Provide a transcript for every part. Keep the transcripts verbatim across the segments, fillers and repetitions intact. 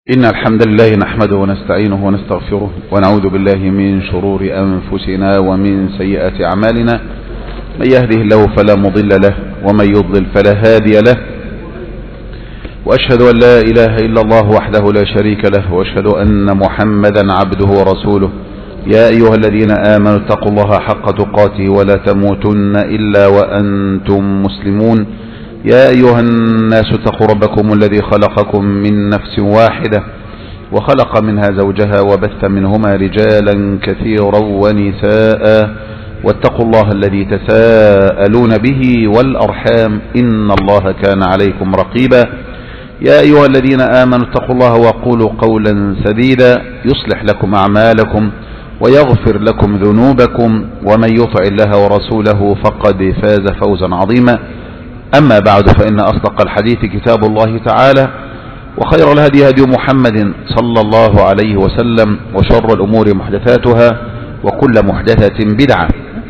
إن الحمد لله نحمده ونستعينه ونستغفره ونعوذ بالله من شرور أنفسنا ومن سيئات أعمالنا. من يهده الله فلا مضل له ومن يضلل فلا هادي له، وأشهد أن لا إله إلا الله وحده لا شريك له، وأشهد أن محمدا عبده ورسوله. يا أيها الذين آمنوا اتقوا الله حق تقاته ولا تموتن إلا وأنتم مسلمون. يا أيها الناس اتقوا ربكم الذي خلقكم من نفس واحدة وخلق منها زوجها وبث منهما رجالا كثيرا ونساء، واتقوا الله الذي تساءلون به والأرحام إن الله كان عليكم رقيبا. يا أيها الذين آمنوا اتقوا الله وقولوا قولا سديدا يصلح لكم أعمالكم ويغفر لكم ذنوبكم، ومن يطع الله ورسوله فقد فاز فوزا عظيما. أما بعد، فإن أصدق الحديث كتاب الله تعالى، وخير الهدي هدي محمد صلى الله عليه وسلم، وشر الأمور محدثاتها، وكل محدثة بدعة.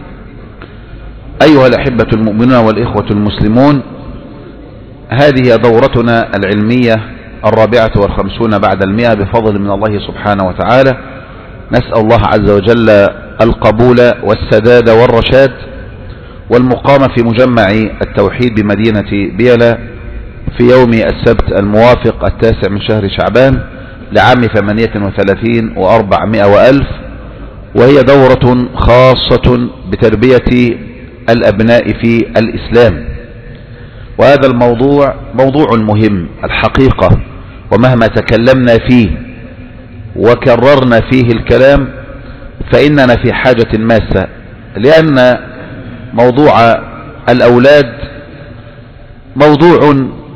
أيها الأحبة المؤمنون والإخوة المسلمون، هذه دورتنا العلمية الرابعة والخمسون بعد المئة بفضل من الله سبحانه وتعالى. نسأل الله عز وجل القبول والسداد والرشاد، والمقامة في مجمع التوحيد بمدينة بيلا في يوم السبت الموافق التاسع من شهر شعبان لعام ثمانية وثلاثين وأربعمائة وألف، وهي دورة خاصة بتربية الأبناء في الإسلام. وهذا الموضوع موضوع مهم الحقيقة، ومهما تكلمنا فيه وكررنا فيه الكلام فإننا في حاجة ماسة، لأن موضوع الأولاد موضوع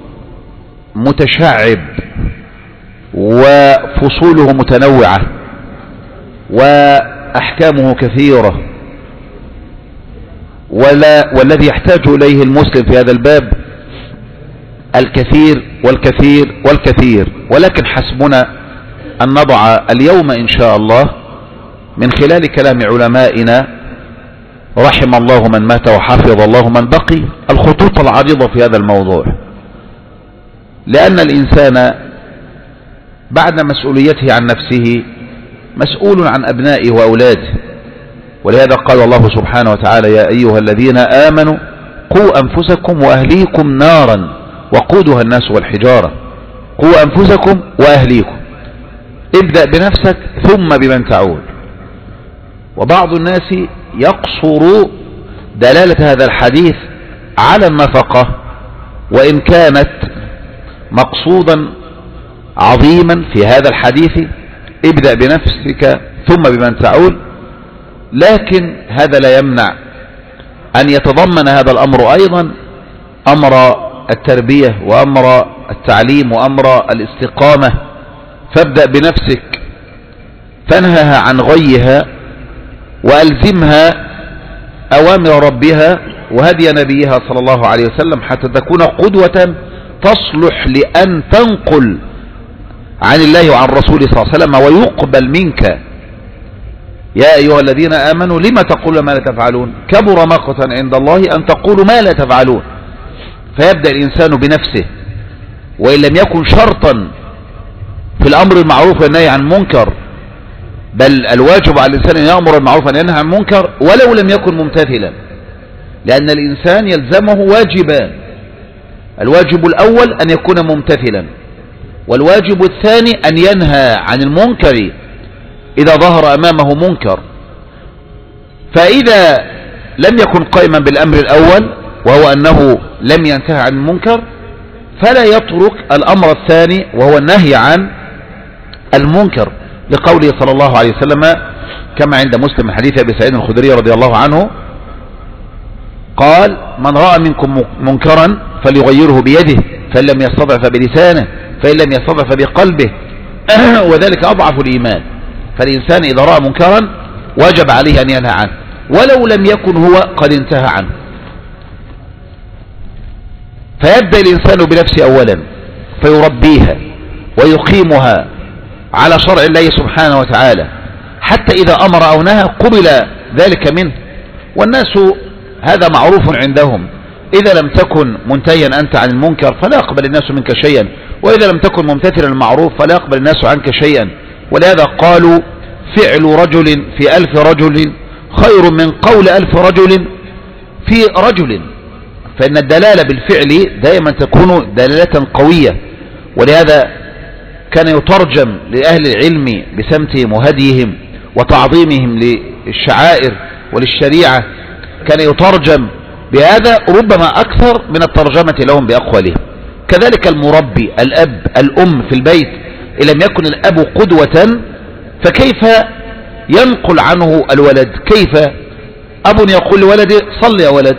متشعب وفصوله متنوعة وأحكامه كثيرة، ولا والذي يحتاج إليه المسلم في هذا الباب الكثير والكثير والكثير. ولكن حسبنا أن نضع اليوم إن شاء الله من خلال كلام علمائنا رحم الله من مات وحفظ الله من بقي الخطوط العريضة في هذا الموضوع، لأن الإنسان بعد مسؤوليته عن نفسه مسؤول عن أبنائه وأولاده. ولهذا قال الله سبحانه وتعالى: يا أيها الذين آمنوا قوا أنفسكم وأهليكم نارا وقودها الناس والحجارة. قوا أنفسكم وأهليكم، ابدأ بنفسك ثم بمن تعول. وبعض الناس يقصر دلالة هذا الحديث على النفقة، وإن كانت مقصودا عظيما في هذا الحديث ابدأ بنفسك ثم بمن تعول، لكن هذا لا يمنع أن يتضمن هذا الأمر أيضا أمر التربية وأمر التعليم وأمر الاستقامة. فابدأ بنفسك فانهها عن غيها، وألزمها أوامر ربها وهدي نبيها صلى الله عليه وسلم، حتى تكون قدوة تصلح لأن تنقل عن الله وعن رسوله صلى الله عليه وسلم ويقبل منك. يا أيها الذين آمنوا لما تقولون ما لا تفعلون كبر مقتا عند الله أن تقولوا ما لا تفعلون. فيبدأ الإنسان بنفسه، وإن لم يكن شرطا في الأمر المعروف والنهي عن منكر، بل الواجب على الإنسان أن يأمر المعروف وأن ينهى عن المنكر ولو لم يكن ممتثلا، لأن الإنسان يلزمه واجبان: الواجب الأول أن يكون ممتثلا، والواجب الثاني أن ينهى عن المنكر إذا ظهر أمامه منكر. فإذا لم يكن قائما بالأمر الأول وهو أنه لم ينتهي عن المنكر، فلا يترك الأمر الثاني وهو النهي عن المنكر، لقوله صلى الله عليه وسلم كما عند مسلم من حديث أبي سعيد الخدري رضي الله عنه قال: من رأى منكم منكرا فليغيره بيده، فإن لم يستطع فبلسانه، فإن لم يستطع فبقلبه، وذلك أضعف الإيمان. فالإنسان إذا رأى منكرا وجب عليه أن ينهى عنه ولو لم يكن هو قد انتهى عنه. فيبدأ الإنسان بنفسه أولا فيربيها ويقيمها على شرع الله سبحانه وتعالى، حتى إذا أمر أو نهى قبل ذلك منه. والناس هذا معروف عندهم، إذا لم تكن منتهيا أنت عن المنكر فلا يقبل الناس منك شيئا، وإذا لم تكن ممتثلا المعروف فلا يقبل الناس عنك شيئا. ولهذا قالوا فعل رجل في ألف رجل خير من قول ألف رجل في رجل، فإن الدلالة بالفعل دائما تكون دلالة قوية. ولهذا كان يترجم لأهل العلم بسمتهم وهديهم وتعظيمهم للشعائر وللشريعة، كان يترجم بهذا ربما أكثر من الترجمة لهم بأقوالهم. كذلك المربي الأب الأم في البيت، إن لم يكن الأب قدوة فكيف ينقل عنه الولد؟ كيف أب يقول لولده صل يا ولد،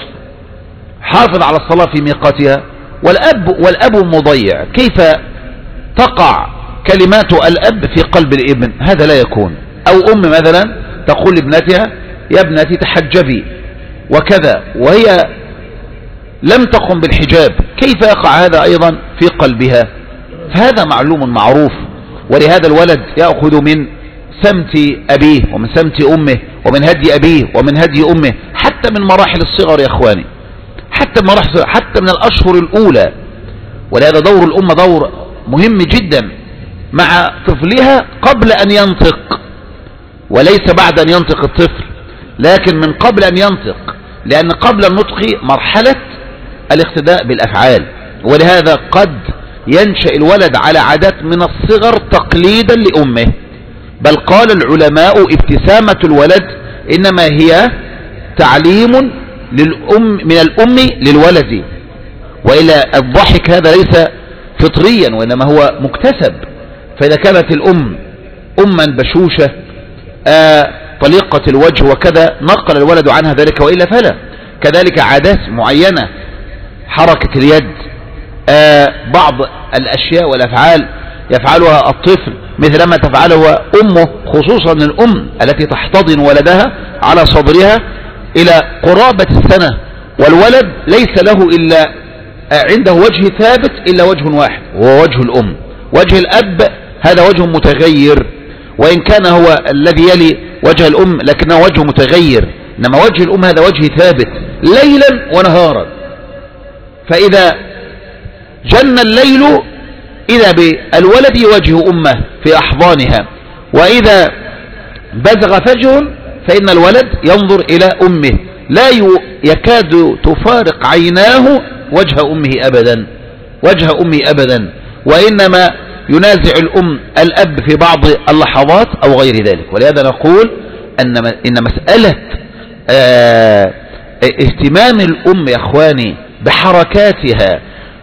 حافظ على الصلاة في ميقاتها، والأب والأب مضيع، كيف تقع كلمات الأب في قلب الابن؟ هذا لا يكون. أو أم مثلا تقول لابنتها يا ابنتي تحجبي وكذا، وهي لم تقم بالحجاب، كيف يقع هذا أيضا في قلبها؟ فهذا معلوم معروف. ولهذا الولد يأخذ من سمت أبيه ومن سمت أمه ومن هدي أبيه ومن هدي أمه، حتى من مراحل الصغر يا أخواني، حتى من مراحل حتى من الأشهر الأولى. ولهذا دور الأمة دور مهم جدا مع طفلها قبل أن ينطق، وليس بعد أن ينطق الطفل، لكن من قبل أن ينطق، لأن قبل النطق مرحلة الاقتداء بالأفعال. ولهذا قد ينشأ الولد على عادات من الصغر تقليدا لأمه، بل قال العلماء ابتسامة الولد إنما هي تعليم للأم من الأم للولد، وإلا الضحك هذا ليس فطريا وإنما هو مكتسب. فإذا كانت الأم أما بشوشة آه طليقة الوجه وكذا نقل الولد عنها ذلك، وإلا فلا. كذلك عادات معينة، حركة اليد، آه بعض الأشياء والأفعال يفعلها الطفل مثل ما تفعله أمه، خصوصا الأم التي تحتضن ولدها على صدرها إلى قرابة السنة، والولد ليس له إلا عنده وجه ثابت إلا وجه واحد وهو وجه الأم. وجه الأب هذا وجه متغير، وإن كان هو الذي يلي وجه الأم لكنه وجه متغير، إنما وجه الأم هذا وجه ثابت ليلا ونهارا. فإذا جن الليل إذا بالولد وجه أمه في أحضانها، وإذا بزغ فجر فإن الولد ينظر إلى أمه، لا يكاد تفارق عيناه وجه أمه أبدا، وجه أمه أبدا، وإنما ينازع الأم الأب في بعض اللحظات أو غير ذلك. ولهذا نقول أن إن مسألة اه اهتمام الأم يا أخواني بحركاتها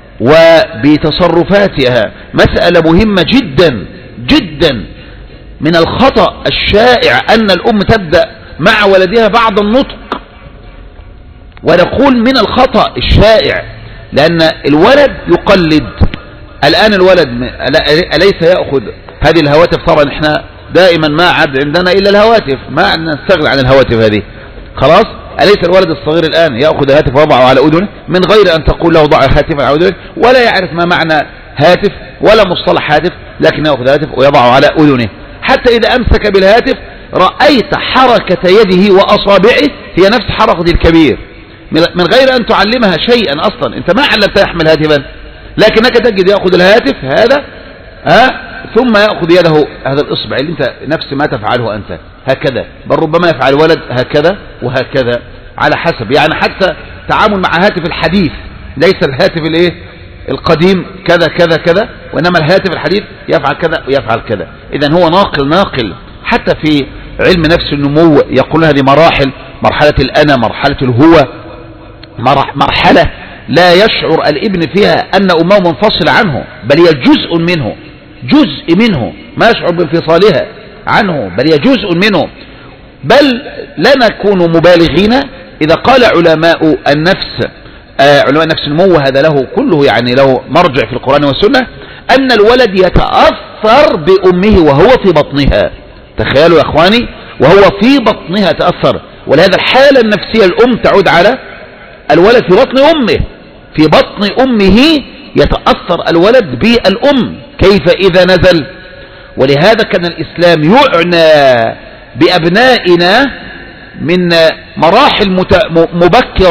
وبتصرفاتها مسألة مهمة جدا جدا. من الخطأ الشائع أن الأم تبدأ مع ولدها بعد النطق، ونقول من الخطأ الشائع لأن الولد يقلد. الآن الولد أليس يأخذ هذه الهواتف؟ طبعا احنا دائما ما عاد عندنا إلا الهواتف، ما نستغل عن الهواتف هذه خلاص. أليس الولد الصغير الآن يأخذ هاتف ويضعه على أذنه من غير أن تقول له ضع هاتفا على أذنه، ولا يعرف ما معنى هاتف ولا مصطلح هاتف، لكن يأخذ هاتف ويضعه على أذنه. حتى إذا أمسك بالهاتف رأيت حركة يده وأصابعه هي نفس حركة الكبير، من غير أن تعلمها شيئا أصلا. أنت ما علمت يحمل هاتفا، لكنك تجد يأخذ الهاتف هذا ها ثم يأخذ يده هذا الإصبع اللي أنت نفس ما تفعله أنت هكذا، بل ربما يفعل الولد هكذا وهكذا على حسب. يعني حتى تعامل مع هاتف الحديث، ليس الهاتف الايه القديم كذا كذا كذا، وإنما الهاتف الحديث يفعل كذا ويفعل كذا. إذن هو ناقل ناقل. حتى في علم نفس النمو يقول هذه مراحل، مرحلة الأنا، مرحلة الهو، مرحلة لا يشعر الابن فيها أن أمه منفصل عنه، بل هي جزء منه، جزء منه، ما يشعر بانفصالها عنه، بل هي جزء منه. بل لا نكون مبالغين إذا قال علماء النفس آه علماء النفس النمو هذا له كله يعني له مرجع في القرآن والسنة، أن الولد يتأثر بأمه وهو في بطنها. تخيلوا يا أخواني، وهو في بطنها تأثر. ولهذا الحالة النفسية الأم تعود على الولد في بطن أمه، في بطن أمه يتأثر الولد بالأم، كيف إذا نزل. ولهذا كان الإسلام يعنى بأبنائنا من مراحل مبكرة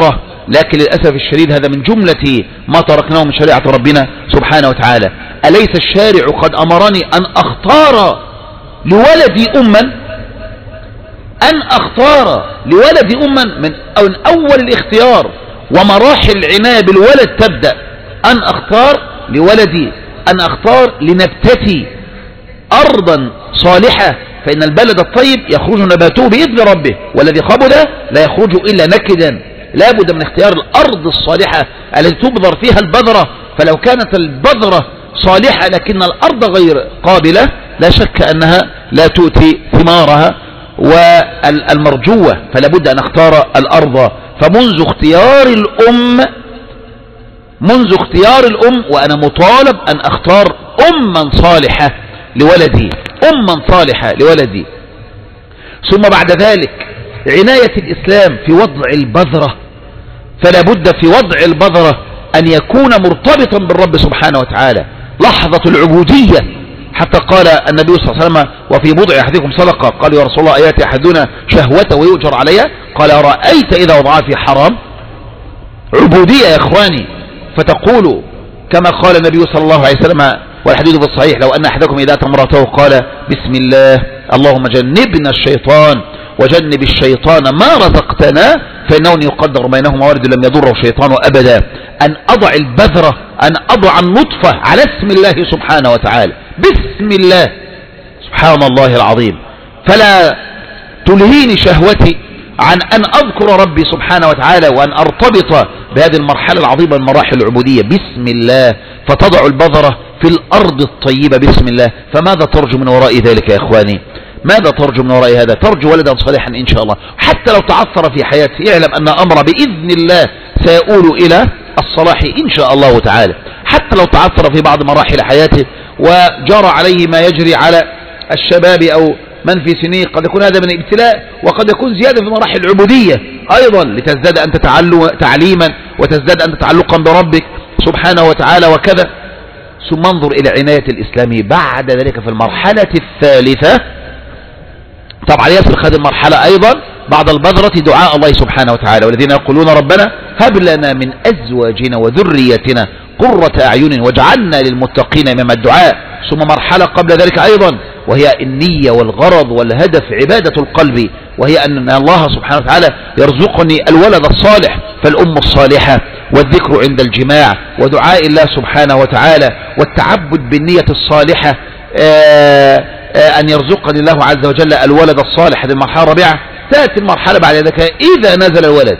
لكن للأسف الشديد هذا من جملة ما تركناه من شريعة ربنا سبحانه وتعالى. أليس الشارع قد أمرني أن أختار لولدي أما أن أختار لولدي أما من أول الاختيار ومراحل العناية بالولد تبدأ أن أختار لولدي أن أختار لنبتتي أرضا صالحة، فإن البلد الطيب يخرج نباته بإذن ربه، والذي خبث لا يخرج إلا نكدا. لا بد من اختيار الأرض الصالحة التي تبذر فيها البذرة، فلو كانت البذرة صالحة لكن الأرض غير قابلة لا شك أنها لا تؤتي ثمارها والمرجوة، فلا بد أن اختار الأرض. فمنذ اختيار الأم منذ اختيار الأم وأنا مطالب أن أختار أما صالحة لولدي أما صالحة لولدي. ثم بعد ذلك عناية الإسلام في وضع البذرة، فلا بد في وضع البذرة أن يكون مرتبطا بالرب سبحانه وتعالى. لحظة العبودية، حتى قال النبي صلى الله عليه وسلم وفي بضع أحدكم صدقة، قال يا رسول الله أياتي أحدنا شهوته ويؤجر عليها؟ قال رأيت إذا وضعها في حرام؟ عبودية يا إخواني. فتقول كما قال النبي صلى الله عليه وسلم والحديث في الصحيح لو أن أحدكم إذا أتى امرأته قال بسم الله اللهم جنبنا الشيطان وجنب الشيطان ما رزقتنا فإنه يقدر بينهما ولد لم يضره الشيطان أبدا. أن أضع البذرة، أن أضع النطفة على اسم الله سبحانه وتعالى، بسم الله سبحان الله العظيم. فلا تلهيني شهوتي عن أن أذكر ربي سبحانه وتعالى وأن أرتبط بهذه المرحلة العظيمة من مراحل العبودية، بسم الله. فتضع البذرة في الأرض الطيبة بسم الله. فماذا ترجو من وراء ذلك يا إخواني؟ ماذا ترجو من وراء هذا؟ ترجو ولدا صالحا إن شاء الله، حتى لو تعثر في حياته اعلم أن أمر بإذن الله سيؤول إلى الصلاح إن شاء الله تعالى. حتى لو تعثر في بعض مراحل حياته وجرى عليه ما يجري على الشباب أو من في سنه، قد يكون هذا من ابتلاء وقد يكون زيادة في مراحل العبودية أيضا، لتزداد أنت تعليما وتزداد أنت تعلقا بربك سبحانه وتعالى وكذا. ثم انظر إلى عناية الإسلام بعد ذلك في المرحلة الثالثة. طبعا يصل هذه المرحلة أيضا بعد البذرة دعاء الله سبحانه وتعالى، والذين يقولون ربنا هب لنا من أزواجنا وذريتنا قرة أعين واجعلنا للمتقين إماما، الدعاء. ثم مرحلة قبل ذلك أيضا وهي النية والغرض والهدف، عبادة القلب، وهي أن الله سبحانه وتعالى يرزقني الولد الصالح، فالأم الصالحة والذكر عند الجماع ودعاء الله سبحانه وتعالى والتعبد بالنية الصالحة، آآ آآ أن يرزقني الله عز وجل الولد الصالح. هذه المرحلة الرابعة. تأتي المرحلة بعد ذلك إذا نزل الولد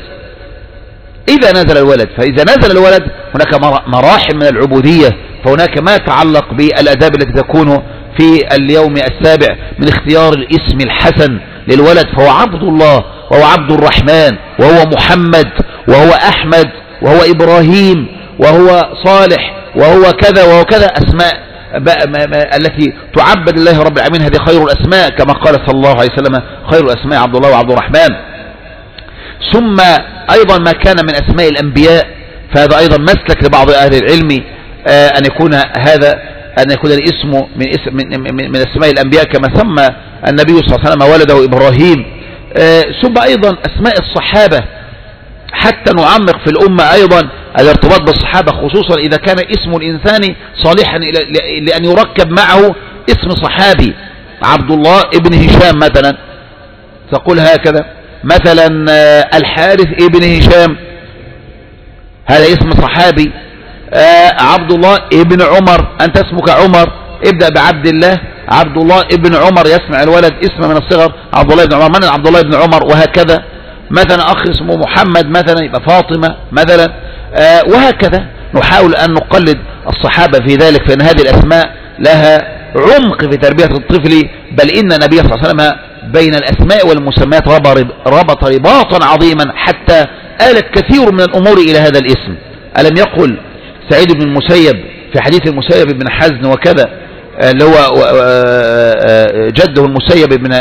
إذا نزل الولد فإذا نزل الولد هناك مراحل من العبودية، فهناك ما يتعلق بالآداب التي تكون في اليوم السابع من اختيار الاسم الحسن للولد، فهو عبد الله وهو عبد الرحمن وهو محمد وهو أحمد وهو إبراهيم وهو صالح وهو كذا وهو كذا، أسماء التي تعبد الله رب العالمين. هذه خير الأسماء كما قال صلى الله عليه وسلم خير الأسماء عبد الله وعبد الرحمن. ثم أيضا ما كان من أسماء الأنبياء، فهذا أيضا مسلك لبعض أهل العلم أن يكون هذا أن يكون الاسم من اسم من, من, من أسماء الأنبياء كما سمى النبي صلى الله عليه وسلم ولده إبراهيم. ثم أيضا أسماء الصحابة، حتى نعمق في الأمة أيضا الارتباط بالصحابة، خصوصا إذا كان اسم الإنسان صالحا لأن يركب معه اسم صحابي. عبد الله ابن هشام مثلا تقول هكذا، مثلا الحارث ابن هشام هذا اسم صحابي. عبد الله ابن عمر، أنت اسمك عمر ابدأ بعبد الله، عبد الله ابن عمر يسمع الولد اسم من الصغر عبد الله ابن عمر، من عبد الله ابن عمر وهكذا. مثلا أخ اسمه محمد مثلا يبقى فاطمة مثلا، آه وهكذا. نحاول أن نقلد الصحابة في ذلك، فإن هذه الأسماء لها عمق في تربية الطفل، بل إن النبي صلى الله عليه وسلم بين الأسماء والمسميات ربط رباطا عظيما حتى آلت كثير من الأمور إلى هذا الاسم. ألم يقل سعيد بن المسيب في حديث المسيب بن حزن وكذا اللي هو جده المسيب بن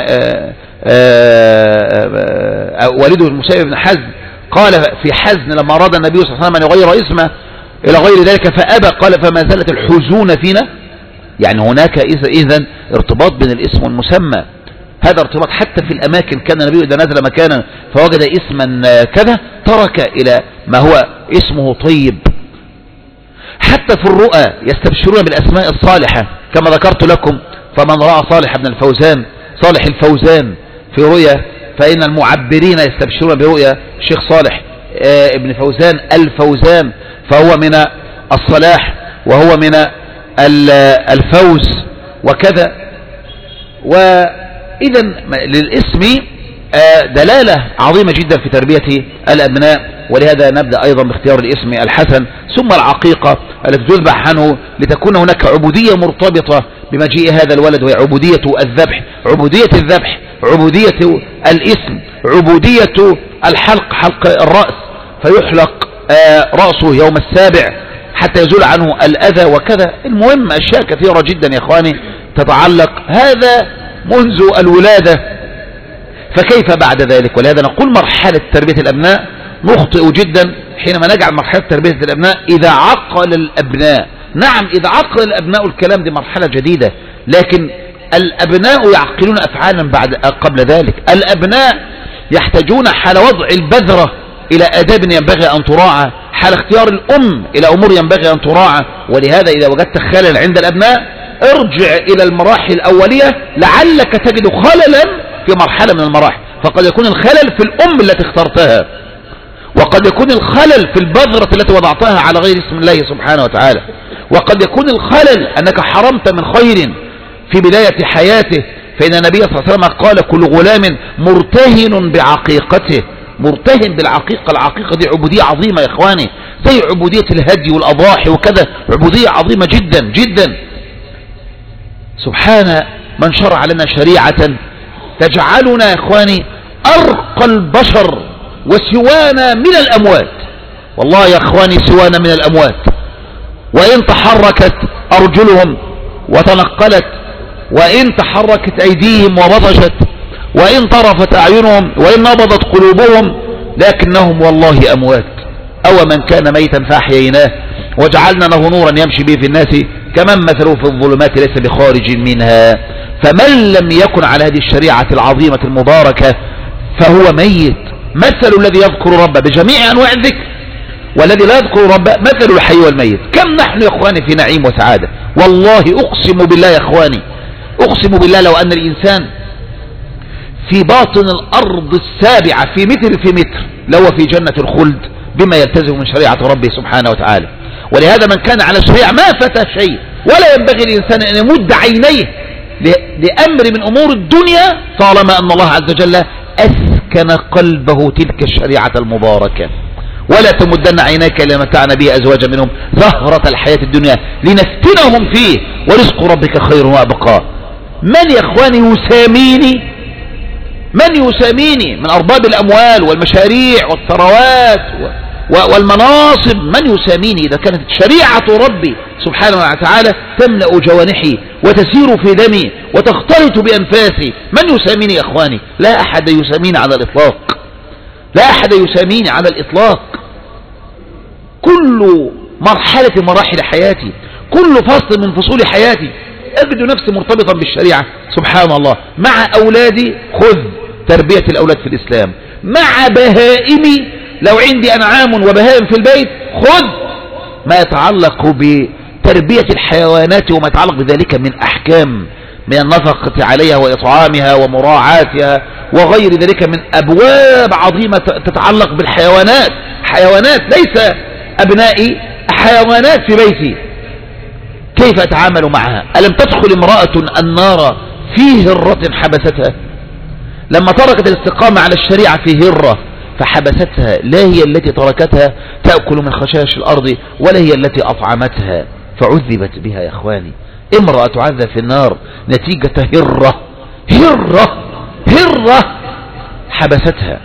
والده المسيب بن حزن، قال في حزن لما أراد النبي صلى الله عليه وسلم أن يغير اسمه إلى غير ذلك فأبى، قال فما زالت الحزون فينا. يعني هناك إذن ارتباط بين الاسم والمسمى. هذا ارتباط حتى في الأماكن. كان النبي إذا نزل مكانا فوجد اسما كذا ترك إلى ما هو اسمه طيب. حتى في الرؤى يستبشرون بالأسماء الصالحة كما ذكرت لكم. فمن رأى صالح ابن الفوزان صالح الفوزان في رؤيا فإن المعبرين يستبشرون برؤيا الشيخ صالح ابن فوزان الفوزان، فهو من الصلاح وهو من الفوز وكذا. وإذا للاسم دلالة عظيمة جدا في تربية الأبناء، ولهذا نبدأ أيضا باختيار الاسم الحسن ثم العقيقة التي تذبح عنه لتكون هناك عبودية مرتبطة بمجيء هذا الولد، وهي عبودية الذبح، عبودية الذبح، عبودية الاسم، عبودية الحلق، حلق الرأس فيحلق رأسه يوم السابع حتى يزول عنه الأذى وكذا. المهم أشياء كثيرة جدا يا إخواني تتعلق هذا منذ الولادة، فكيف بعد ذلك؟ ولهذا نقول مرحلة تربية الأبناء نخطئ جدا حينما نجعل مرحلة تربية الأبناء إذا عقل الأبناء. نعم إذا عقل الأبناء الكلام دي مرحلة جديدة، لكن الأبناء يعقلون أفعالا بعد قبل ذلك. الأبناء يحتاجون حال وضع البذرة إلى آداب ينبغي أن تراعى، حال اختيار الأم إلى أمور ينبغي أن تراعى. ولهذا إذا وجدت خلل عند الأبناء ارجع إلى المراحل الأولية لعلك تجد خللا في مرحلة من المراحل. فقد يكون الخلل في الأم التي اخترتها، وقد يكون الخلل في البذرة التي وضعتها على غير اسم الله سبحانه وتعالى، وقد يكون الخلل أنك حرمت من خير في بداية حياته. فإن النبي صلى الله عليه وسلم قال كل غلام مرتهن بعقيقته، مرتهن بالعقيقة. العقيقة دي عبودية عظيمة يا إخواني، زي عبودية الهدي والأضاحي وكذا، عبودية عظيمة جدا جدا. سبحان من شرع لنا شريعة تجعلنا يا إخواني أرقى البشر وسوانا من الأموات. والله يا إخواني سوانا من الأموات، وإن تحركت أرجلهم وتنقلت، وإن تحركت أيديهم وبطشت، وإن طرفت أعينهم، وإن نبضت قلوبهم، لكنهم والله أموات. أو من كان ميتا فأحييناه وجعلنا له نورا يمشي به في الناس كمن مثله في الظلمات ليس بخارج منها. فمن لم يكن على هذه الشريعة العظيمة المباركة فهو ميت. مثل الذي يذكر ربه بجميع أنواع الذكر والذي لا يذكر ربه مثل الحي والميت. كم نحن يا إخواني في نعيم وسعادة. والله أقسم بالله يا إخواني، أقسم بالله لو أن الإنسان في باطن الأرض السابعة في متر في متر لو في جنة الخلد بما يلتزم من شريعة ربه سبحانه وتعالى. ولهذا من كان على الشريعة ما فتى شيء، ولا ينبغي الإنسان أن يمد عينيه لأمر من أمور الدنيا طالما أن الله عز وجل أسكن قلبه تلك الشريعة المباركة. ولا تمدن عينيك إلى متعنا به أزواجا منهم زهرة الحياة الدنيا لنفتنهم فيه ورزق ربك خير وأبقى. من يا إخواني يساميني، من يساميني من أرباب الأموال والمشاريع والثروات والمناصب؟ من يساميني إذا كانت شريعة ربي سبحانه وتعالى تملأ جوانحي وتسير في دمي وتختلط بأنفاسي؟ من يساميني يا إخواني؟ لا أحد يساميني على الإطلاق، لا أحد يساميني على الإطلاق. كل مرحلة مراحل حياتي، كل فصل من فصول حياتي أجد نفسي مرتبطا بالشريعة سبحان الله. مع أولادي خذ تربية الأولاد في الإسلام، مع بهائمي لو عندي أنعام وبهائم في البيت خذ ما يتعلق بتربية الحيوانات وما يتعلق بذلك من أحكام من النفقة عليها وإطعامها ومراعاتها وغير ذلك من أبواب عظيمة تتعلق بالحيوانات. حيوانات ليس أبنائي، حيوانات في بيتي كيف أتعامل معها؟ ألم تدخل امرأة النار في هرة حبستها؟ لما تركت الاستقامة على الشريعة في هرة فحبستها، لا هي التي تركتها تأكل من خشاش الأرض ولا هي التي أطعمتها فعذبت بها. يا إخواني امرأة تعذب في النار نتيجة هرة، هرة هرة حبستها،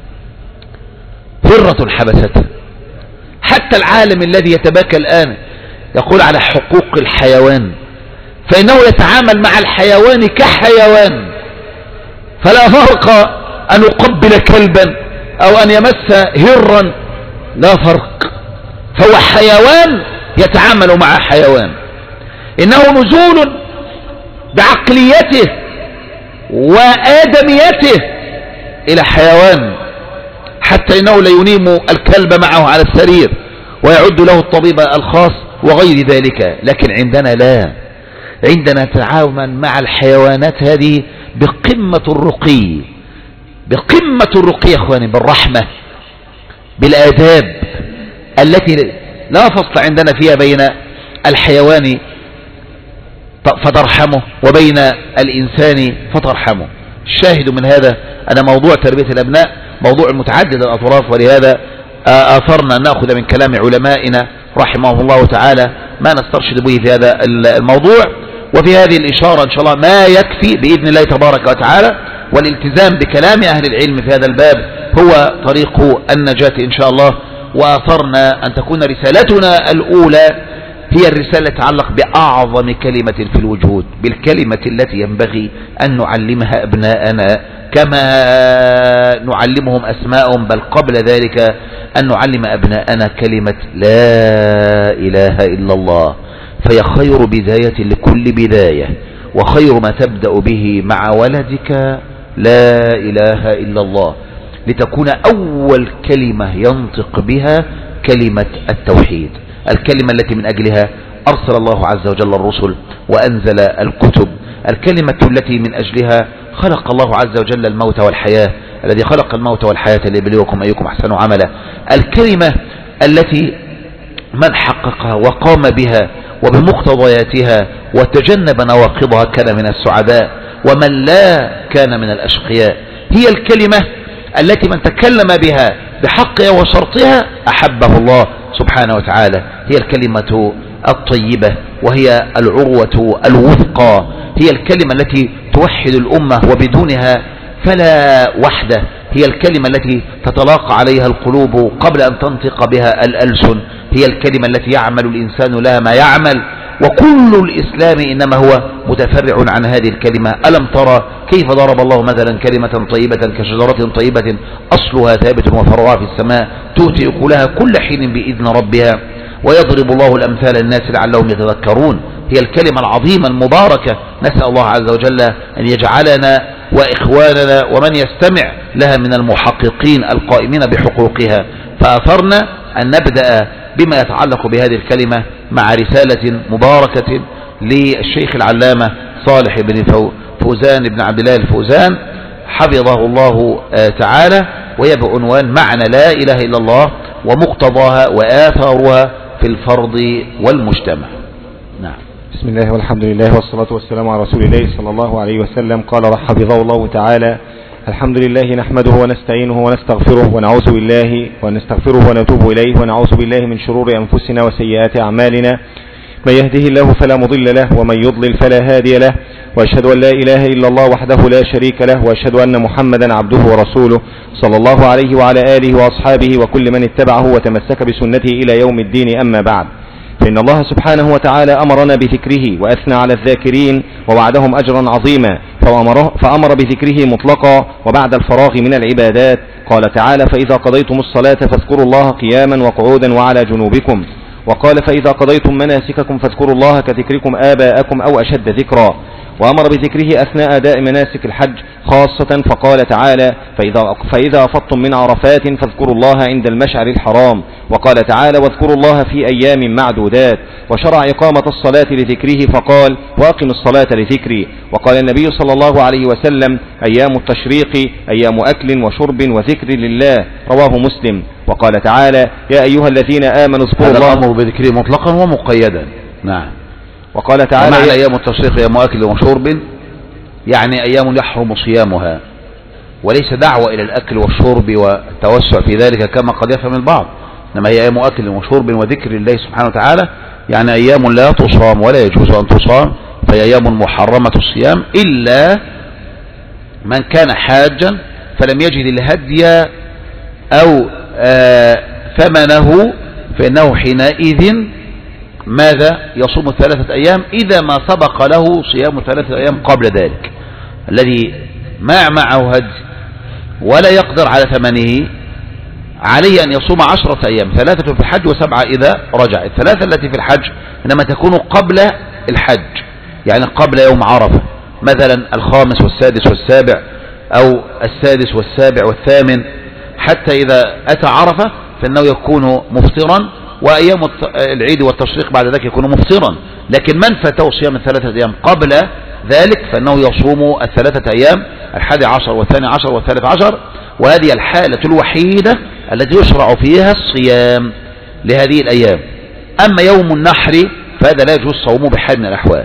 هرة حبستها. حتى العالم الذي يتباكى الآن يقول على حقوق الحيوان، فإنه يتعامل مع الحيوان كحيوان، فلا فرق أن يقبل كلبا أو أن يمس هرا، لا فرق، فهو حيوان يتعامل مع حيوان. إنه نزول بعقليته وآدميته إلى حيوان، حتى إنه لينيم الكلب معه على السرير ويعد له الطبيب الخاص وغير ذلك. لكن عندنا لا، عندنا تعاون مع الحيوانات هذه بقمة الرقي، بقمة الرقي يا اخواني، بالرحمة، بالآداب التي لا فصل عندنا فيها بين الحيوان فترحمه وبين الإنسان فترحمه. الشاهد من هذا أن موضوع تربية الأبناء موضوع متعدد الأطراف، ولهذا آثرنا أن نأخذ من كلام علمائنا رحمه الله تعالى ما نسترشد به في هذا الموضوع. وفي هذه الإشارة إن شاء الله ما يكفي بإذن الله تبارك وتعالى، والالتزام بكلام أهل العلم في هذا الباب هو طريق النجاة إن شاء الله. وآثرنا أن تكون رسالتنا الأولى هي الرسالة تتعلق بأعظم كلمة في الوجود، بالكلمة التي ينبغي أن نعلمها أبناءنا كما نعلمهم أسماءهم، بل قبل ذلك أن نعلم أبناءنا كلمة لا إله إلا الله، فهي خير بداية لكل بداية، وخير ما تبدأ به مع ولدك لا إله إلا الله، لتكون أول كلمة ينطق بها كلمة التوحيد، الكلمة التي من أجلها أرسل الله عز وجل الرسل وأنزل الكتب، الكلمة التي من أجلها خلق الله عز وجل الموت والحياة، الذي خلق الموت والحياة ليبلوكم أيكم أحسن عملا، الكلمة التي من حققها وقام بها وبمقتضياتها وتجنب نواقضها كان من السعداء، ومن لا كان من الأشقياء. هي الكلمة التي من تكلم بها بحقها وشرطها أحبه الله سبحانه وتعالى، هي الكلمة الطيبة، وهي العروة الوثقى، هي الكلمة التي توحد الأمة وبدونها فلا وحدة، هي الكلمة التي تتلاقى عليها القلوب قبل أن تنطق بها الألسن، هي الكلمة التي يعمل الإنسان لها ما يعمل، وكل الإسلام إنما هو متفرع عن هذه الكلمة. ألم ترى كيف ضرب الله مثلا كلمة طيبة كشجرة طيبة أصلها ثابت وفرعها في السماء تؤتي أكلها كل حين بإذن ربها ويضرب الله الأمثال للناس لعلهم يتذكرون. هي الكلمة العظيمة المباركة، نسأل الله عز وجل أن يجعلنا وإخواننا ومن يستمع لها من المحققين القائمين بحقوقها. فأثرنا أن نبدأ بما يتعلق بهذه الكلمة مع رسالة مباركة للشيخ العلامة صالح بن فوزان بن عبد الله الفوزان حفظه الله تعالى، وهي بعنوان معنى لا إله إلا الله ومقتضاها وآثارها في الفرد والمجتمع. نعم. بسم الله والحمد لله والصلاة والسلام على رسول الله صلى الله عليه وسلم. قال حفظه الله تعالى: الحمد لله نحمده ونستعينه ونستغفره ونعوذ بالله ونستغفره ونتوب إليه ونعوذ بالله من شرور أنفسنا وسيئات أعمالنا، من يهده الله فلا مضل له ومن يضلل فلا هادي له، وأشهد أن لا إله إلا الله وحده لا شريك له، وأشهد أن محمدا عبده ورسوله صلى الله عليه وعلى آله وأصحابه وكل من اتبعه وتمسك بسنته إلى يوم الدين. أما بعد، فإن الله سبحانه وتعالى أمرنا بذكره وأثنى على الذاكرين ووعدهم أجرا عظيما، فأمر بذكره مطلقا وبعد الفراغ من العبادات. قال تعالى: فإذا قضيتم الصلاة فاذكروا الله قياما وقعودا وعلى جنوبكم. وقال: فإذا قضيتم مناسككم فاذكروا الله كذكركم آباءكم أو أشد ذكرا. وأمر بذكره أثناء أداء مناسك الحج خاصة، فقال تعالى: فإذا, فإذا أفضتم من عرفات فاذكروا الله عند المشعر الحرام. وقال تعالى: واذكروا الله في أيام معدودات. وشرع إقامة الصلاة لذكره فقال: وأقم الصلاة لذكري. وقال النبي صلى الله عليه وسلم: أيام التشريق أيام أكل وشرب وذكر لله، رواه مسلم. وقال تعالى: يا أيها الذين آمنوا اذكروا الله. الأمر بذكره مطلقا ومقيدا. نعم. وقال تعالى: معنى أيام التشريق أيام أكل وشرب يعني أيام يحرم صيامها، وليس دعوة إلى الأكل والشرب والتوسع في ذلك كما قد يفهم البعض، إنما هي أيام أكل وشرب وذكر الله سبحانه وتعالى، يعني أيام لا تصام ولا يجوز أن تصام، فهي أيام محرمة الصيام إلا من كان حاجا فلم يجد الهدي أو آه ثمنه، فإنه حينئذ ماذا يصوم ثلاثة أيام إذا ما سبق له صيام ثلاثة أيام قبل ذلك. الذي ما معه هدي ولا يقدر على ثمنه عليه أن يصوم عشرة أيام، ثلاثة في الحج وسبعة إذا رجع. الثلاثة التي في الحج إنما تكون قبل الحج، يعني قبل يوم عرفة، مثلا الخامس والسادس والسابع أو السادس والسابع والثامن، حتى إذا أتى عرفة فإنه يكون مفطرا، وأيام العيد والتشريق بعد ذلك يكون مفطرا. لكن من فاته صيام الثلاثة أيام قبل ذلك فإنه يصوم الثلاثة أيام، الحادي عشر والثاني عشر والثالث عشر، وهذه الحالة الوحيدة التي يشرع فيها الصيام لهذه الأيام. أما يوم النحر فهذا لا يجوز صومه بحال من الأحوال.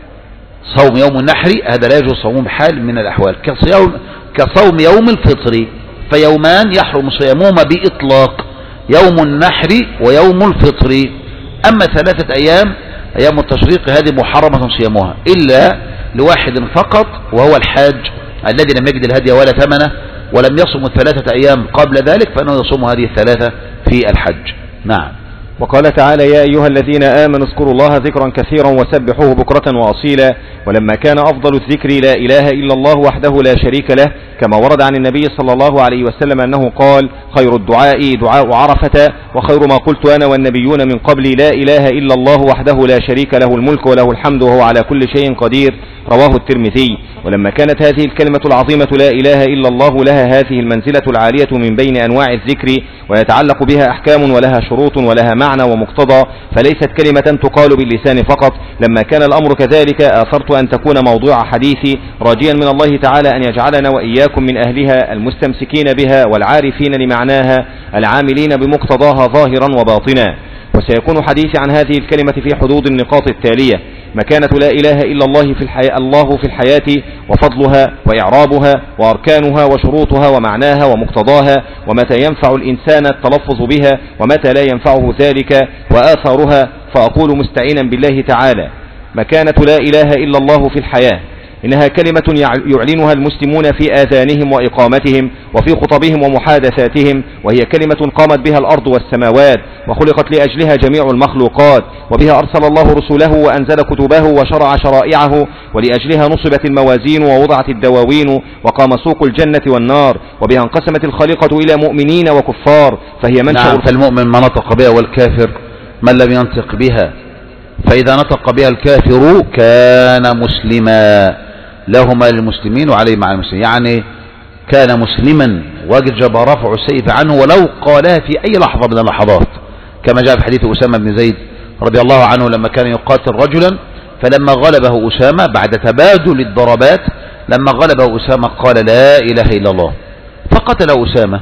صوم يوم النحر هذا لا يجوز صومه بحال من الأحوال، كصيام كصوم يوم الفطر، فيومان يحرم صيامهما بإطلاق، يوم النحر ويوم الفطر. أما ثلاثة أيام أيام التشريق هذه محرمة صيامها إلا لواحد فقط، وهو الحاج الذي لم يجد الهدي ولا ثمنه ولم يصم الثلاثة أيام قبل ذلك، فإنه يصوم هذه الثلاثة في الحج. نعم. وقال تعالى: يا أيها الذين آمنوا اذكروا الله ذكرا كثيرا وسبحوه بكرة وأصيلا. ولما كان أفضل الذكر لا إله إلا الله وحده لا شريك له، كما ورد عن النبي صلى الله عليه وسلم أنه قال: خير الدعاء دعاء عرفة، وخير ما قلت أنا والنبيون من قبلي لا إله إلا الله وحده لا شريك له الملك وله الحمد وهو على كل شيء قدير، رواه الترمذي. ولما كانت هذه الكلمة العظيمة لا إله إلا الله لها هذه المنزلة العالية من بين أنواع الذكر، ويتعلق بها أحكام ولها شروط ولها معنى ومقتضى، فليست كلمة تقال باللسان فقط. لما كان الأمر كذلك آثرت أن تكون موضوع حديثي، راجيا من الله تعالى أن يجعلنا وإياكم من أهلها المستمسكين بها والعارفين لمعناها العاملين بمقتضاها ظاهرا وباطنا. وسيكون حديثي عن هذه الكلمة في حدود النقاط التالية: مكانة لا إله إلا الله في الحياة, الله في الحياة وفضلها وإعرابها وأركانها وشروطها ومعناها ومقتضاها، ومتى ينفع الإنسان التلفظ بها ومتى لا ينفعه ذلك، وآثارها. فأقول مستعينا بالله تعالى: مكانة لا إله إلا الله في الحياة إنها كلمة يعلنها المسلمون في آذانهم وإقامتهم وفي خطبهم ومحادثاتهم، وهي كلمة قامت بها الأرض والسماوات وخلقت لأجلها جميع المخلوقات، وبها أرسل الله رسوله وأنزل كتبه وشرع شرائعه، ولأجلها نصبت الموازين ووضعت الدواوين وقام سوق الجنة والنار، وبها انقسمت الخليقة إلى مؤمنين وكفار، فهي منشأ. نعم، فالمؤمن ما نطق بها والكافر من لم ينطق بها، فإذا نطق بها الكافر كان مسلما، لهما للمسلمين وعليه مع المسلمين، يعني كان مسلما وجب رفع السيف عنه ولو قالها في أي لحظة من اللحظات، كما جاء في حديث أسامة بن زيد رضي الله عنه لما كان يقاتل رجلا، فلما غلبه أسامة بعد تبادل الضربات، لما غلبه أسامة قال لا إله إلا الله، فقتل أسامة.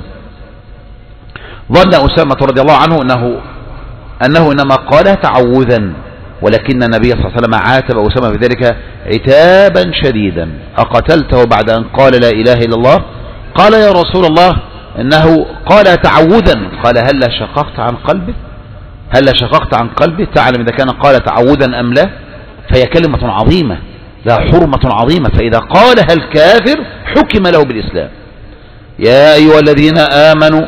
ظن أسامة رضي الله عنه أنه, أنه إنما قالها تعوذا، ولكن النبي صلى الله عليه وسلم عاتب أسامة بذلك عتابا شديدا: أقتلته بعد أن قال لا إله إلا الله؟ قال: يا رسول الله إنه قال تعوذا. قال: هل شققت عن قلبه؟ هل شققت عن قلبه تعلم إذا كان قال تعوذا أم لا؟ فهي كلمة عظيمة ذا حرمة عظيمة، فإذا قالها الكافر حكم له بالإسلام. يا أيها الذين آمنوا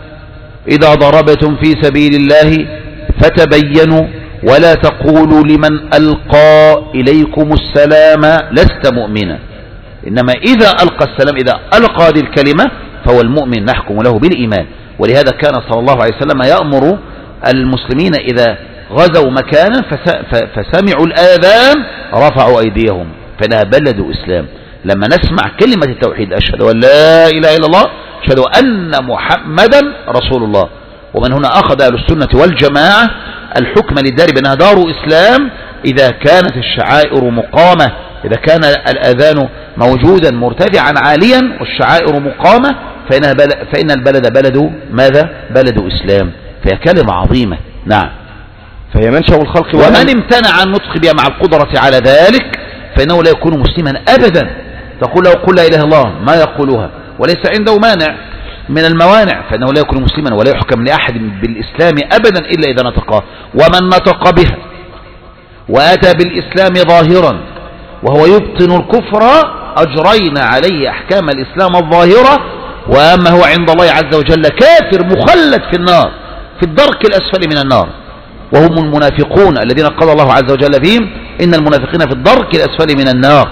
إذا ضربتم في سبيل الله فتبينوا ولا تقولوا لمن ألقى إليكم السلام لست مؤمنا، إنما إذا ألقى السلام، إذا ألقى هذه الكلمة فهو المؤمن نحكم له بالإيمان. ولهذا كان صلى الله عليه وسلم يأمر المسلمين إذا غزوا مكانا فسمعوا الآذان رفعوا أيديهم، فإنها بلد إسلام. لما نسمع كلمة التوحيد أشهد أن لا إله إلا الله أشهد أن محمدا رسول الله، ومن هنا أخذ أهل السنة والجماعة الحكم للدار بأنها دار إسلام إذا كانت الشعائر مقامة، إذا كان الأذان موجودا مرتفعا عاليا والشعائر مقامة فإنها بل... فإن البلد بلد ماذا؟ بلد إسلام، فهي كلمة عظيمة. نعم. فهي منشأ الخلق، ومن امتنع عن النطق بها مع القدرة على ذلك فإنه لا يكون مسلما أبدا. تقول له قل لا إله إلا الله ما يقولها وليس عنده مانع من الموانع، فإنه لا يكون مسلما ولا يحكم لأحد بالإسلام أبدا إلا إذا نطقه. ومن نطق بها وأتى بالإسلام ظاهرا وهو يبطن الكفر أجرينا عليه أحكام الإسلام الظاهرة، وأما هو عند الله عز وجل كافر مخلد في النار في الدرك الأسفل من النار، وهم المنافقون الذين قال الله عز وجل فيهم إن المنافقين في الدرك الأسفل من النار.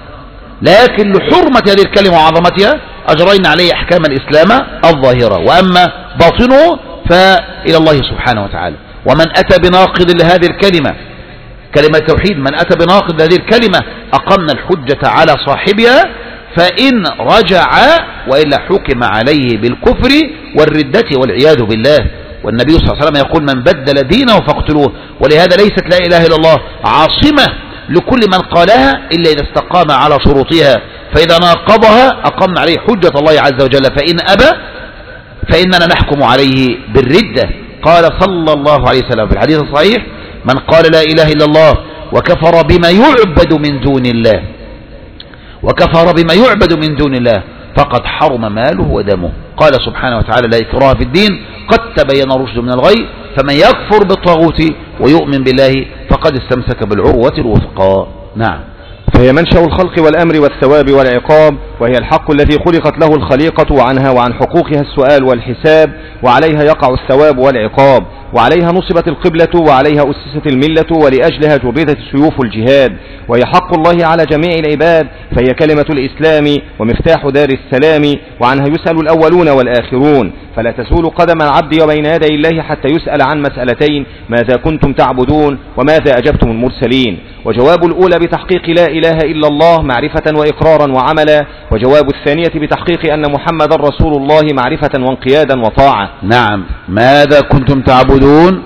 لكن لحرمة هذه الكلمة وعظمتها أجرينا عليه أحكام الإسلام الظاهرة، وأما باطنه فإلى الله سبحانه وتعالى. ومن أتى بناقض لهذه الكلمة كلمة التوحيد من أتى بناقض هذه الكلمة أقمنا الحجة على صاحبها، فإن رجع وإلا حكم عليه بالكفر والردة والعياذ بالله. والنبي صلى الله عليه وسلم يقول من بدل دينه فاقتلوه. ولهذا ليست لا إله إلا الله عاصمة لكل من قالها إلا إذا استقام على شروطها، فإذا ناقضها أقمنا عليه حجة الله عز وجل، فإن أبى فإننا نحكم عليه بالردة. قال صلى الله عليه وسلم في الحديث الصحيح من قال لا إله إلا الله وكفر بما يعبد من دون الله وكفر بما يعبد من دون الله فقد حرم ماله ودمه. قال سبحانه وتعالى لا إكراه في الدين قد تبين الرشد من الغي فمن يكفر بالطاغوت ويؤمن بالله فقد استمسك بالعروة الوثقى. نعم. فهي منشأ الخلق والأمر والثواب والعقاب، وهي الحق الذي خلقت له الخليقة، وعنها وعن حقوقها السؤال والحساب، وعليها يقع الثواب والعقاب، وعليها نصبت القبلة، وعليها أسست الملة، ولأجلها جردت سيوف الجهاد، وهي حق الله على جميع العباد، فهي كلمة الإسلام ومفتاح دار السلام، وعنها يسأل الأولون والآخرون، فلا تزول قدم العبد وبين يدي الله حتى يسأل عن مسألتين: ماذا كنتم تعبدون؟ وماذا أجبتم المرسلين؟ وجواب الأولى بتحقيق لا إله إلا الله معرفة وإقرارا وعملا، وجواب الثانية بتحقيق أن محمد رسول الله معرفة وانقيادا وطاعة. نعم. ماذا كنتم تعبدون؟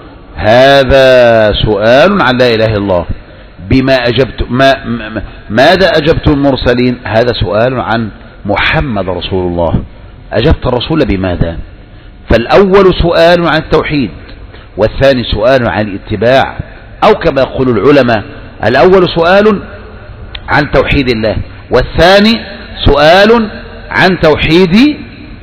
هذا سؤال عن لا إله إلا الله. بما أجبت ما ماذا أجبتم المرسلين؟ هذا سؤال عن محمد رسول الله. أجبت الرسول بماذا؟ فالأول سؤال عن التوحيد، والثاني سؤال عن الاتباع، أو كما يقول العلماء الأول سؤال عن توحيد الله، والثاني سؤال عن توحيد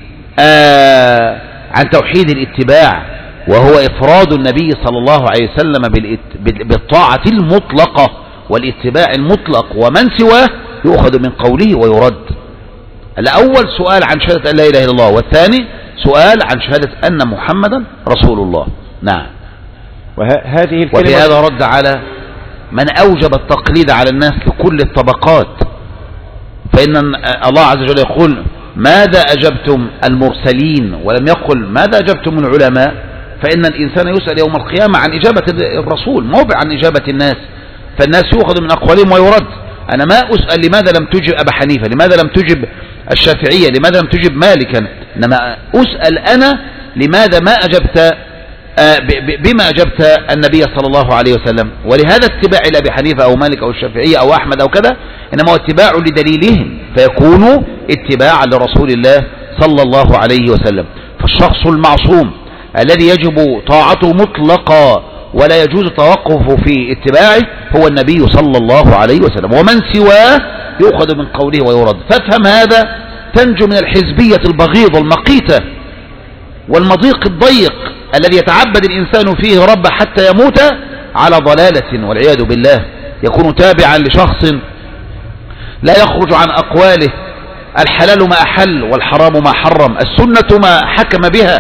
آه عن توحيد الاتباع، وهو إفراد النبي صلى الله عليه وسلم بالطاعة المطلقة والاتباع المطلق، ومن سواه يؤخذ من قوله ويرد. الأول سؤال عن شهادة أن لا إله إلا الله، والثاني سؤال عن شهادة أن محمدا رسول الله. نعم. وهذه وفي هذا رد على من أوجب التقليد على الناس في كل الطبقات، فإن الله عز وجل يقول ماذا أجبتم المرسلين ولم يقل ماذا أجبتم العلماء، فإن الإنسان يسأل يوم القيامة عن إجابة الرسول موضع عن إجابة الناس، فالناس يؤخذ من أقوالهم ويرد. أنا ما أسأل لماذا لم تجب أبا حنيفة، لماذا لم تجب الشافعية، لماذا لم تجب مالكا، إنما أسأل أنا لماذا ما أجبت بما أجبت النبي صلى الله عليه وسلم. ولهذا اتباع لأبي حنيفة أو مالك أو الشافعية أو أحمد أو كذا إنما هو اتباع لدليلهم، فيكون اتباعا لرسول الله صلى الله عليه وسلم. فالشخص المعصوم الذي يجب طاعته مطلقا ولا يجوز التوقف في اتباعه هو النبي صلى الله عليه وسلم، ومن سواه يؤخذ من قوله ويرد. فافهم هذا تنجو من الحزبية البغيضة المقيتة والمضيق الضيق الذي يتعبد الإنسان فيه رب حتى يموت على ضلالة والعياذ بالله، يكون تابعا لشخص لا يخرج عن أقواله، الحلال ما أحل والحرام ما حرم، السنة ما حكم بها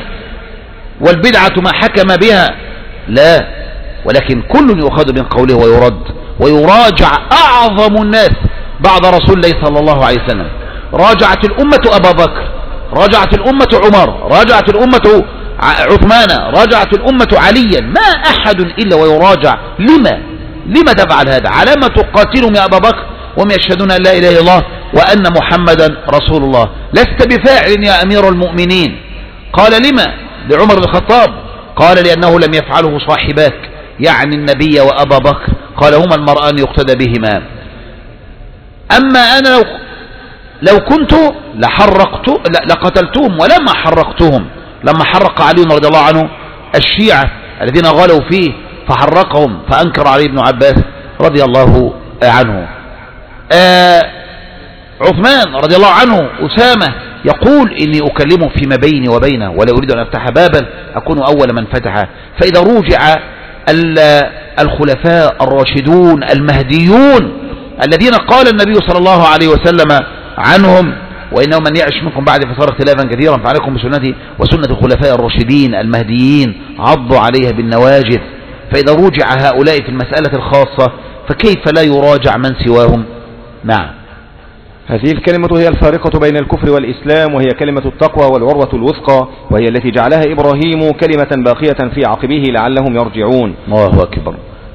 والبدعة ما حكم بها، لا، ولكن كل يؤخذ من قوله ويرد ويراجع. أعظم الناس بعد رسول الله صلى الله عليه وسلم راجعت الأمة أبا بكر، راجعت الأمة عمر، راجعت الأمة عثمان، راجعت الأمة عليا، ما أحد إلا ويراجع. لما لما تفعل هذا؟ على ما تقاتلهم يا أبا بكر وهم يشهدون أن لا إله إلا الله وأن محمدا رسول الله؟ لست بفاعل يا أمير المؤمنين. قال لما؟ لعمر بن الخطاب قال لأنه لم يفعله صاحباك، يعني النبي وأبا بكر، قال هما المرآن يقتدى بهما. أما أنا لو, لو كنت لحرقت لقتلتهم ولما حرقتهم، لما حرق علي رضي الله عنه الشيعة الذين غلوا فيه فحرقهم، فأنكر علي بن عباس رضي الله عنه. آه عثمان رضي الله عنه أسامة يقول إني أكلمه فيما بيني وبينه ولا أريد أن أفتح بابا أكون أول من فتحه. فإذا روجع الخلفاء الراشدون المهديون الذين قال النبي صلى الله عليه وسلم عنهم وإنه من يعش منكم بعد فصار اختلافا كثيرا فعليكم بسنتي وسنة الخلفاء الراشدين المهديين عضوا عليها بالنواجذ. فإذا روجع هؤلاء في المسألة الخاصة فكيف لا يراجع من سواهم؟ نعم. هذه الكلمة هي الفارقة بين الكفر والإسلام، وهي كلمة التقوى والعروة الوثقى، وهي التي جعلها إبراهيم كلمة باقية في عقبه لعلهم يرجعون. الله أكبر.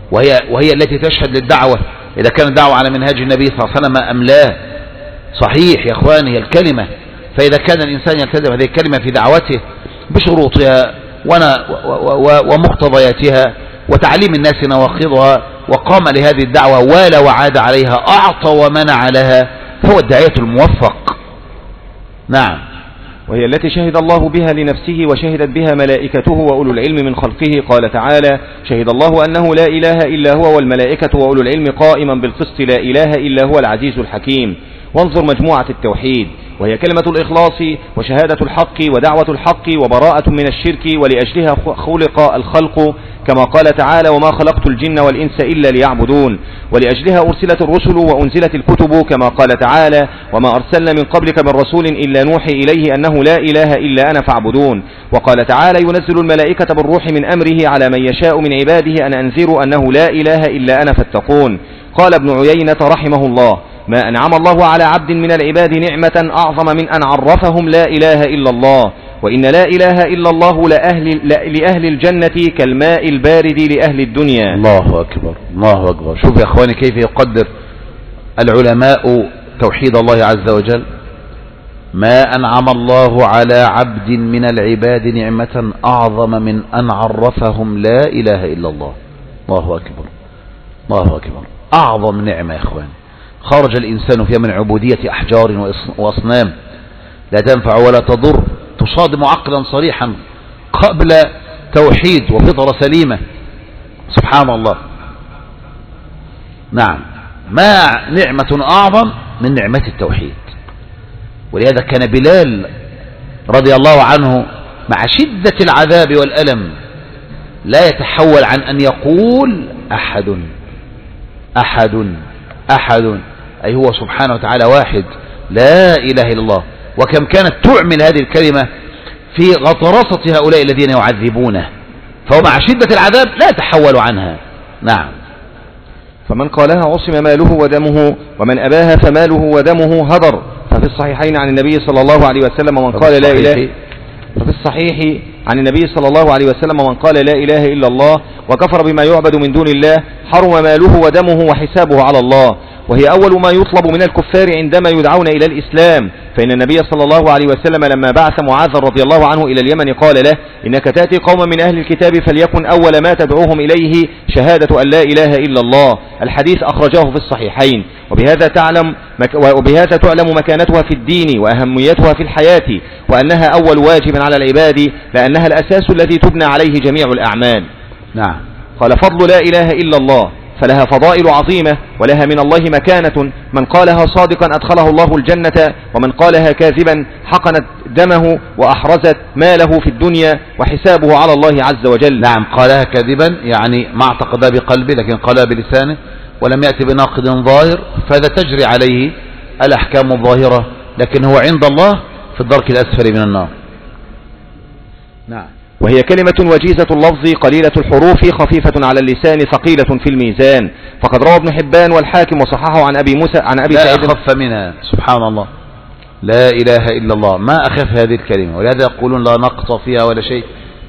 وهي, وهي التي تشهد للدعوة إذا كانت الدعوة على منهاج النبي صلى الله عليه وسلم أم لا. صحيح يا أخواني هي الكلمة، فإذا كان الإنسان يلتزم هذه الكلمة في دعوته بشروطها ومقتضياتها وتعليم الناس نواقضها، وقام لهذه الدعوة ولا وعاد عليها، أعطى ومنع لها، فهو الداعية الموفق. نعم. وهي التي شهد الله بها لنفسه وشهدت بها ملائكته وأولو العلم من خلقه. قال تعالى: شهد الله أنه لا إله إلا هو والملائكة وأولو العلم قائما بالقسط لا إله إلا هو العزيز الحكيم. وانظر مجموعة التوحيد، وهي كلمة الإخلاص وشهادة الحق ودعوة الحق وبراءة من الشرك، ولأجلها خلق الخلق كما قال تعالى: وما خلقت الجن والإنس إلا ليعبدون. ولأجلها أرسلت الرسل وأنزلت الكتب كما قال تعالى: وما أرسلنا من قبلك من رسول إلا نوحي إليه أنه لا إله إلا أنا فاعبدون. وقال تعالى: ينزل الملائكة بالروح من أمره على من يشاء من عباده أن أنذروا أنه لا إله إلا أنا فاتقون. قال ابن عيينة رحمه الله: ما أنعم الله على عبد من العباد نعمة أعظم من أن عرفهم لا إله إلا الله، وإن لا إله إلا الله لأهل, لأهل الجنة كالماء البارد لأهل الدنيا. الله أكبر الله أكبر. شوف يا أخواني كيف يقدر العلماء توحيد الله عز وجل. ما أنعم الله على عبد من العباد نعمة أعظم من أن عرفهم لا إله إلا الله. الله أكبر الله أكبر. أعظم نعمة يا أخواني خرج الإنسان فيها من عبودية أحجار وأصنام لا تنفع ولا تضر، تصادم عقلا صريحا قبل توحيد وفطرة سليمة. سبحان الله. نعم، ما نعمة أعظم من نعمة التوحيد. ولهذا كان بلال رضي الله عنه مع شدة العذاب والألم لا يتحول عن أن يقول أحد أحد أحد، أي هو سبحانه وتعالى واحد لا إله إلا الله. وكم كانت تعمل هذه الكلمة في غطرسة هؤلاء الذين يعذبونه، فهو مع شدة العذاب لا يتحول عنها. نعم. فمن قالها عصم ماله ودمه، ومن أباها فماله ودمه هدر. ففي الصحيحين عن النبي صلى الله عليه وسلم من قال لا إله ففي الصحيح عن النبي صلى الله عليه وسلم من قال لا إله إلا الله وكفر بما يعبد من دون الله حرم ماله ودمه وحسابه على الله. وهي أول ما يطلب من الكفار عندما يدعون إلى الإسلام، فإن النبي صلى الله عليه وسلم لما بعث معاذ رضي الله عنه إلى اليمن قال له: إنك تأتي قوما من أهل الكتاب فليكن أول ما تدعوهم إليه شهادة أن لا إله إلا الله. الحديث أخرجاه في الصحيحين. وبهذا تعلم وبهذا تعلم مكانتها في الدين وأهميتها في الحياة، وأنها أول واجب على العباد، لأنها الأساس الذي تبنى عليه جميع الأعمال. نعم. قال: فضل لا إله إلا الله، فلها فضائل عظيمة ولها من الله مكانة. من قالها صادقا أدخله الله الجنة، ومن قالها كاذبا حقنت دمه وأحرزت ماله في الدنيا وحسابه على الله عز وجل. نعم، قالها كاذبا يعني ما اعتقد بقلبه لكن قالها بلسانه ولم يأتي بناقض ظاهر، فهذا تجري عليه الأحكام الظاهرة، لكن هو عند الله في الدرك الأسفل من النار. نعم. وهي كلمة وجيزة اللفظ قليلة الحروف خفيفة على اللسان ثقيلة في الميزان. فقد روى ابن حبان والحاكم وصححه عن أبي موسى عن أبي سعيد. لا أخف منها. سبحان الله، لا إله إلا الله ما أخف هذه الكلمة، ولهذا يقولون لا نقص فيها ولا شيء،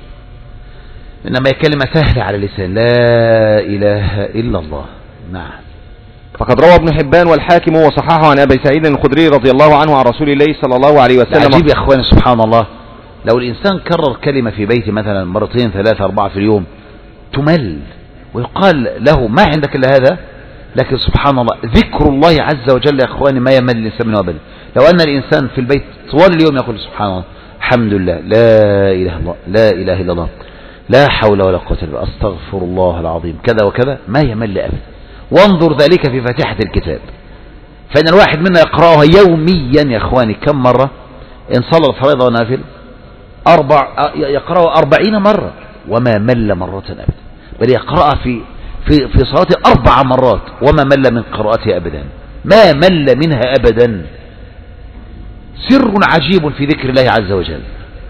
إنما هي كلمة سهلة على اللسان، لا إله إلا الله. نعم. فقد روى ابن حبان والحاكم وصححه عن أبي سعيد الخدري رضي الله عنه عن رسول الله صلى الله عليه وسلم. عجيب يا أخواني سبحان الله، لو الإنسان كرر كلمة في بيته مثلا مرتين ثلاثة أربعة في اليوم تمل، ويقال له ما عندك إلا هذا، لكن سبحان الله ذكر الله عز وجل يا أخواني ما يمل الإنسان منه أبدا. لو أن الإنسان في البيت طوال اليوم يقول سبحان الله الحمد لله لا إله إلا الله لا إله إلا الله لا حول ولا قوة إلا بالله أستغفر الله العظيم كذا وكذا ما يمل أبدا. وانظر ذلك في فاتحة الكتاب، فإن الواحد منا يقرأها يوميا يا أخواني كم مرة؟ إن صلى الفريضة ونافل أربع يقرأها أربعين مرة وما مل مرة أبدا، بل يقرأها في في في صلاته أربع مرات وما مل من قراءتها أبدا، ما مل منها أبدا. سر عجيب في ذكر الله عز وجل.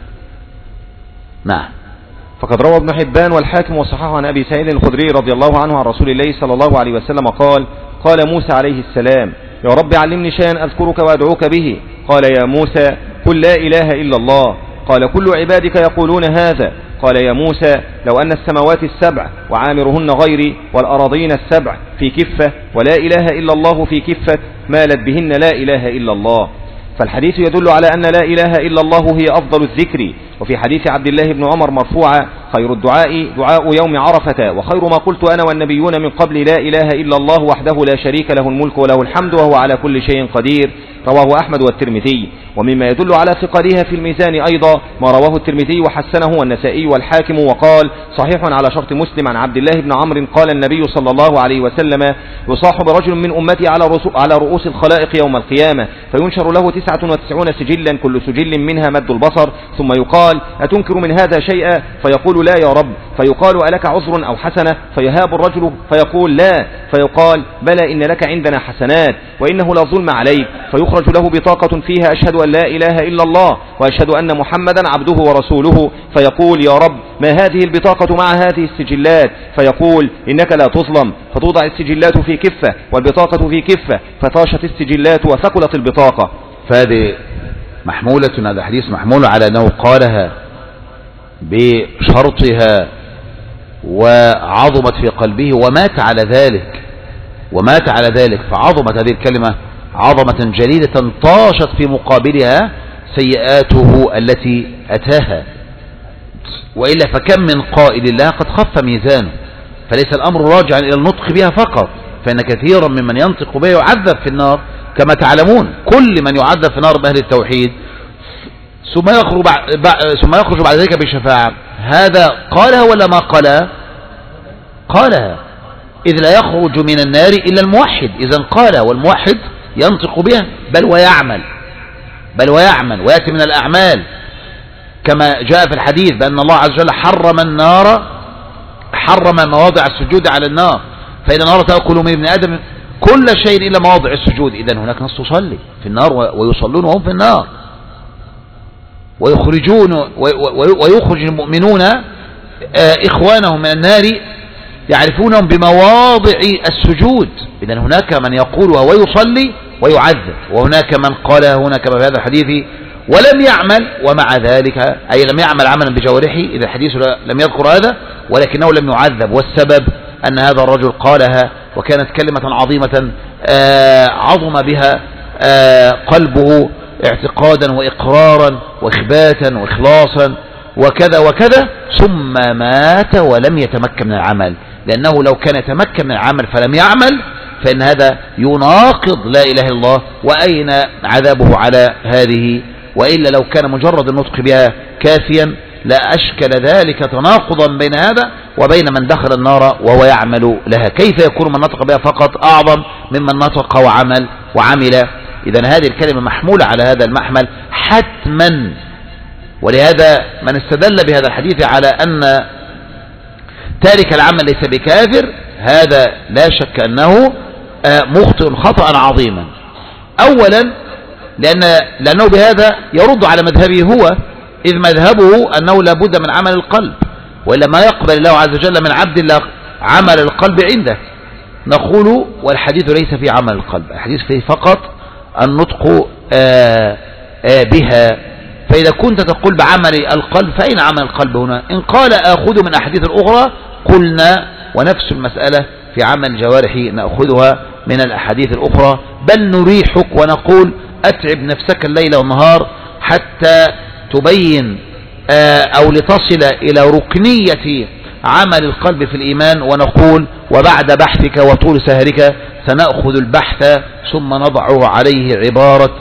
نعم. فقد روى ابن حبان والحاكم وصححه عن أبي سعيد الخدري رضي الله عنه عن رسول الله صلى الله عليه وسلم قال: قال موسى عليه السلام: يا رب علمني شيئا أذكرك وأدعوك به. قال: يا موسى قل لا إله إلا الله. قال: كل عبادك يقولون هذا. قال يا موسى لو أن السماوات السبع وعامرهن غيري والأراضين السبع في كفة ولا إله إلا الله في كفة مالت بهن لا إله إلا الله. فالحديث يدل على أن لا إله إلا الله هي أفضل الذكر. وفي حديث عبد الله بن عمر مرفوعا خير الدعاء دعاء يوم عرفة وخير ما قلت أنا والنبيون من قبل لا إله إلا الله وحده لا شريك له الملك وله الحمد وهو على كل شيء قدير. رواه أحمد والترمذي. ومما يدل على ثقلها في الميزان أيضا ما رواه الترمذي وحسنه والنسائي والحاكم وقال صحيح على شرط مسلم عن عبد الله بن عمرو قال النبي صلى الله عليه وسلم يصاحب رجل من أمتي على رؤوس الخلائق يوم القيامة فينشر له تسعة وتسعون سجلا كل سجل منها مد البصر ثم يقال أتنكر من هذا شيئا فيقول لا يا رب فيقال ألك عذر أو حسنة فيهاب الرجل فيقول لا فيقال بلى إن لك عندنا حسنات وإنه لا ظلم عليك فيخرج له بطاقة فيها أشهد أن لا إله إلا الله وأشهد أن محمدا عبده ورسوله فيقول يا رب ما هذه البطاقة مع هذه السجلات فيقول إنك لا تظلم فتوضع السجلات في كفة والبطاقة في كفة فطاشت السجلات وثقلت البطاقة. فهذه محمولة هذا الحديث محمول على أنه قالها بشرطها وعظمت في قلبه ومات على ذلك ومات على ذلك فعظمت هذه الكلمة عظمة جليلة طاشت في مقابلها سيئاته التي أتاها. وإلا فكم من قائل الله قد خف ميزانه فليس الأمر راجعا إلى النطق بها فقط فإن كثيرا ممن ينطق بها يعذب في النار كما تعلمون. كل من يعذب في النار بأهل التوحيد ثم يخرج ثم يخرج بعد ذلك بشفاعة هذا قالها ولا ما قالها؟ قالها إذ لا يخرج من النار إلا الموحد. إذا قال والموحد ينطق بها بل ويعمل بل ويعمل ويأتي من الأعمال كما جاء في الحديث بأن الله عز وجل حرم النار حرم مواضع السجود على النار فإن النار تأكل من ابن آدم كل شيء إلا مواضع السجود. إذن هناك ناس تصلي في النار ويصلون وهم في النار ويخرجون ويخرج المؤمنون إخوانهم من النار يعرفونهم بمواضع السجود. إذن هناك من يقول وهو يصلي ويعذب وهناك من قال هنا كما في هذا الحديث ولم يعمل ومع ذلك أي لم يعمل عملا بجوارحه إذا الحديث لم يذكر هذا ولكنه لم يعذب والسبب أن هذا الرجل قالها وكانت كلمة عظيمة عظم بها قلبه اعتقادا وإقرارا وإخباتا وإخلاصا وكذا وكذا ثم مات ولم يتمكن من العمل لأنه لو كان يتمكن من العمل فلم يعمل فإن هذا يناقض لا إله إلا الله وأين عذابه على هذه. وإلا لو كان مجرد النطق بها كافيا لا أشكل ذلك تناقضا بين هذا وبين من دخل النار وهو يعمل لها. كيف يكون من نطق بها فقط أعظم ممن نطق وعمل وعمل؟ إذن هذه الكلمة محمولة على هذا المحمل حتما. ولهذا من استدل بهذا الحديث على أن تارك العمل ليس بكافر هذا لا شك أنه مخطئ خطأ عظيما. أولا لأن لأنه بهذا يرد على مذهبه هو إذ مذهبه أنه لا بد من عمل القلب وإلا ما يقبل الله عز وجل من عبد الله عمل القلب عنده. نقول والحديث ليس في عمل القلب الحديث فيه فقط النطق آآ آآ بها. فإذا كنت تقول بعمل القلب فأين عمل القلب هنا؟ إن قال آخذ من أحاديث الأخرى قلنا ونفس المسألة في عمل الجوارح نأخذها من الأحاديث الأخرى بل نريحك ونقول أتعب نفسك الليل والنهار حتى تبين أو لتصل إلى ركنية عمل القلب في الإيمان ونقول وبعد بحثك وطول سهرك سنأخذ البحث ثم نضع عليه عبارة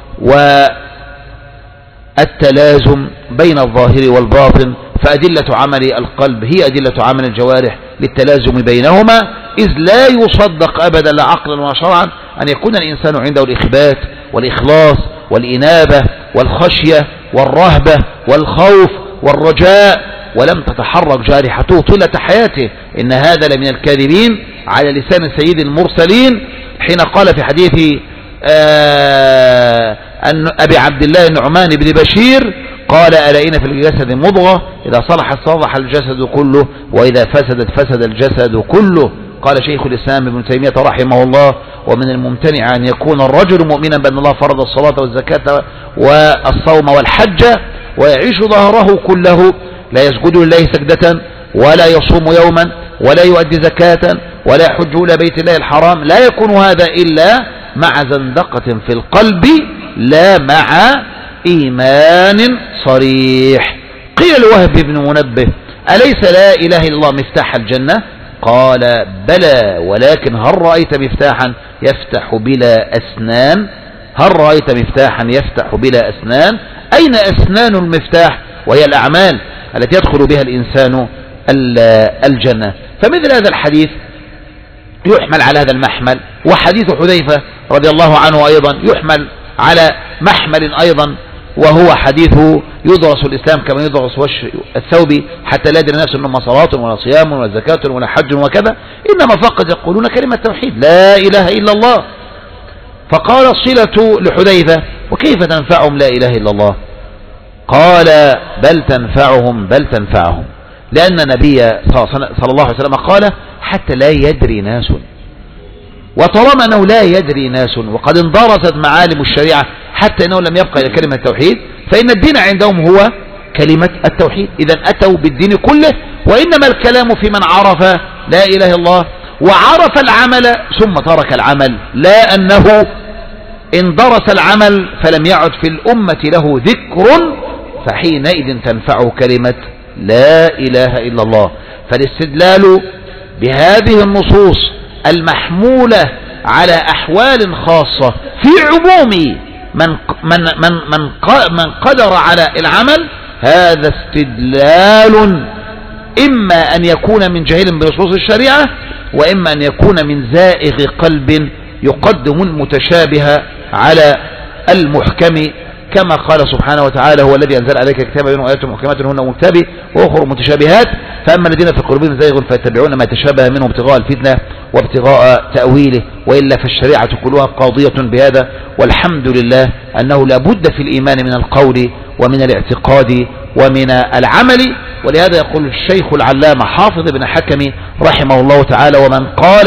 والتلازم بين الظاهر والباطن فأدلة عمل القلب هي أدلة عمل الجوارح للتلازم بينهما إذ لا يصدق أبدا لا عقلا ولا شرعا أن يكون الإنسان عنده الإخبات والإخلاص والإنابة والخشية والرهبة والخوف والرجاء ولم تتحرك جارحته طيلة حياته. إن هذا لمن الكاذبين على لسان سيد المرسلين حين قال في حديث أن أبي عبد الله النعمان بن بشير قال ألا إن في الجسد مضغة إذا صلحت صلح الجسد كله وإذا فسدت فسد الجسد كله. قال شيخ الإسلام ابن تيمية رحمه الله ومن الممتنع أن يكون الرجل مؤمنا بأن الله فرض الصلاة والزكاة والصوم والحج ويعيش ظهره كله لا يسجد لله سجدة ولا يصوم يوما ولا يؤدي زكاة ولا يحج إلى بيت الله الحرام، لا يكون هذا إلا مع زندقة في القلب لا مع إيمان صريح. قيل لوهب بن منبه أليس لا إله إلا الله مفتاح الجنة؟ قال بلى، ولكن هل رأيت مفتاحا يفتح بلا أسنان؟ هل رأيت مفتاحا يفتح بلا أسنان؟ أين أسنان المفتاح؟ وهي الأعمال التي يدخل بها الإنسان الجنة. فمثل هذا الحديث يحمل على هذا المحمل، وحديث حذيفة رضي الله عنه أيضا يحمل على محمل أيضا، وهو حديث يدرس الإسلام كما يدرس وش الثوب حتى لا يدري الناس إنما صلاة ولا صيام ولا زكاة ولا حج وكذا، إنما فقط يقولون كلمة توحيد لا إله إلا الله. فقال الصلة لحذيفة وكيف تنفعهم لا إله إلا الله؟ قال بل تنفعهم بل تنفعهم لأن النبي صلى الله عليه وسلم قال حتى لا يدري ناس، وطالما أنه لا يدري ناس وقد اندرست معالم الشريعة حتى أنه لم يبقى إلى كلمة التوحيد، فإن الدين عندهم هو كلمة التوحيد. إذن أتوا بالدين كله، وإنما الكلام في من عرف لا إله إلا الله وعرف العمل ثم ترك العمل، لا أنه اندرس العمل فلم يعد في الأمة له ذكر فحينئذ تنفعه كلمة لا إله إلا الله. فالاستدلال بهذه النصوص المحمولة على أحوال خاصة في عموم من من من من من قدر على العمل، هذا استدلال إما أن يكون من جاهل بنصوص الشريعة، وإما أن يكون من زائغ قلب يقدم المتشابه على المحكم، كما قال سبحانه وتعالى هو الذي أنزل عليك الكتاب منه آيات محكمات هن أم الكتاب وأخر متشابهات، فأما الذين في قلوبهم زيغ فيتبعون ما تشابه منه ابتغاء الفتنة وابتغاء تأويله، وإلا فالشريعة كلها قاضية بهذا. والحمد لله أنه لا بد في الإيمان من القول ومن الاعتقاد ومن العمل. ولهذا يقول الشيخ العلامة حافظ بن حكم رحمه الله تعالى ومن قال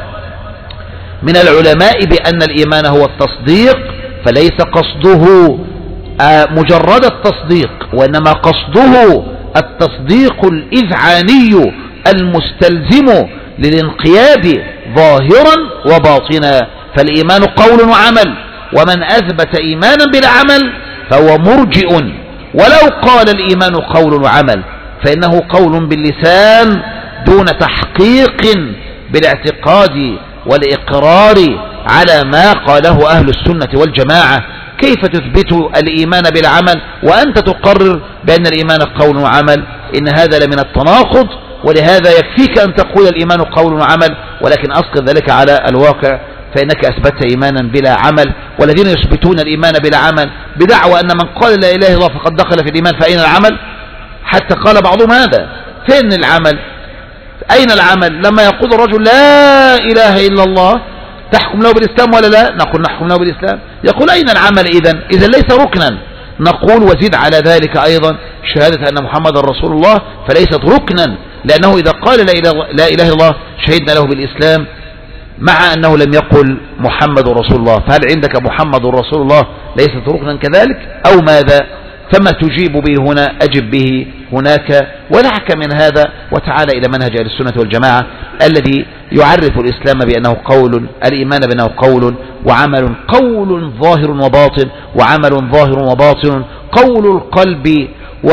من العلماء بأن الإيمان هو التصديق فليس قصده مجرد التصديق، وإنما قصده التصديق الإذعاني المستلزم للانقياد ظاهرا وباطنا. فالإيمان قول وعمل، ومن أثبت إيمانا بلا عمل فهو مرجئ، ولو قال الإيمان قول وعمل فإنه قول باللسان دون تحقيق بالاعتقاد والإقرار على ما قاله أهل السنة والجماعة. كيف تثبت الإيمان بالعمل وأنت تقرر بأن الإيمان قول وعمل؟ إن هذا لمن التناقض. ولهذا يكفيك أن تقول الإيمان قول وعمل، ولكن أسقط ذلك على الواقع فإنك أثبتت إيمانا بلا عمل. والذين يثبتون الإيمان بلا عمل بدعوى أن من قال لا إله إلا الله فقد دخل في الإيمان، فأين العمل؟ حتى قال بعضهم هذا، فين العمل؟ أين العمل؟ لما يقول الرجل لا إله إلا الله تحكم له بالإسلام ولا لا؟ نقول نحكم له بالإسلام. يقول أين العمل إذن؟ إذن ليس ركنا. نقول وزيد على ذلك أيضا شهادة أن محمد رسول الله فليست ركنا، لأنه إذا قال لا إله إلا الله شهدنا له بالإسلام مع أنه لم يقل محمد رسول الله. فهل عندك محمد رسول الله ليست ركنا كذلك أو ماذا؟ فما تجيب به هنا أجب به هناك، ودعك من هذا وتعالى إلى منهج أهل السنة والجماعة الذي يعرف الإسلام بأنه قول، الإيمان بأنه قول وعمل، قول ظاهر وباطن وعمل ظاهر وباطن، قول القلب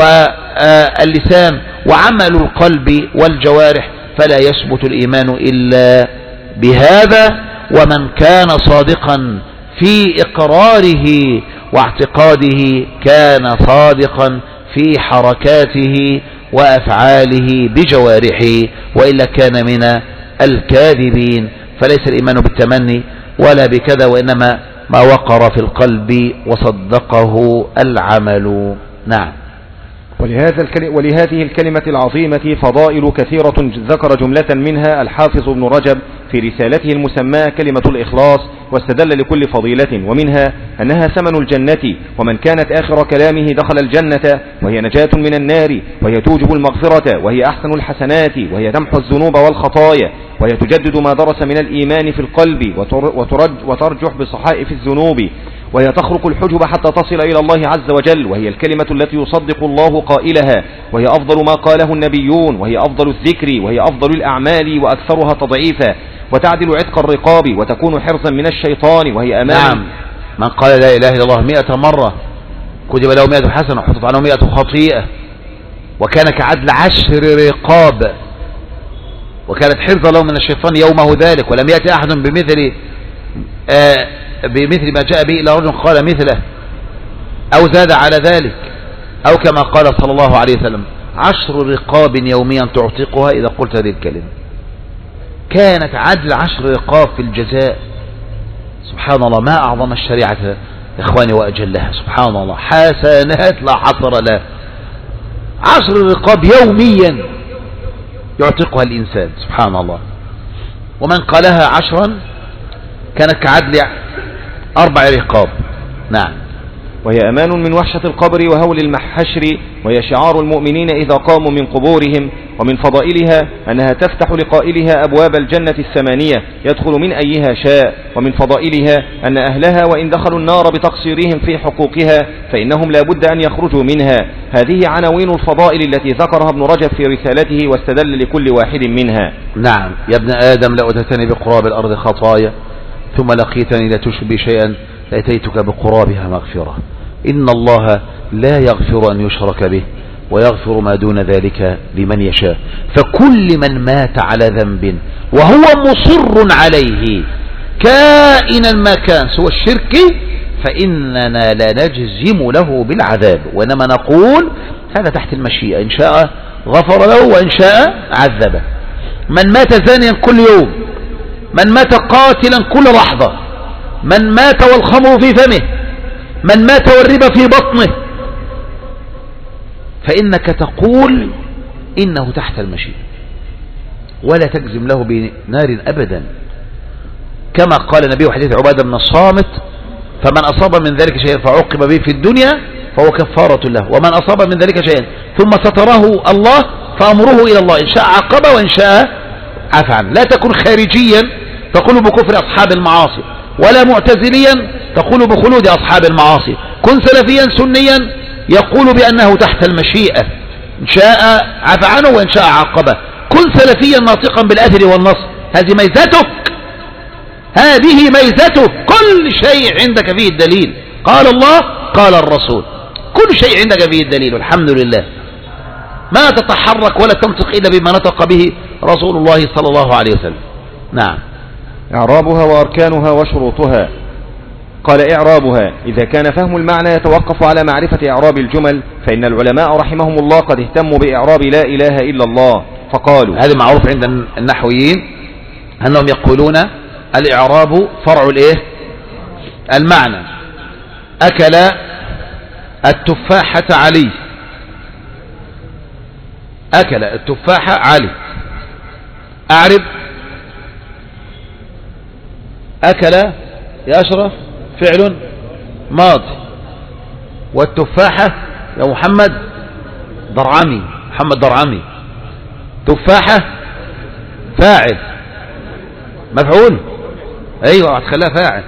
واللسان وعمل القلب والجوارح، فلا يثبت الإيمان إلا بهذا. ومن كان صادقا في إقراره واعتقاده كان صادقا في حركاته وأفعاله بجوارحه، وإلا كان من الكاذبين. فليس الإيمان بالتمني ولا بكذا، وإنما ما وقر في القلب وصدقه العمل. نعم. ولهذا ولهذه الكلمة العظيمة فضائل كثيرة ذكر جملة منها الحافظ ابن رجب في رسالته المسماة كلمة الإخلاص، واستدل لكل فضيلة، ومنها أنها ثمن الجنة، ومن كانت آخر كلامه دخل الجنة، وهي نجاة من النار، وهي توجب المغفرة، وهي أحسن الحسنات، وهي تمحو الذنوب والخطايا، وهي تجدد ما درس من الإيمان في القلب وترج وترجح بصحائف الذنوب، وهي تخرق الحجب حتى تصل إلى الله عز وجل، وهي الكلمة التي يصدق الله قائلها، وهي أفضل ما قاله النبيون، وهي أفضل الذكر، وهي أفضل الأعمال وأكثرها تضعيفا، وتعدل عتق الرقاب، وتكون حرزا من الشيطان، وهي أمان. نعم، من قال لا إله إلا الله مئة مرة كتب له مئة حسنة وحطت عنه مئة خطيئة، وكان كعدل عشر رقاب، وكانت حرزا له من الشيطان يومه ذلك. ولم يأتي أحد بمثل آه بمثل ما جاء به إلا رجل قال مثله أو زاد على ذلك، أو كما قال صلى الله عليه وسلم عشر رقاب يوميا تعتقها إذا قلت هذه الكلمة. كانت عدل عشر رقاب في الجزاء. سبحان الله، ما أعظم الشريعة يا إخواني وأجلها. سبحان الله، حسنات لا حصر لها. عشر رقاب يوميا يعتقها الإنسان. سبحان الله. ومن قالها عشرا كانت كعدل أربع رقاب. نعم. وهي أمان من وحشة القبر وهول المحشر، وهي شعار المؤمنين إذا قاموا من قبورهم. ومن فضائلها أنها تفتح لقائلها أبواب الجنة الثمانية يدخل من أيها شاء. ومن فضائلها أن أهلها وإن دخلوا النار بتقصيرهم في حقوقها فإنهم لا بد أن يخرجوا منها. هذه عناوين الفضائل التي ذكرها ابن رجب في رسالته واستدل لكل واحد منها. نعم. يا ابن آدم لأتتني بقراب الأرض خطايا ثم لقيتني لا تشرك بي شيئا لأتيتك بقرابها مغفرة. إن الله لا يغفر أن يشرك به ويغفر ما دون ذلك لمن يشاء. فكل من مات على ذنب وهو مصر عليه كائنا ما كان سوى الشرك فإننا لا نجزم له بالعذاب، وإنما نقول هذا تحت المشيئة، إن شاء غفر له وإن شاء عذبه. من مات زانيا كل يوم، من مات قاتلا كل لحظة، من مات والخمر في فمه، من مات والربا في بطنه، فإنك تقول إنه تحت المشيئة ولا تجزم له بنار أبدا، كما قال النبي حديث عبادة بن الصامت فمن أصاب من ذلك شيئا فعوقب به في الدنيا فهو كفارة له، ومن أصاب من ذلك شيئا ثم ستره الله فأمره إلى الله، إن شاء عقب وإن شاء عفى عنه. لا تكن خارجيا تقول بكفر أصحاب المعاصي، ولا معتزليا تقول بخلود أصحاب المعاصي. كن سلفيا سنيا يقول بأنه تحت المشيئة، إن شاء عفى عنه وإن شاء عقبه. كن سلفيا ناطقا بالأثر والنص، هذه ميزتك، هذه ميزتك. كل شيء عندك فيه الدليل، قال الله قال الرسول، كل شيء عندك فيه الدليل والحمد لله. ما تتحرك ولا تنطق إلا بما نطق به رسول الله صلى الله عليه وسلم. نعم. إعرابها وأركانها وشروطها. قال إعرابها إذا كان فهم المعنى يتوقف على معرفة إعراب الجمل، فإن العلماء رحمهم الله قد اهتموا بإعراب لا إله إلا الله فقالوا، هذا معروف عند النحويين أنهم يقولون الإعراب فرع الإيه؟ المعنى. أكل التفاحة علي، أكل التفاحة علي. أعرب أكل يا أشرف فعل ماضي، والتفاحة يا محمد ضرعمي، محمد ضرعمي. تفاحة فاعل مفعول، ايوه هتخليها فاعل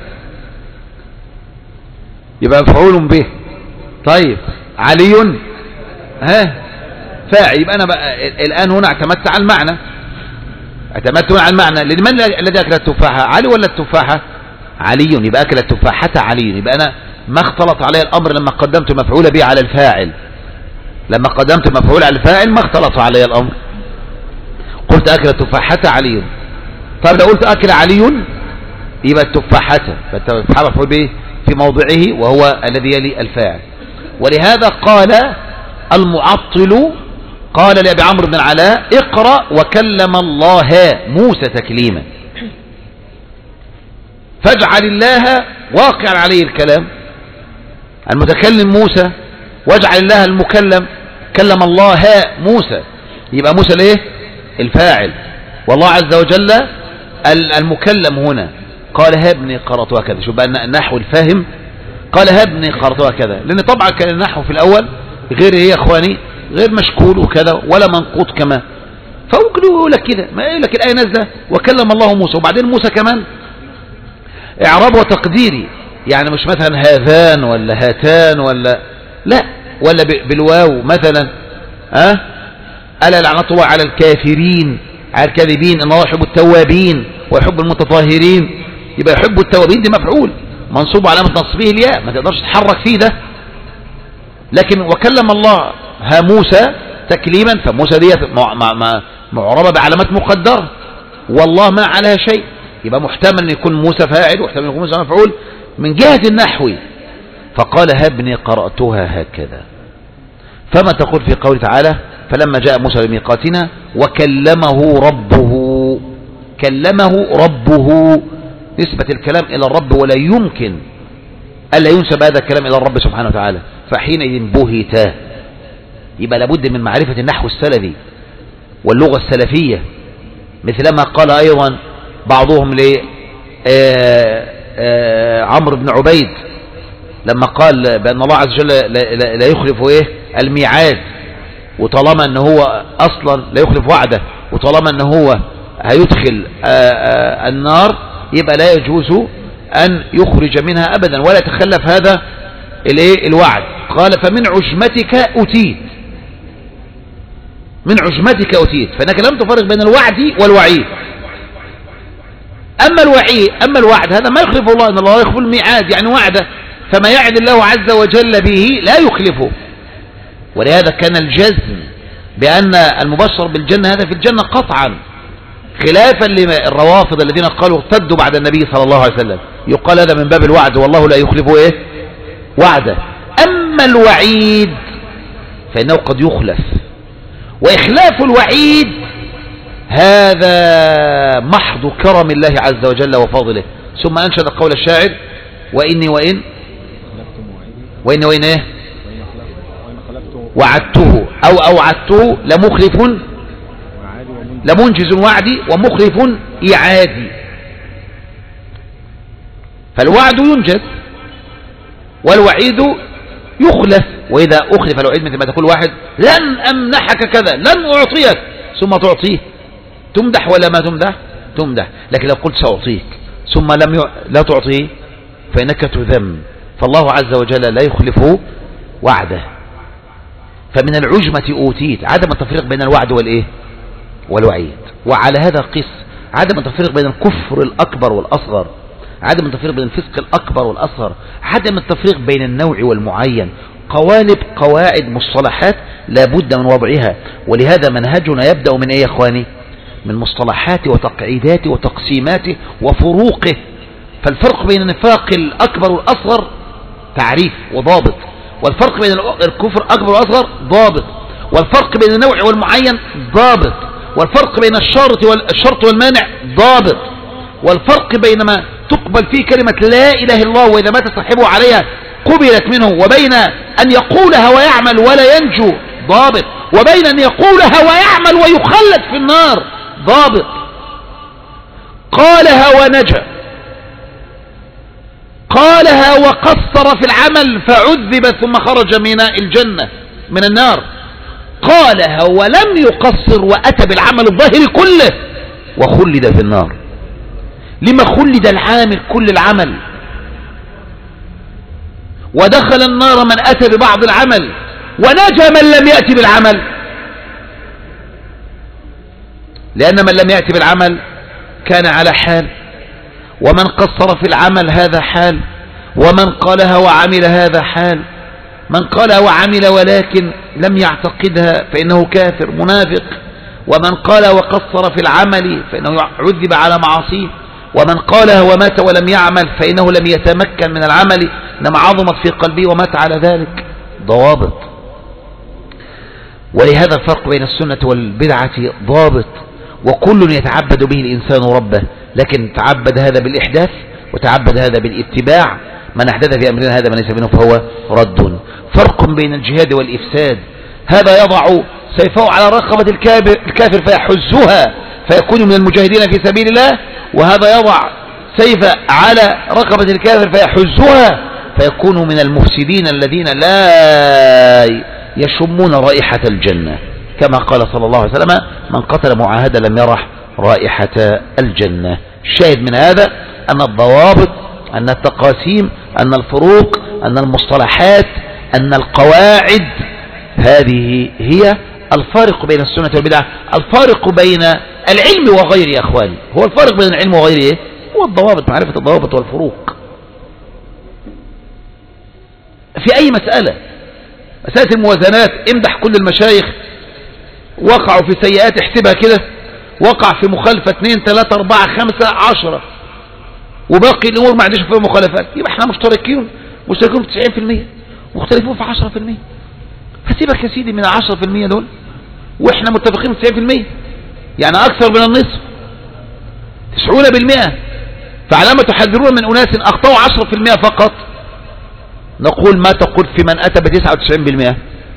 يبقى مفعول به. طيب علي ها فاعل، يبقى انا بقى الان هنا اعتمدت على المعنى، اعتمدت على المعنى. لمن الذي اكل التفاحة، علي ولا التفاحة؟ علي، يبقى اكل التفاحة علي. يبقى انا ما اختلط علي الامر لما قدمت مفعول به على الفاعل، لما قدمت مفعول على الفاعل ما اختلط علي الامر، قلت اكل التفاحة علي. طيب لو قلت اكل علي يبقى التفاحة، فالتفاحة مفعول به في موضعه وهو الذي يلي الفاعل. ولهذا قال المعطل، قال لأبي عمرو بن العلاء اقرأ وكلم الله موسى تكليما، فاجعل الله واقعا عليه الكلام، المتكلم موسى، واجعل الله المكلم، كلم الله موسى، يبقى موسى الايه؟ الفاعل، والله عز وجل المكلم هنا. قال هبني قرأت وكذا، شوف بقى النحو الفاهم، قال هبني قرأت وكذا، لأن طبعا كان النحو في الأول غير ايه يا اخواني، غير مشكول وكذا ولا منقوط كمان، فممكن يقول لك كده، ما يقول لك الآية نازلة وكلم الله موسى، وبعدين موسى كمان إعراب وتقديري يعني مش مثلا هذان ولا هاتان ولا لا، ولا بالواو مثلا. ها أه؟ ألا لعنة الله على الكافرين على الكاذبين، إن الله يحب التوابين ويحب المتطهرين. يبقى يحب التوابين دي مفعول منصوب علامة نصبه الياء، ما تقدرش تتحرك فيه ده. لكن وكلم الله ها موسى تكليما، فموسى دي معربة بعلامات مقدرة، والله ما عليها شيء. يبقى محتمل أن يكون موسى فاعل واحتمل أن يكون موسى مفعول من جهة النحو. فقال هبني قرأتها هكذا. فما تقول في قوله تعالى فلما جاء موسى لميقاتنا وكلمه ربه، كلمه ربه نسبة الكلام إلى الرب، ولا يمكن ألا ينسب هذا الكلام إلى الرب سبحانه وتعالى. فحينئذ بهتا. يبقى لابد من معرفة النحو السلفي واللغة السلفية، مثلما قال أيضا بعضهم لعمرو بن عبيد لما قال بأن الله عز وجل لا يخلف إيه الميعاد، وطالما أنه هو أصلا لا يخلف وعده، وطالما أنه هو هيدخل النار يبقى لا يجوز أن يخرج منها أبدا ولا يتخلف هذا الوعد. قال فمن عجمتك أتيت، من عجمتك أتيت، فإنك لم تفرق بين الوعد والوعيد. أما الوعيد أما الوعد هذا ما يخلف الله، إن الله يخلف الميعاد يعني وعده، فما يعد الله عز وجل به لا يخلفه. ولهذا كان الجزم بأن المبشر بالجنة هذا في الجنة قطعا، خلافا للروافض الذين قالوا ارتدوا بعد النبي صلى الله عليه وسلم. يقال هذا من باب الوعد والله لا يخلف ايه وعده. أما الوعيد فإنه قد يخلف، وإخلاف الوعيد هذا محض كرم الله عز وجل وفضله. ثم أنشد قول الشاعر وإني وإن وإني وإن إيه وعدته أو أوعدته لمخلف لمنجز وعدي ومخلف إعادي. فالوعد ينجز والوعيد يخلف، وإذا أخلف الوعيد مثل ما تقول واحد لن أمنحك كذا لن أعطيك ثم تعطيه، تمدح ولا ما تمدح؟ تمدح. لكن لو قلت سأعطيك ثم لم ي... لا تعطيه فإنك تذم. فالله عز وجل لا يخلف وعده. فمن العجمة أوتيت عدم التفريق بين الوعد والإيه والوعيد. وعلى هذا قس عدم التفريق بين الكفر الأكبر والأصغر، عدم التفريق بين الفسق الأكبر والأصغر، عدم التفريق بين النوع والمعين. قوالب قواعد مصطلحات لابد من وضعها. ولهذا منهجنا يبدأ من ايه يا اخواني؟ من مصطلحات وتقعيدات وتقسيمات وفروقه. فالفرق بين النفاق الأكبر والأصغر تعريف وضابط، والفرق بين الكفر الأكبر والأصغر ضابط، والفرق بين النوع والمعين ضابط، والفرق بين الشرط والشرط والمانع ضابط، والفرق بين ما تقبل فيه كلمة لا إله إلا الله وإذا مات صاحبه عليها قبلت منه، وبين أن يقولها ويعمل ولا ينجو ضابط، وبين أن يقولها ويعمل ويخلد في النار ضابط. قالها ونجا، قالها وقصر في العمل فعذب ثم خرج من الجنة من النار، قالها ولم يقصر وأتى بالعمل الظاهر كله وخلد في النار. لما خلد العامل كل العمل ودخل النار من أتى ببعض العمل، ونجا من لم يأتي بالعمل؟ لأن من لم يأتي بالعمل كان على حال، ومن قصر في العمل هذا حال، ومن قالها وعمل هذا حال. من قالها وعمل ولكن لم يعتقدها فإنه كافر منافق، ومن قالها وقصر في العمل فإنه عذب على معاصيه، ومن قالها ومات ولم يعمل فإنه لم يتمكن من العمل إنما عظمت في قلبه ومات على ذلك. ضوابط. ولهذا الفرق بين السنة والبدعة ضابط، وكل يتعبد به الإنسان ربه، لكن تعبد هذا بالإحداث وتعبد هذا بالاتباع. من أحدث في أمرنا هذا ما ليس منه فهو رد. فرق بين الجهاد والإفساد، هذا يضع سيفه على رقبة الكافر فيحزها فيكون من المجاهدين في سبيل الله، وهذا يضع سيف على رقبة الكافر فيحزها فيكون من المفسدين الذين لا يشمون رائحة الجنة، كما قال صلى الله عليه وسلم من قتل معاهدا لم يرح رائحة الجنة. الشاهد من هذا أن الضوابط أن التقاسيم، أن الفروق، أن المصطلحات، أن القواعد، هذه هي الفارق بين السنة والبدعة. الفارق بين العلم وغيره يا أخواني، هو الفارق بين العلم وغيره هو الضوابط، معرفة الضوابط والفروق في أي مسألة. مسألة الموازنات، امدح كل المشايخ وقعوا في سيئات، احسبها كده، وقع في مخالفة اثنين ثلاثة أربعة خمسة عشرة وباقي الأمور ما عنديش فيها مخالفات، يبقى احنا مشتركين مشتركين في تسعين في المية، مختلفون في عشرة في المية. هسيبك يا سيدي من العشرة في المية دول واحنا متفقين في تسعين في المية، يعني أكثر من النصف، تسعون بالمئة. فعلامة تحذرون من أناس أخطأوا عشرة في المئة فقط، نقول ما تقول في من أتى بتسعة وتسعين بالمئة،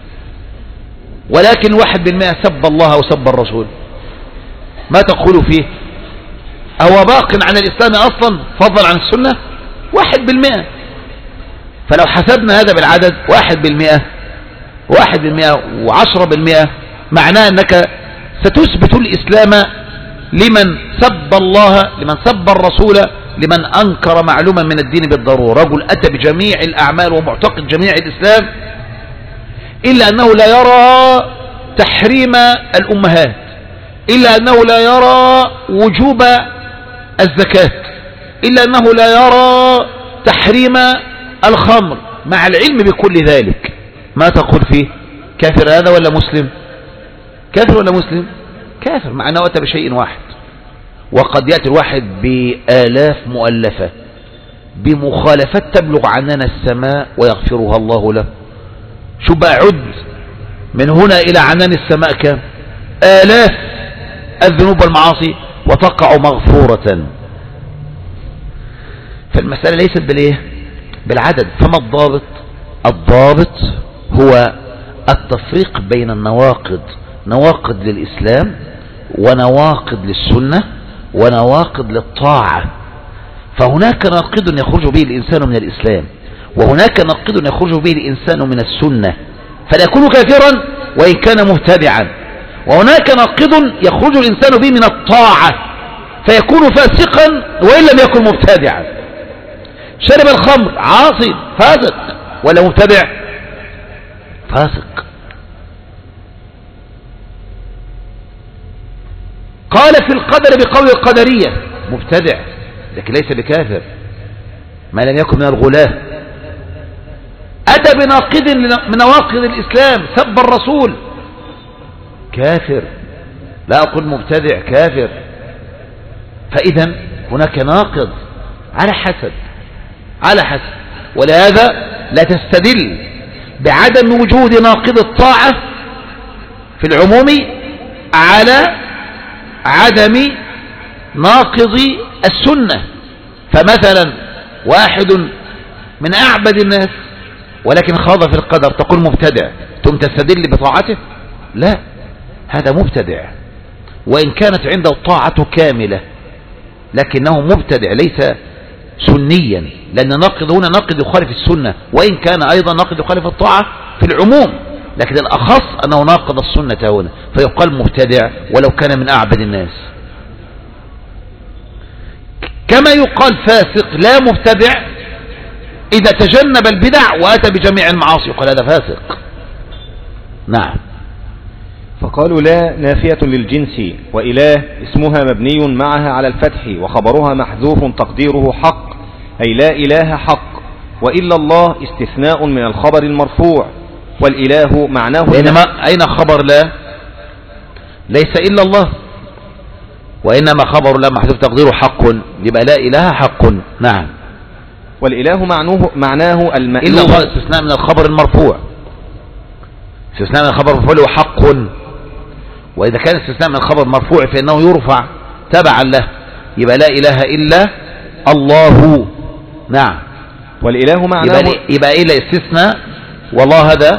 ولكن واحد بالمئة سب الله وسب الرسول، ما تقول فيه؟ هو باق عن الإسلام أصلا فضلا عن السنة؟ واحد بالمئة. فلو حسبنا هذا بالعدد، واحد بالمئة واحد بالمئة وعشرة بالمئة، معناه أنك ستثبت الإسلام لمن سب الله، لمن سب الرسول، لمن أنكر معلوما من الدين بالضرورة. رجل أتى بجميع الأعمال ومعتقد جميع الإسلام، إلا أنه لا يرى تحريم الأمهات، إلا أنه لا يرى وجوب الزكاة، إلا أنه لا يرى تحريم الخمر، مع العلم بكل ذلك. ما تقول فيه؟ كافر هذا ولا مسلم؟ كافر ولا مسلم؟ كافر، مع أنه أتى بشيء واحد. وقد يأتي الواحد بآلاف مؤلفة بمخالفات تبلغ عننا السماء ويغفرها الله له. شو بقى، عد من هنا إلى عنان السماء كم؟ آلاف الذنوب والمعاصي وتقع مغفورة. فالمسألة ليست بالإيه؟ بالعدد. فما الضابط؟ الضابط هو التفريق بين النواقض، نواقض للإسلام ونواقض للسنة ونواقض للطاعة. فهناك ناقض يخرج به الإنسان من الإسلام، وهناك ناقض يخرج به الإنسان من السنة فلا يكون كافرا وإن كان مبتدعا، وهناك ناقض يخرج الإنسان به من الطاعة فيكون فاسقا وإن لم يكن مبتدعا. شرب الخمر عاصي فاسق ولا مبتدع؟ فاسق. قال في القدر بقول القدرية مبتدع، لكن ليس بكافر ما لم يكن من الغلاة. أتى بناقض من نواقض الإسلام، سب الرسول، كافر، لا أقول مبتدع، كافر. فإذا هناك ناقض على حسب على حسب ولهذا لا تستدل بعدم وجود ناقض الطاعة في العموم على عدم ناقض السنة. فمثلا واحد من أعبد الناس ولكن خاض في القدر، تقول مبتدع، ثم تستدل بطاعته؟ لا، هذا مبتدع وإن كانت عنده الطاعة كاملة، لكنه مبتدع ليس سنيا، لأن ناقض هنا ناقض يخالف السنة، وإن كان أيضا ناقض يخالف الطاعة في العموم، لكن الأخص أنه ناقض السنة هنا فيقال مبتدع ولو كان من أعبد الناس. كما يقال فاسق لا مبتدع إذا تجنب البدع وأتى بجميع المعاصي، يقال هذا فاسق. نعم. فقالوا لا نافية للجنس، وإله اسمها مبني معها على الفتح وخبرها محذوف تقديره حق، أي لا إله حق، وإلا الله استثناء من الخبر المرفوع، والإله معناه بينما أين خبر لا؟ ليس إلا الله، وإنما خبر لا محذوف تقديره حق، يبقى لا إله حق. نعم. والإله معناه معناه المألوف، إلا الله استثناء من الخبر المرفوع، استثناء من الخبر المرفوع له حق، وإذا كان استثناء من الخبر المرفوع فإنه يرفع تبعا له، يبقى لا إله إلا الله. نعم. والإله معناه يبقى, يبقى إلا استثناء، والله هذا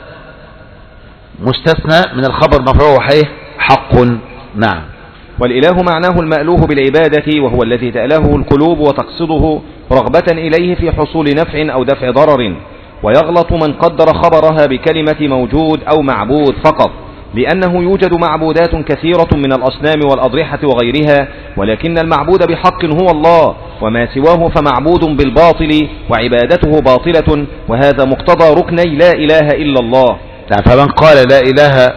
مستثنى من الخبر المرفوع وحيه حق. نعم. والإله معناه المألوه بالعبادة، وهو الذي تألهه القلوب وتقصده رغبة إليه في حصول نفع أو دفع ضرر. ويغلط من قدر خبرها بكلمة موجود أو معبود فقط، لأنه يوجد معبودات كثيرة من الأصنام والأضرحة وغيرها، ولكن المعبود بحق هو الله، وما سواه فمعبود بالباطل وعبادته باطلة، وهذا مقتضى ركني لا إله إلا الله. فمن قال لا إله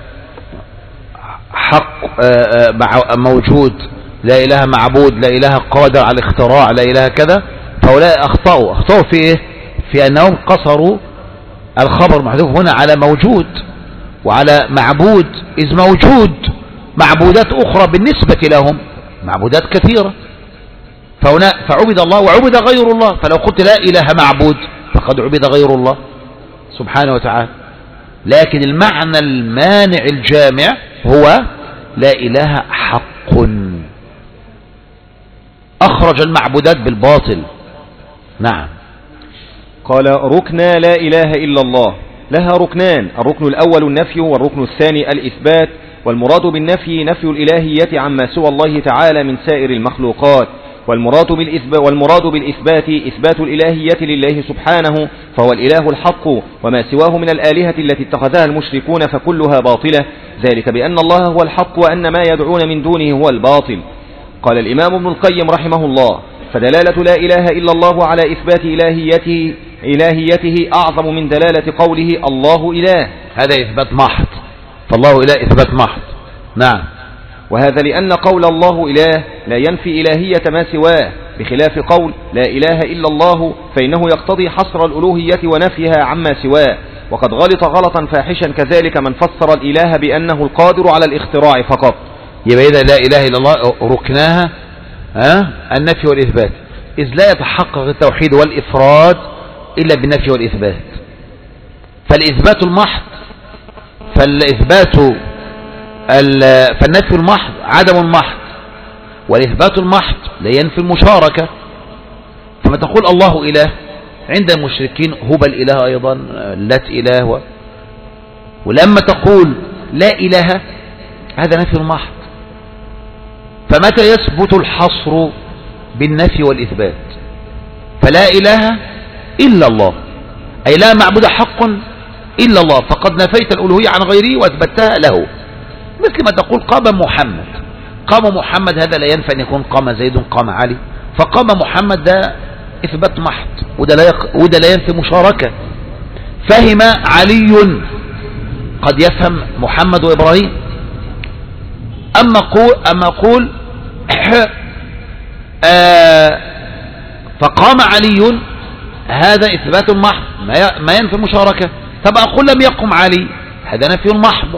حق موجود، لا إله معبود، لا إله قادر على الاختراع، لا إله كذا، فهؤلاء أخطأوا. أخطأوا في إيه؟ في أنهم قصروا الخبر محذوف هنا على موجود وعلى معبود، إذ موجود معبودات أخرى بالنسبة لهم، معبودات كثيرة، فهنا فعبد الله وعبد غير الله، فلو قلت لا إله معبود فقد عبد غير الله سبحانه وتعالى. لكن المعنى المانع الجامع هو لا إله حق، أخرج المعبودات بالباطل. نعم. قال ركنا لا إله إلا الله لها ركنان، الركن الأول النفي، والركن الثاني الإثبات. والمراد بالنفي نفي الإلهية عما سوى الله تعالى من سائر المخلوقات، والمراد بالإثبات, والمراد بالإثبات إثبات الإلهية لله سبحانه، فهو الإله الحق، وما سواه من الآلهة التي اتخذها المشركون فكلها باطلة، ذلك بأن الله هو الحق وأن ما يدعون من دونه هو الباطل. قال الإمام ابن القيم رحمه الله: فدلالة لا إله إلا الله على إثبات إلهيته, إلهيته أعظم من دلالة قوله الله إله، هذا إثبات محض، فالله إله إثبات محض. نعم. وهذا لأن قول الله إله لا ينفي إلهية ما سواه، بخلاف قول لا إله إلا الله فإنه يقتضي حصر الألوهية ونفيها عما سواه. وقد غلط غلطا فاحشا كذلك من فسر الإله بأنه القادر على الاختراع فقط. يبقى إذا لا إله إلا الله ركناها ها النفي والإثبات، إذ لا يتحقق التوحيد والإفراد إلا بالنفي والإثبات. فالإثبات المحض فالإثبات فالنفي المحض عدم المحض، والإثبات المحض لا ينفي المشاركة. فما تقول الله إله عند المشركين هبل إله أيضا، لات إله و... ولما تقول لا إله هذا نفي المحض. فمتى يثبت الحصر؟ بالنفي والإثبات. فلا إله إلا الله، أي لا معبود حق إلا الله، فقد نفيت الألوهية عن غيره وأثبتها له. مثل ما تقول قام محمد، قام محمد هذا لا ينفع أن يكون قام زيد قام علي، فقام محمد ده إثبات محض، وده لا, يق... وده لا ينفي مشاركة. فهم علي قد يفهم محمد وإبراهيم. أما قول, أما قول آه فقام علي هذا إثبات محض ما ينفي مشاركة. طب أقول لم يقم علي هذا نفي محض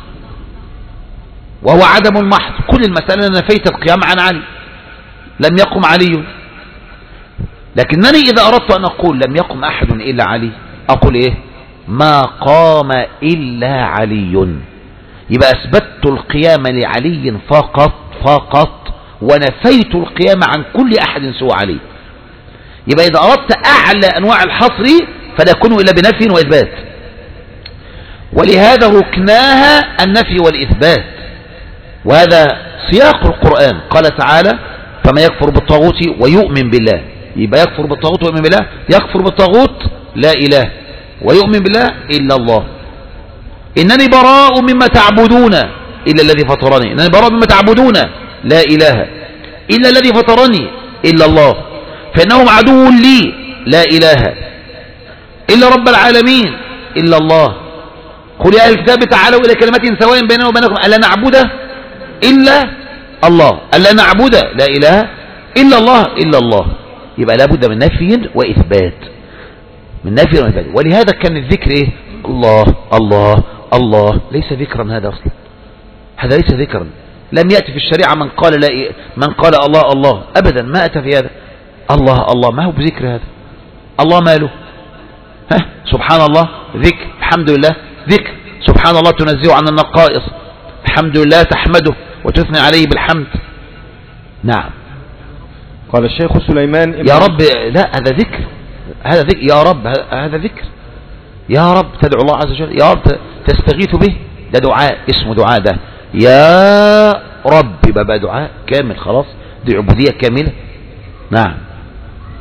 وهو عدم المحض. كل المسألة نفيت القيام عن علي، لم يقم علي. لكنني إذا أردت أن أقول لم يقم أحد إلا علي أقول إيه؟ ما قام إلا علي. يبقى أثبتت القيام لعلي فقط فقط، ونفيت القيام عن كل أحد سوى علي. يبقى إذا أردت أعلى أنواع الحصر فلا يكون إلا بنفي وإثبات. ولهذا ركناها النفي والإثبات، وهذا سياق القرآن. قال تعالى: فما يكفر بالطاغوت ويؤمن بالله. يبقى يكفر بالطاغوت ويؤمن بالله، يكفر بالطاغوت لا إله، ويؤمن بالله إلا الله. إنني براء مما تعبدون إلا الذي فطرني. إنني براء مما تعبدون لا إله إلا الذي فطرني إلا الله، فإنهم عدو لي لا إله إلا رب العالمين إلا الله. قل يا أهل الكتاب تعالوا إلى كلمة سواء بيننا وبينكم ألا نعبد إلا الله، ألا نعبد لا إله إلا الله إلا الله. يبقى لابد من نفي وإثبات، من نفي وإثبات. ولهذا كان الذكر إيه؟ الله الله الله، ليس ذكرا هذا أصلا، هذا ليس ذكرا. لم يأتي في الشريعة من قال لا إيه؟ من قال الله الله أبدا، ما أتى في هذا. الله الله ما هو بذكر هذا. الله ماله؟ ها سبحان الله ذكر، الحمد لله ذكر، سبحان الله تنزيه عن النقائص، الحمد لله تحمده وتثني عليه بالحمد. نعم. قال الشيخ سليمان يا رب، لا هذا ذكر، هذا ذكر يا رب، هذا ذكر يا رب، تدعو الله عز وجل يا رب، تستغيث به، ده دعاء، اسمه دعاء ده يا رب، بقى دعاء كامل خلاص، دي عبودية كاملة. نعم.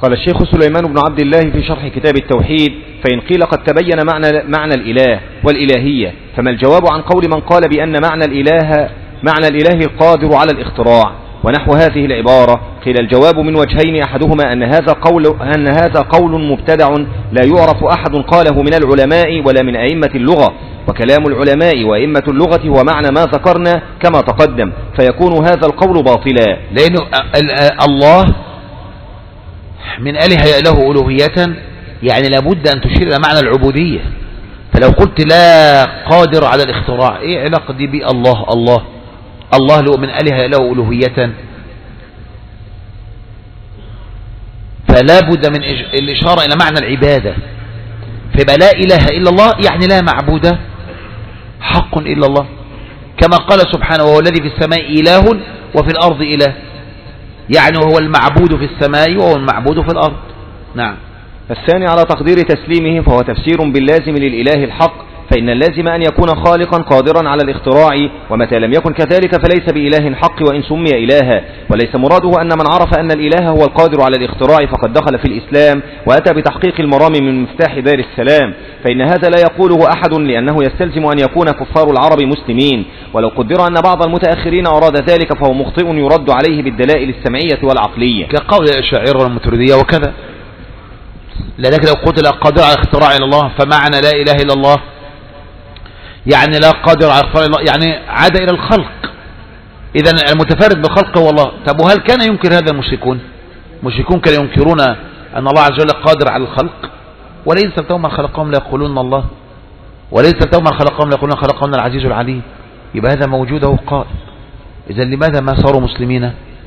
قال الشيخ سليمان بن عبد الله في شرح كتاب التوحيد: فإن قيل قد تبين معنى, معنى الإله والإلهية، فما الجواب عن قول من قال بأن معنى الإله معنى الإله القادر على الاختراع ونحو هذه العبارة؟ قيل الجواب من وجهين: أحدهما أن هذا قول, أن هذا قول مبتدع لا يعرف أحد قاله من العلماء ولا من أئمة اللغة، وكلام العلماء وأئمة اللغة هو معنى ما ذكرنا كما تقدم، فيكون هذا القول باطلا. لأنه الله من آله له ألوهية، يعني لابد أن تشير إلى معنى العبودية. فلو قلت لا قادر على الاختراع، إيه علاقة دي بالله؟ الله الله له من آله له ألوهية، فلا بد من الإشارة إلى معنى العبادة. فيبقى لا إله إلا الله يعني لا معبود حق إلا الله، كما قال سبحانه: وهو الذي في السماء إله وفي الأرض إله، يعني وهو المعبود في السماء وهو المعبود في الأرض. نعم. الثاني على تقدير تسليمه، فهو تفسير باللازم للإله الحق، فإن اللازم أن يكون خالقا قادرا على الاختراع، ومتى لم يكن كذلك فليس بإله حق وإن سمي إلها. وليس مراده أن من عرف أن الإله هو القادر على الاختراع فقد دخل في الإسلام وأتى بتحقيق المرام من مفتاح دار السلام، فإن هذا لا يقوله أحد، لأنه يستلزم أن يكون كفار العرب مسلمين. ولو قدر أن بعض المتأخرين أراد ذلك فهو مخطئ يرد عليه بالدلائل السمعية والعقلية، كقول الأشاعرة والماتريدية وكذا. لذلك لو قلت لا قادر على اختراع إلا الله، فمعنى لا إله إلا الله يعني لا قادر على اختراع الله، يعني عاد إلى الخلق. إذا المتفرد بخلقه هو الله. طب وهل كان ينكر هذا المشركون؟ المشركون كانوا ينكرون أن الله عز وجل قادر على الخلق؟ ولئن سألتهم من خلقهم ليقولون الله، ولئن سألتهم من خلقهم ليقولون خلقهم العزيز العليم. يبقى هذا موجود وهو قائم. إذا لماذا ما صاروا مسلمين؟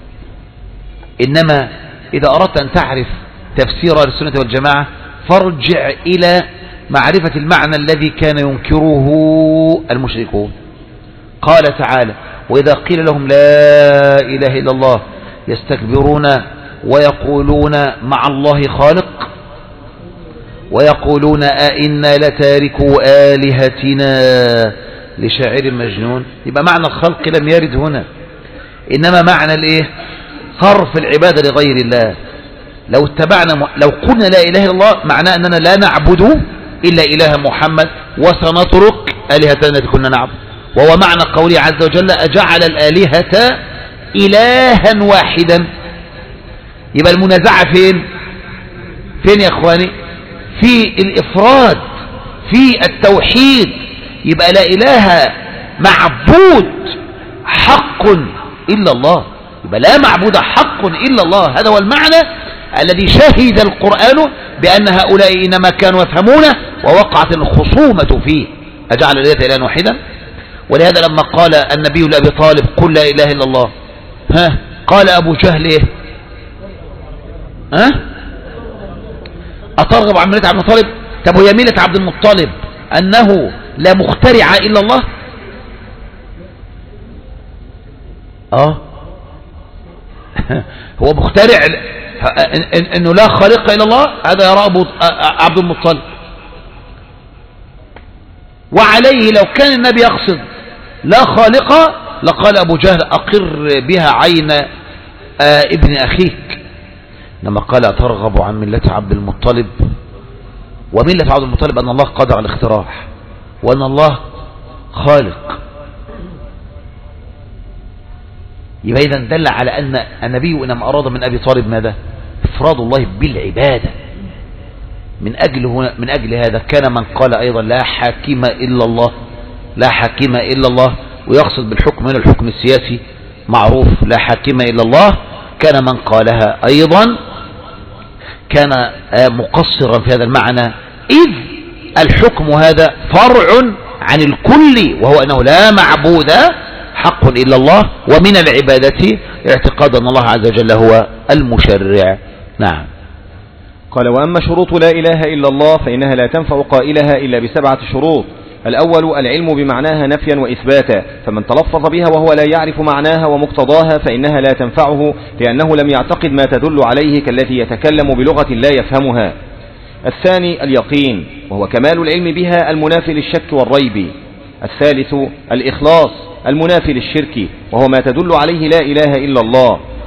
إنما إذا أردت أن تعرف تفسير السنة والجماعة فارجع إلى معرفة المعنى الذي كان ينكره المشركون. قال تعالى: وإذا قيل لهم لا إله إلا الله يستكبرون ويقولون مع الله خالق ويقولون أئنا لتاركوا آلهتنا لشاعر مجنون. يبقى معنى الخلق لم يرد هنا، إنما معنى الإيه؟ صرف العبادة لغير الله. لو اتبعنا لو قلنا لا إله إلا الله معناه أننا لا نعبد إلا إله محمد وسنترك آلهتنا التي كنا نعبد. وهو معنى قوله عز وجل: أجعل الآلهة إلها واحدا. يبقى المنازعة فين؟ فين يا إخواني؟ في الإفراد، في التوحيد. يبقى لا إله معبود حق إلا الله، يبقى لا معبود حق إلا الله. هذا هو المعنى الذي شهد القرآن بأن هؤلاء إنما كانوا يفهمونه ووقعت الخصومة فيه. أجعل الآلهة إلها واحدا. ولهذا لما قال النبي لأبي طالب: قل لا إله إلا الله، ها قال أبو جهل إيه؟ ها أترغب عن ملة عبد المطلب؟ طب وهي ملة عبد المطلب أنه لا مخترع إلا الله؟ آه هو مخترع انه لا خالق الا الله، هذا يرى عبد المطلب. وعليه لو كان النبي يقصد لا خالق لقال ابو جهل: اقر بها عين ابن اخيك. لما قال: اترغب عن ملة عبد المطلب، وملة عبد المطلب ان الله قادر على الاختراع وان الله خالق. يبقى إذا دل على أن النبي إنما أراد من أبي طالب ماذا؟ إفراد الله بالعبادة. من أجل هنا من أجل هذا كان من قال أيضا: لا حاكم إلا الله، لا حاكم إلا الله، ويقصد بالحكم هنا الحكم السياسي معروف، لا حاكم إلا الله. كان من قالها أيضا كان مقصرا في هذا المعنى، إذ الحكم هذا فرع عن الكل، وهو أنه لا معبود حق إلا الله، ومن العبادة اعتقاد أن الله عز وجل هو المشرع. نعم. قال: وأما شروط لا إله إلا الله فإنها لا تنفع قائلها إلا بسبعة شروط. الأول العلم بمعناها نفيا وإثباتا، فمن تلفظ بها وهو لا يعرف معناها ومقتضاها فإنها لا تنفعه، لأنه لم يعتقد ما تدل عليه كالذي يتكلم بلغة لا يفهمها. الثاني اليقين، وهو كمال العلم بها المنافي للشك والريب. الثالث الإخلاص المنافي للشرك، وهو ما تدل عليه لا إله إلا الله.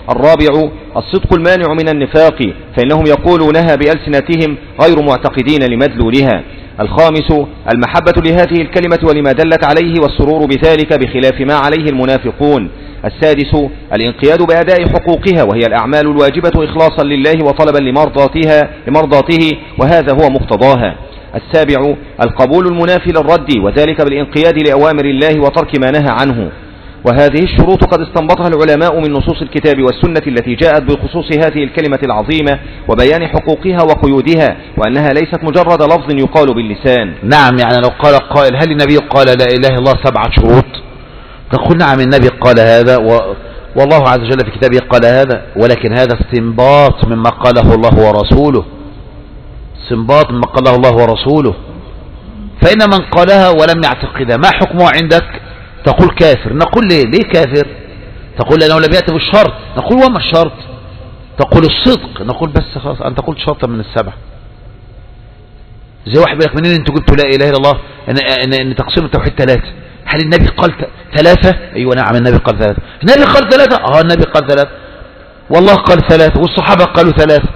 الرابع الصدق المانع من النفاق، فإنهم يقولونها بألسنتهم غير معتقدين لمدلولها. الخامس المحبة لهذه الكلمة ولما دلت عليه والسرور بذلك بخلاف ما عليه المنافقون. السادس الانقياد بأداء حقوقها وهي الأعمال الواجبة إخلاصا لله وطلبا لمرضاتها لمرضاته وهذا هو مقتضاها. السابع القبول المنافي للرد وذلك بالانقياد لأوامر الله وترك ما نهى عنه. وهذه الشروط قد استنبطها العلماء من نصوص الكتاب والسنة التي جاءت بخصوص هذه الكلمة العظيمة وبيان حقوقها وقيودها، وأنها ليست مجرد لفظ يقال باللسان. نعم، يعني لو قال قائل هل النبي قال لا إله إلا الله سبعة شروط؟ نقول نعم النبي قال هذا و... والله عز وجل في كتابه قال هذا، ولكن هذا استنباط مما قاله الله ورسوله، استنباط مما قاله الله ورسوله. فإن من قالها ولم يعتقدها ما حكمه عندك؟ تقول كافر. نقول ليه ليه كافر؟ تقول لأنه لم يأتي بالشرط. نقول وما الشرط؟ تقول الصدق. نقول بس خلاص أنت قلت شرطا من السبع. زي واحد بيقول لك منين أنتوا جبتوا لا إله إلا الله إن, إن, إن تقسيم التوحيد ثلاثة؟ هل النبي قال ثلاثة؟ أيوة نعم النبي قال ثلاثة. النبي قال ثلاثة؟ اه النبي قال ثلاثة، والله قال ثلاثة، والصحابة قالوا ثلاثة.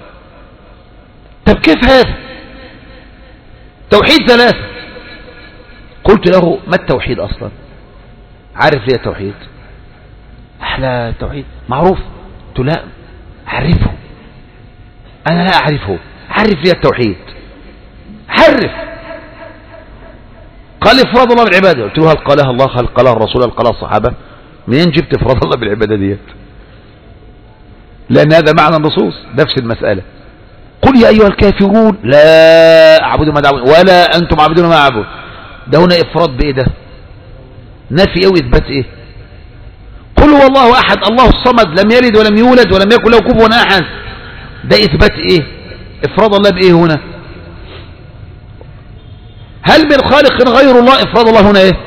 طب كيف هذا؟ توحيد ثلاثة. قلت له ما التوحيد أصلا؟ عارف ليه التوحيد؟ أحلى التوحيد معروف. قلت لا عرفه، أنا لا أعرفه، عرف ليه التوحيد، عرف. قال افراد الله بالعبادة. قلت له هل قالها الله، هل قالها الرسول، هل قالها الصحابة؟ منين جبت افراد الله بالعبادة ديت؟ لأن هذا معنى النصوص نفس المسألة. قل يا أيها الكافرون لا أعبد ما تعبدون ولا أنتم عابدون ما أعبد. ده هنا إفراد بإيه؟ ده نفي أو إثبات إيه؟ قل هو الله أحد الله الصمد لم يلد ولم يولد ولم يكن له كفوا أحد. ده إثبات إيه؟ إفراد الله بإيه هنا؟ هل من خالق غير الله؟ إفراد الله هنا إيه؟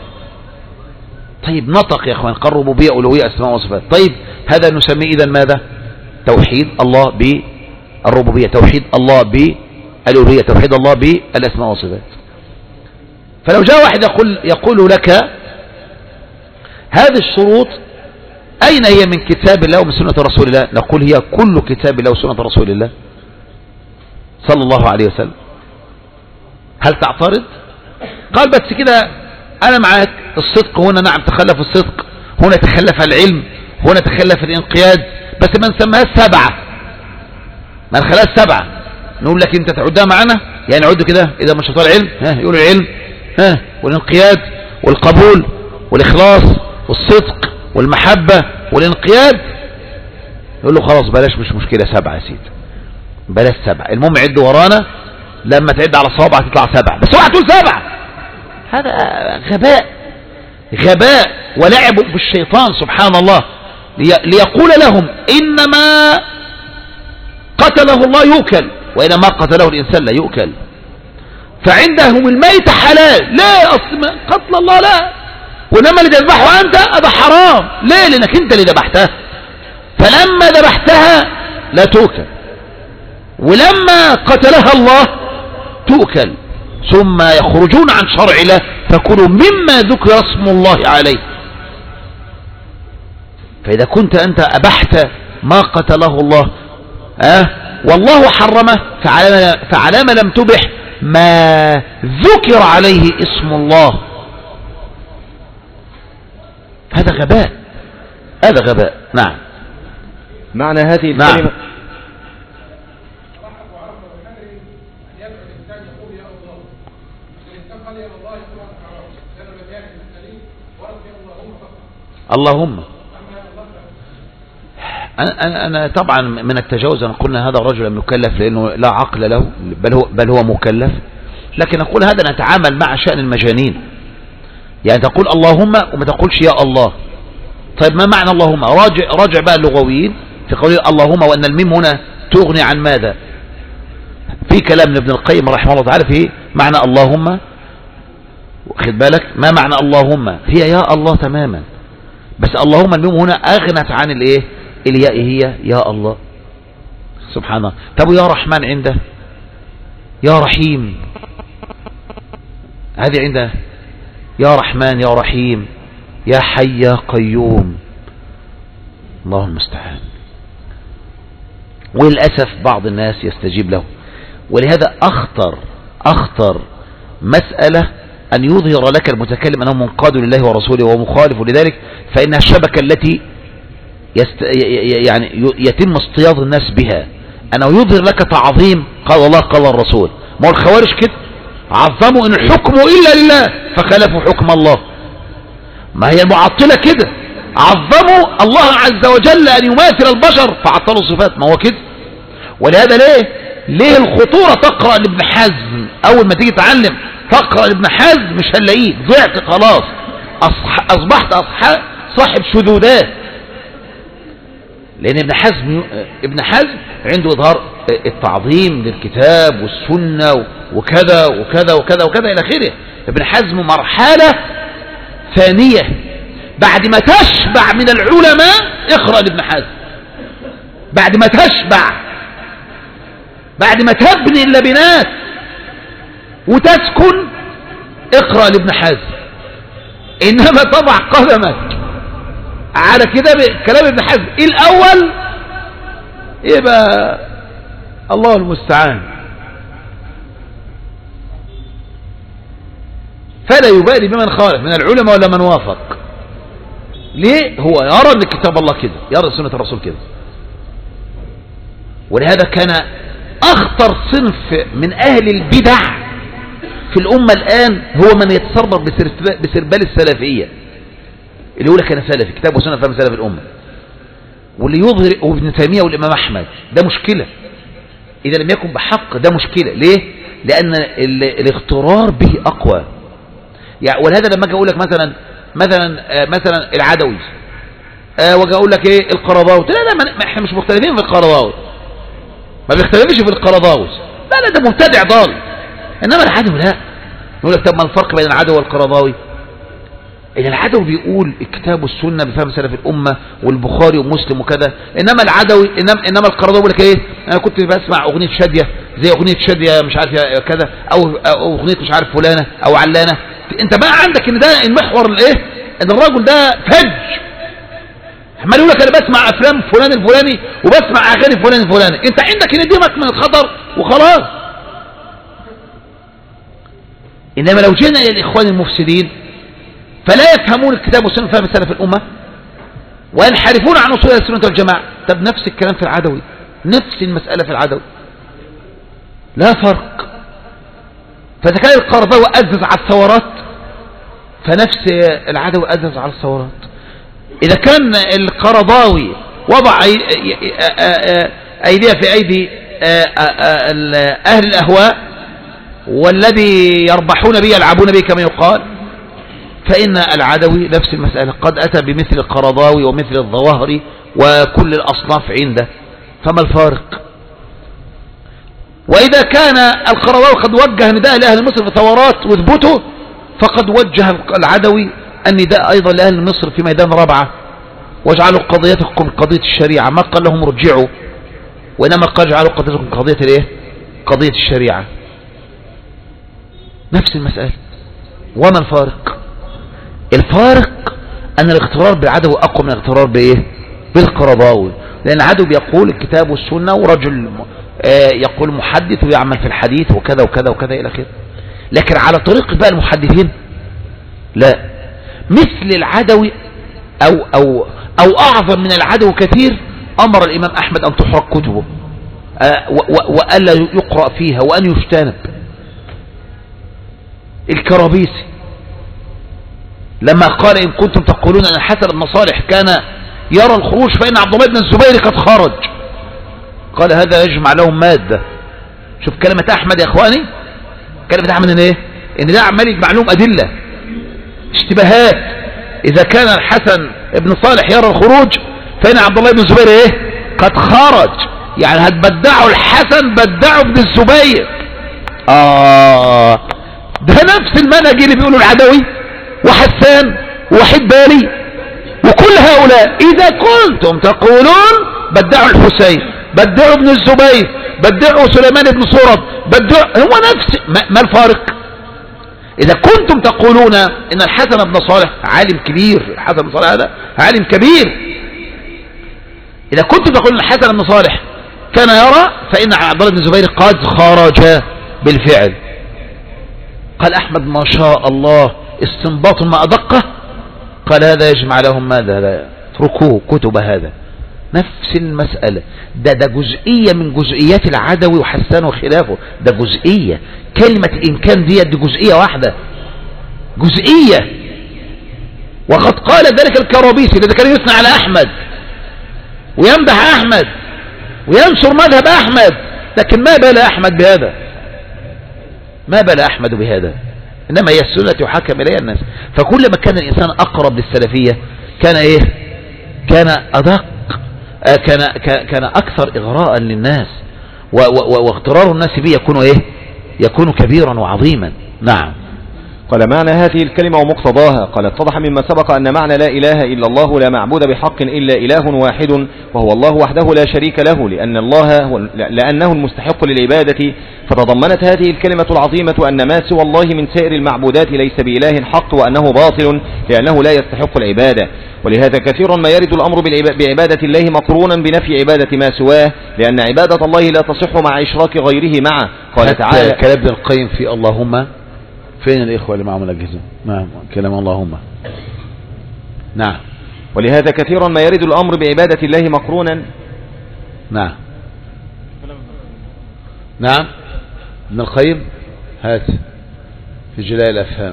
طيب نطق يا أخوان، قال ربوبية ألوهية أسماء وصفات. طيب هذا نسميه إذن ماذا؟ توحيد الله بالربوبية، توحيد الله بالألوهية، توحيد الله بالأسماء والصفات. فلو جاء واحد يقول, يقول لك هذه الشروط أين هي من كتاب الله ومن سنة رسول الله؟ نقول هي كل كتاب الله وسنة رسول الله صلى الله عليه وسلم. هل تعترض؟ قال بس كده أنا معاك. الصدق هنا نعم تخلف الصدق، هنا تخلف العلم، هنا تخلف الانقياد، بس ما نسميهاش سبعة، ما نخليهاش سبعة. نقول لك انت تعدها معنا، يعني عد كده إذا مش شطار العلم ها يقولوا العلم ها والانقياد والقبول والإخلاص والصدق والمحبة والانقياد. يقول له خلاص بلاش مش مشكلة سبعة يا سيدي، بلاش سبعة، المهم عد ورانا، لما تعد على صوابع تطلع سبعة، بس اوعى تقول سبعة. هذا غباء غباء ولعب بالشيطان سبحان الله، ليقول لهم إنما قتله الله يؤكل وإنما قتله الإنسان لا يؤكل. فعندهم الميت حلال، لا أصل قتل الله لا، وإنما اللي تذبحه أنت هذا حرام. ليه؟ لأنك أنت اللي ذبحتها، فلما ذبحتها لا تؤكل، ولما قتلها الله تؤكل. ثم يخرجون عن شرع الله فكلوا مما ذكر اسم الله عليه. فإذا كنت أنت أبحت ما قتله الله أه والله حرمه، فعلام لم تبح ما ذكر عليه اسم الله. هذا غباء، هذا غباء. نعم. معنى هذه الكلمة نعم. اللهم أنا, أنا طبعا من التجاوز أن قلنا هذا الرجل مكلف لأنه لا عقل له، بل هو, بل هو مكلف. لكن أقول هذا نتعامل مع شأن المجانين، يعني تقول اللهم وما تقولش يا الله. طيب ما معنى اللهم؟ راجع, راجع بقى اللغويين في قول اللهم، وأن الميم هنا تغني عن ماذا؟ في كلام ابن القيم رحمه الله تعالى في معنى اللهم، واخد بالك ما معنى اللهم؟ هي يا الله تماما، بس اللهم الميم هنا أغنت عن الايه؟ الياء، هي يا الله سبحان الله. طب يا رحمن عنده، يا رحيم هذه عنده، يا رحمن يا رحيم يا حي يا قيوم. الله المستعان. وللأسف بعض الناس يستجيب له، ولهذا أخطر أخطر مسألة أن يظهر لك المتكلم أنه منقاد لله ورسوله ومخالف لذلك، فإنها الشبكة التي يست... يعني يتم اصطياد الناس بها، أنه يظهر لك تعظيم قال الله قال الرسول. ما هو الخوارج كده عظموا إن الحكم إلا لله فخالفوا حكم الله. ما هي المعطلة كده عظموا الله عز وجل أن يماثل البشر فعطلوا الصفات. ما هو كده. ولهذا ليه ليه الخطورة تقرأ لابن حزم أول ما تيجي تعلم تقرأ لابن حزم مش هنلاقيك ضعت خلاص، أصبحت أصحاب صاحب شذوذات. لأن ابن حزم ابن حزم عنده إظهار التعظيم للكتاب والسنة وكذا وكذا وكذا وكذا إلى آخره. ابن حزم مرحلة ثانية بعد ما تشبع من العلماء اقرأ لابن حزم. بعد ما تشبع، بعد ما تبني اللبنات وتسكن اقرأ لابن حزم. إنما تضع قدمك على كده كلام ابن حزم الأول يبقى الله المستعان. فلا يبالي بمن خالف من العلماء ولا من وافق. ليه؟ هو يرى ان كتاب الله كده، يرى سنة الرسول كده. ولهذا كان أخطر صنف من أهل البدع في الأمة الآن هو من يتسرب بسربال السلفية، اللي يقول لك أنا سلفي كتاب وسنة فهم سلف الأمة، واللي يظهر ابن تيمية والإمام أحمد. ده مشكلة إذا لم يكن بحق، ده مشكلة. ليه؟ لأن الاغترار به أقوى. يعني ولهذا لما أجي أقول لك مثلا مثلا مثلا العدوي أه واجي أقول لك إيه القرضاوي، لا لا ما احنا مش مختلفين في القرضاوي، ما بيختلفش في القرضاوي، لا لا ده مبتدع ضال. إنما العدوي لا. يقول لك طب ما الفرق بين العدوي والقرضاوي؟ إن العدوي بيقول الكتاب والسنة بفهم سلف الأمة والبخاري ومسلم وكذا، إنما العدوي إنما, إنما القرضاوي بيقول لك إيه أنا كنت بسمع أغنية شادية زي أغنية شادية مش عارف كذا أو, أو أغنية مش عارف فلانة أو علانة. أنت بقى عندك إن ده المحور الإيه إن الرجل ده فج عمال يقول لك أنا بسمع أفلام فلان الفلاني وبسمع أغاني فلان الفلاني. أنت عندك إن دي من الخطر وخلاص. إنما لو جينا إلى الإخوان المفسدين فلا يفهمون الكتاب والسنة فهم سلف الأمة وينحرفون عن أصول السنة والجماعة. طب نفس الكلام في العدوي، نفس المسألة في العدوي، لا فرق. فإذا كان القرضاوي أزز على الثورات فنفس العدوي أزز على الثورات. إذا كان القرضاوي وضع أيديها في أيدي أهل الأهواء والذي يربحون به يلعبون به كما يقال، فإن العدوي نفس المسألة قد أتى بمثل القرضاوي ومثل الظواهري وكل الأصناف عنده. فما الفارق؟ وإذا كان القرضاوي قد وجه نداء لأهل مصر في ثورات واثبته، فقد وجه العدوي النداء أيضا لأهل مصر في ميدان رابعة واجعلوا قضيتكم قضية الشريعة. ما قال لهم رجعوا، وإنما قال اجعلوا قضيتكم قضية الايه؟ قضية الشريعة. نفس المسألة. وما الفارق؟ الفارق أن الاغترار بالعدو أقوى من الاغترار بإيه؟ بالقرضاوي. لأن العدو بيقول الكتاب والسنة ورجل يقول محدث ويعمل في الحديث وكذا وكذا وكذا إلى آخره. لكن على طريقة بقى المحدثين لا. مثل العدوي أو أو أو أعظم من العدو كثير أمر الإمام أحمد أن تحرق كتبه وألا يقرأ فيها وأن يجتنب. الكرابيسي لما قال إن كنتم تقولون أن الحسن بن صالح كان يرى الخروج فإن عبد الله بن الزبير قد خرج، قال هذا يجمع لهم مادة. شوف كلمة أحمد يا إخواني، كلمة أحمد إن إيه؟ إن ده عمال يجمع لهم أدلة اشتباهات. إذا كان الحسن بن صالح يرى الخروج فإن عبد الله بن الزبير إيه؟ قد خرج. يعني هتبدعوا الحسن بدعوا ابن الزبير. آه ده نفس المنهج اللي بيقولوا العدوي وحسان ووحيد بالي وكل هؤلاء. إذا كنتم تقولون بدعوا الحسين بدعوا ابن الزبير بدعوا سليمان بن صورب بدعوا، هو نفس ما الفارق؟ إذا كنتم تقولون إن الحسن بن صالح عالم كبير، الحسن بن صالح هذا عالم كبير، إذا كنت تقول الحسن بن صالح كان يرى، فإن عبد الله بن الزبير قد خرج بالفعل. قال أحمد ما شاء الله استنباط ما أدقه. قال هذا يجمع لهم ماذا؟ لا اتركوه كتب هذا. نفس المسألة، ده ده جزئية من جزئيات العدوي وحسان وخلافه، ده جزئية. كلمة إمكان دي دي جزئية واحدة، جزئية. وقد قال ذلك الكرابيسي الذي كان يثنى على أحمد ويمدح أحمد وينصر مذهب أحمد، لكن ما بال أحمد بهذا، ما بال أحمد بهذا، إنما هي السنة يحكم إليها الناس. فكلما كان الإنسان أقرب للسلفية كان إيه؟ كان أدق، كان كان أكثر إغراء للناس، واغترار الناس به يكون إيه؟ يكون كبيرا وعظيما. نعم. قال معنى هذه الكلمة ومقتضاها. قال اتضح مما سبق أن معنى لا إله إلا الله لا معبود بحق إلا إله واحد وهو الله وحده لا شريك له، لأن الله هو لأنه المستحق للعبادة. فتضمنت هذه الكلمة العظيمة أن ما سوى الله من سائر المعبودات ليس بإله حق، وأنه باطل لأنه لا يستحق العبادة. ولهذا كثيرا ما يرد الأمر بعبادة الله مقرونا بنفي عبادة ما سواه، لأن عبادة الله لا تصح مع إشراك غيره معه. قال تعالى كلام ابن القيم في اللهم، فين الإخوة اللي معهم الأجهزة؟ نعم كلام اللهم. نعم. ولهذا كثيرا ما يرد الأمر بعبادة الله مقرونا. نعم نعم ابن القيم هات في جلاء الأفهام.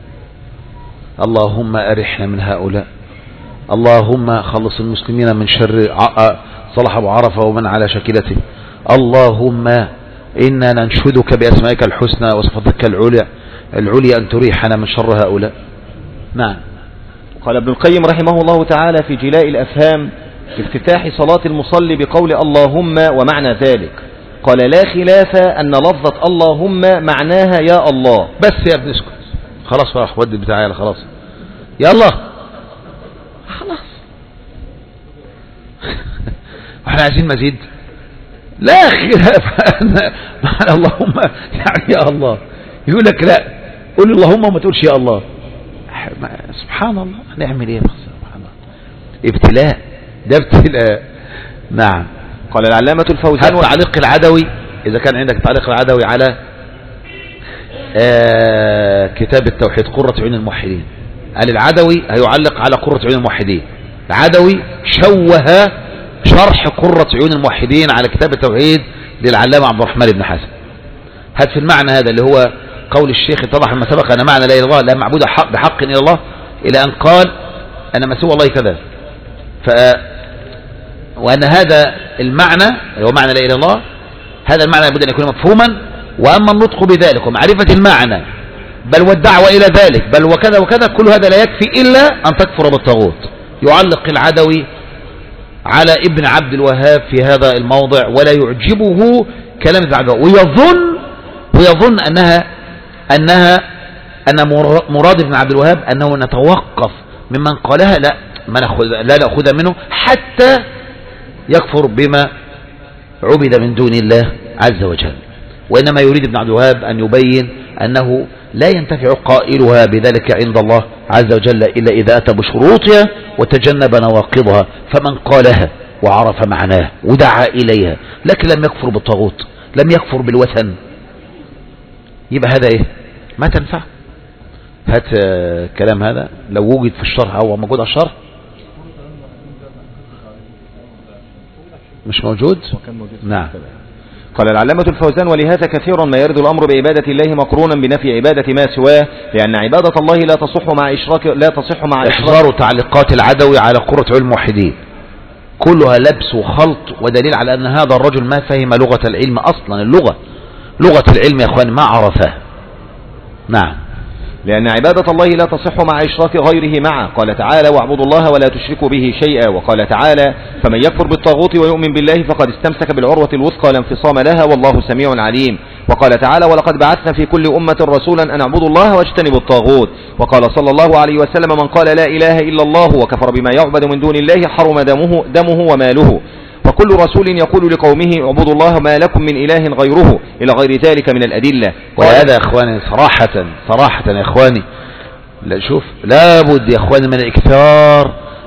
اللهم أرحنا من هؤلاء، اللهم خلص المسلمين من شر صلح أبو عرفة ومن على شكلته، اللهم إنا ننشدك بأسمائك الحسنى وصفاتك العليا العليا أن تريحنا من شر هؤلاء. نعم. قال ابن القيم رحمه الله تعالى في جلاء الأفهام في افتتاح صلاة المصلي بقول اللهم ومعنى ذلك، قال لا خلاف أن لفظة اللهم معناها يا الله. بس يا ابن اسكت خلاص بقى، ودي بتاعي خلاص يا الله خلاص. واحنا عايزين مزيد؟ لا خلاف معنى اللهم يعني يا الله. يقول لك لا قول اللهم وما تقولش يا الله. سبحان الله، هنعمل ايه؟ سبحان الله، ابتلاء، ده ابتلاء. نعم. قال العلامة الفوزان تعليق العدوي، إذا كان عندك تعليق العدوي على آه كتاب التوحيد قرة عيون الموحدين، قال العدوي هيعلق على قرة عيون الموحدين. العدوي شوه شرح قرة عيون الموحدين على كتاب التوحيد للعلامة عبد الرحمن بن حسن. هات في المعنى هذا اللي هو قول الشيخ اتضح ما سبق أن معنى لا إله إلا الله لا معبود حق بحق إلا الله، إلى أن قال أنا ما سوى الله كذا. ف وأن هذا المعنى هو معنى لا إله إلا الله، هذا المعنى لابد أن يكون مفهوما، وأما النطق بذلك ومعرفة المعنى بل والدعوة إلى ذلك بل وكذا وكذا، كل هذا لا يكفي إلا أن تكفر بالطاغوت. يعلق العدوي على ابن عبد الوهاب في هذا الموضع ولا يعجبه كلام ابن عبد الوهاب، ويظن ويظن أنها أنها أن مراد ابن عبد الوهاب أنه نتوقف ممن قالها، لا ما نأخذ لا نأخذ منه حتى يكفر بما عبد من دون الله عز وجل. وإنما يريد ابن عبد الوهاب أن يبين أنه لا ينتفع قائلها بذلك عند الله عز وجل إلا إذا أتى بشروطها وتجنب نواقضها. فمن قالها وعرف معناه ودعا إليها لكن لم يكفر بالطاغوت، لم يكفر بالوثن، يبقى هذا إيه؟ ما تنفع. هات كلام هذا لو وجد في الشرح أو موجود على الشرح. مش موجود؟ نعم. قال العلامة الفوزان ولهذا كثيرا ما يرد الأمر بعبادة الله مقرونا بنفي عبادة ما سواه، لأن عبادة الله لا تصح مع إشراك لا تصح مع إحضار تعليقات العدوي على قرة عيون الموحدين كلها لبس وخلط، ودليل على أن هذا الرجل ما فهم لغة العلم أصلا. اللغة لغة العلم يا أخوان ما عرفها. نعم. لأن عبادة الله لا تصح مع إشراك غيره معه. قال تعالى واعبدوا الله ولا تشركوا به شيئا. وقال تعالى فمن يكفر بالطاغوت ويؤمن بالله فقد استمسك بالعروة الوثقى لا انفصام لها والله سميع عليم. وقال تعالى ولقد بعثنا في كل أمة رسولا أن اعبدوا الله واجتنبوا الطاغوت. وقال صلى الله عليه وسلم من قال لا إله إلا الله وكفر بما يعبد من دون الله حرم دمه, دمه وماله. وكل رسول يقول لقومه اعبدوا الله ما لكم من إله غيره إلى غير ذلك من الأدلة. وهذا يا إخواني صراحة صراحة يا إخواني لا شوف لابد يا إخواني من الإكثار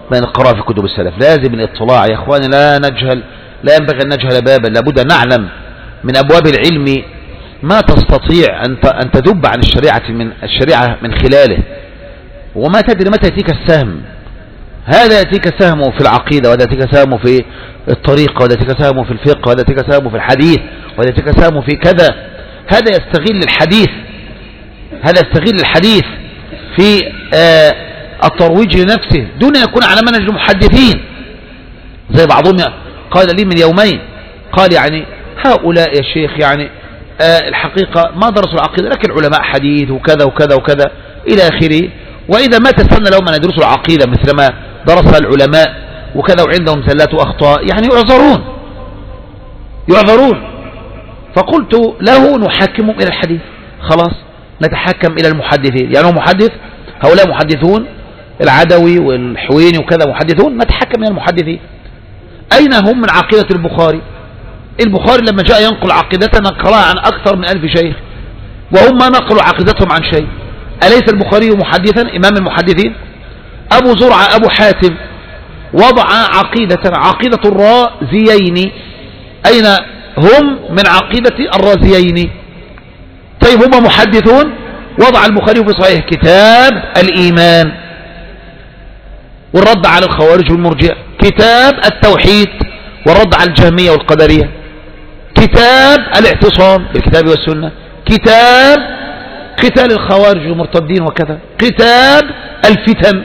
بين القراءة في كتب السلف. لازم الاطلاع يا اخواني، لا نجهل، لا ينبغي ان نجهل بابا، لابد ان نعلم من ابواب العلم ما تستطيع ان تدب عن الشريعة من الشريعة من خلاله، وما تدري متى يأتيك السهم. هذا يأتيك سهمه في العقيدة، وهذا يأتيك سهمه في الطريقة، وهذا يأتيك سهمه في الفقه، وهذا يأتيك سهمه في الحديث، وهذا يأتيك سهمه في كذا. هذا يستغل الحديث هذا يستغل الحديث في آه الترويج لنفسه دون أن يكون على منهج المحدثين. زي بعضهم قال لي من يومين، قال يعني هؤلاء يا شيخ يعني آه الحقيقة ما درسوا العقيدة، لكن علماء حديث وكذا وكذا وكذا إلى آخره، وإذا ما تستنى لهم أن يدرسوا العقيدة مثلما درسها العلماء وكذا وعندهم زلات وأخطاء، يعني يعذرون يعذرون فقلت له نحكم إلى الحديث، خلاص نتحكم إلى المحدثين. يعني هو محدث، هؤلاء محدثون، العدوي والحويني وكذا محدثون، نتحكم إلى المحدثين. أين هم من عقيدة البخاري؟ البخاري لما جاء ينقل عقيدتنا نقلها عن أكثر من ألف شيخ، وهم ما نقلوا عقيدتهم عن شيء. أليس البخاري محدثا إمام المحدثين؟ أبو زرعة أبو حاتم وضع عقيدة عقيدة الرازيين، أين هم من عقيدة الرازيين؟ طيب هم محدثون. وضع البخاري في صحيح كتاب الإيمان والرد على الخوارج والمرجئة، كتاب التوحيد والرد على الجهمية والقدرية، كتاب الاعتصام بالكتاب والسنة، كتاب قتال الخوارج والمرتدين وكذا، كتاب الفتن،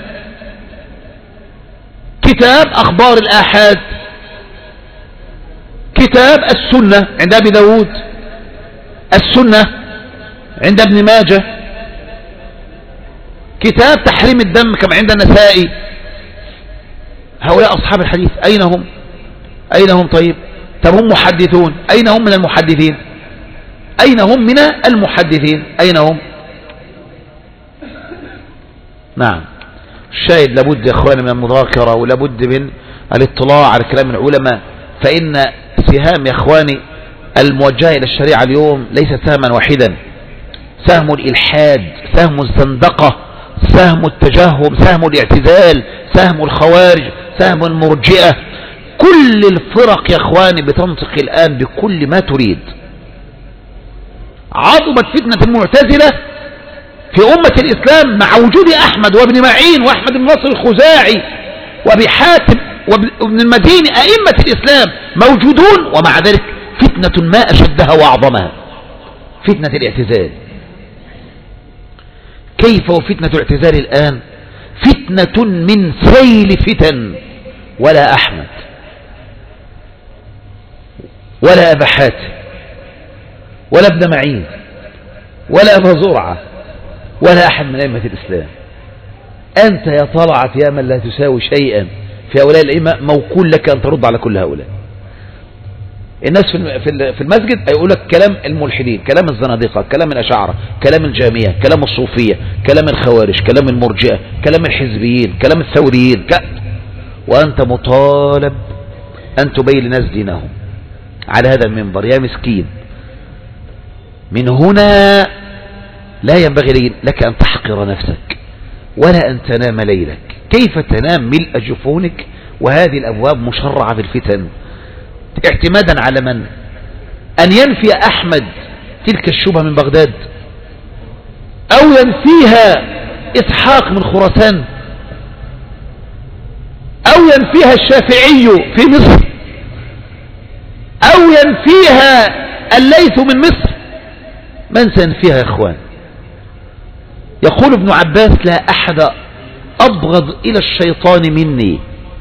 كتاب أخبار الآحاد، كتاب السنة عند أبي داود، السنة عند ابن ماجه، كتاب تحريم الدم كما عند النسائي. هؤلاء أصحاب الحديث أين هم؟ أين هم؟ طيب طب هم محدثون، أين هم من المحدثين؟ أين هم من المحدثين؟ أين هم؟ نعم، الشاهد لابد يا أخواني من المذاكرة، ولابد من الاطلاع على كلام العلماء، فإن سهام يا أخواني الموجهة إلى الشريعة اليوم ليس سهما واحدا، سهم الإلحاد، سهم الزندقة، سهم التجهم، سهم الاعتزال، سهم الخوارج، سهم المرجئة. كل الفرق يا أخواني بتنطق الآن بكل ما تريد. عظمت فتنة المعتزلة في أمة الإسلام مع وجود أحمد وابن معين وأحمد بن نصر الخزاعي وأبي حاتم وابن المديني، أئمة الإسلام موجودون، ومع ذلك فتنة ما أشدها وأعظمها فتنة الاعتزال. كيف وفتنة الاعتزال الآن فتنة من سيل فتن، ولا أحمد ولا أبا حاتم ولا ابن معين ولا أبا زرعة ولا أحد من أئمة الإسلام. أنت يا طلعت يا من لا تساوي شيئا في هؤلاء الأئمة، موكول لك أن ترد على كل هؤلاء. الناس في المسجد يقول لك كلام الملحدين، كلام الزنادقة، كلام الأشاعرة، كلام الجهمية، كلام الصوفية، كلام الخوارج، كلام المرجئة، كلام الحزبيين، كلام الثوريين، وأنت مطالب أن تبين للناس دينهم على هذا المنبر. يا مسكين، من هنا لا ينبغي لك أن تحقر نفسك ولا أن تنام ليلك. كيف تنام ملء جفونك وهذه الأبواب مشرعة في الفتن؟ اعتمادا على من؟ أن ينفي أحمد تلك الشبهة من بغداد، أو ينفيها إسحاق من خراسان، أو ينفيها الشافعي في مصر، أو ينفيها الليث من مصر. من سينفيها يا إخوان؟ يقول ابن عباس: لا أحد أبغض إلى الشيطان مني،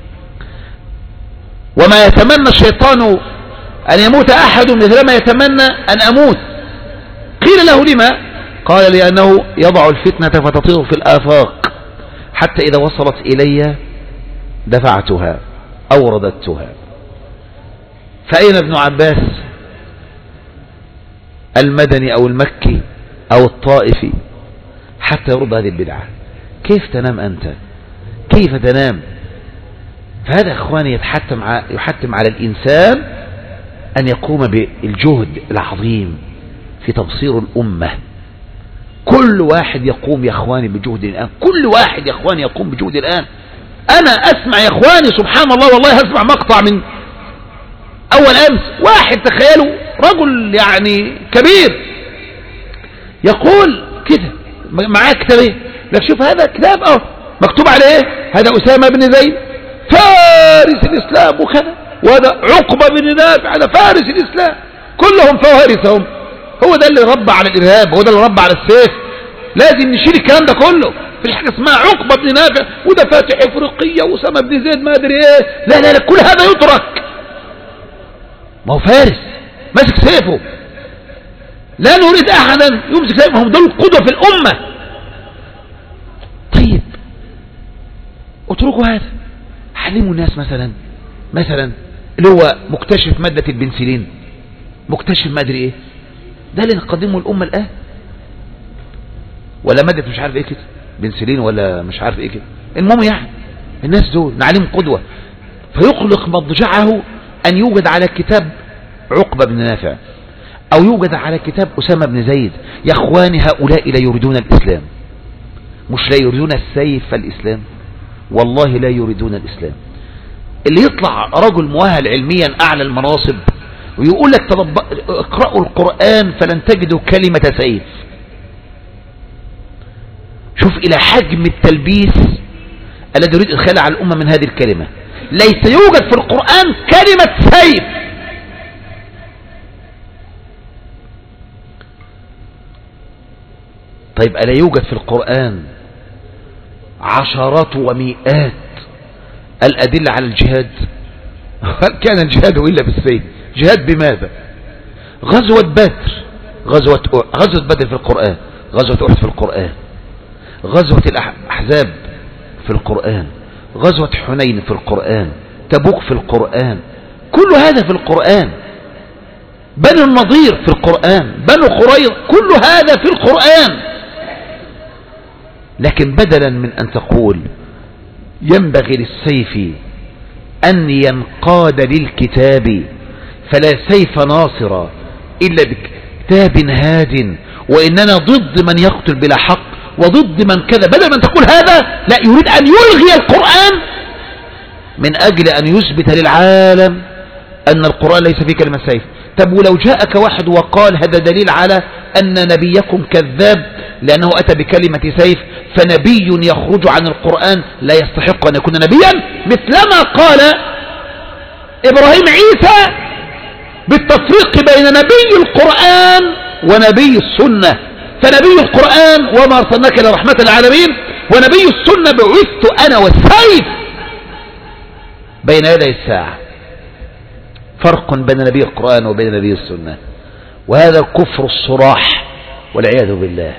وما يتمنى الشيطان أن يموت أحد مثلما يتمنى أن أموت. قيل له: لما؟ قال: لأنه يضع الفتنة فتطير في الآفاق، حتى إذا وصلت إلي دفعتها أو رددتها. فأين ابن عباس المدني أو المكي أو الطائفي حتى يرد هذه البدعة؟ كيف تنام أنت؟ كيف تنام؟ فهذا أخواني يتحتم يحتم على الإنسان أن يقوم بالجهد العظيم في تبصير الأمة. كل واحد يقوم يا أخواني بجهد الآن، كل واحد يا أخواني يقوم بجهد الآن. أنا أسمع يا إخواني سبحان الله والله هسمع مقطع من أول أمس، واحد تخيلوا رجل يعني كبير يقول كده معاه كتابين، لك شوف هذا كتاب اه مكتوب عليه ايه؟ هذا أسامة بن زيد فارس الإسلام وكذا، وهذا عقبة بن نافع هذا فارس الإسلام، كلهم فوارسهم. هو ده اللي ربى على الإرهاب، هو ده اللي ربى على السيف. لازم نشيل الكلام ده كله. في حاجة اسمها عقبة بن نافع وده فاتح إفريقية وأسامة بن زيد ما أدري إيه، لا لا لا كل هذا يترك. ما هو فارس ماسك سيفه، لا نريد أحدا يمسك سيفه، هم دول القدوة في الأمة. طيب اتركوا هذا، علموا الناس مثلا مثلا اللي هو مكتشف مادة البنسلين، مكتشف ما أدري إيه، ده اللي نقدمه الأمة الآن، ولا مادة مش عارف إيه كده بنسلين ولا مش عارف إيه كده. المهم يعني الناس دول نعلم قدوة، فيقلق مضجعه أن يوجد على كتاب عقبة بن نافع أو يوجد على كتاب أسامة بن زيد. يا أخواني هؤلاء لا يريدون الإسلام، مش لا يريدون السيف الإسلام، والله لا يريدون الإسلام. اللي يطلع رجل مؤهل علميا أعلى المناصب ويقول لك اقرأوا القرآن فلن تجدوا كلمة سيف. شوف إلى حجم التلبيس الذي يريد إدخال على الأمة من هذه الكلمة. ليس يوجد في القرآن كلمة سيف. طيب ألا يوجد في القرآن عشرات ومئات الأدلة على الجهاد؟ هل كان الجهاد إلا بالسيف؟ جهاد بماذا؟ غزوة بدر، غزوة غزوة بدر في القرآن، غزوة أحد في القرآن، غزوة الأحزاب في القرآن، غزوة حنين في القرآن، تبوك في القرآن، كل هذا في القرآن، بنو النضير في القرآن، بنو قريظة، كل هذا في القرآن. لكن بدلا من أن تقول ينبغي للسيف أن ينقاد للكتاب فلا سيف ناصر إلا بكتاب هاد، وإننا ضد من يقتل بلا حق وضد من كذا، بدل من تقول هذا لا يريد أن يلغي القرآن من أجل أن يثبت للعالم أن القرآن ليس فيه كلمة سيف. طب ولو جاءك واحد وقال هذا دليل على أن نبيكم كذاب لأنه أتى بكلمة سيف، فنبي يخرج عن القرآن لا يستحق أن يكون نبيا، مثلما قال إبراهيم عيسى بالتفريق بين نبي القرآن ونبي السنة. فنبي القرآن وما أرسلناك إلا رحمة للعالمين، ونبي السنة بعثت أنا والسيف بين يدي الساعة. فرق بين نبي القرآن وبين نبي السنة، وهذا الكفر الصراح والعياذ بالله.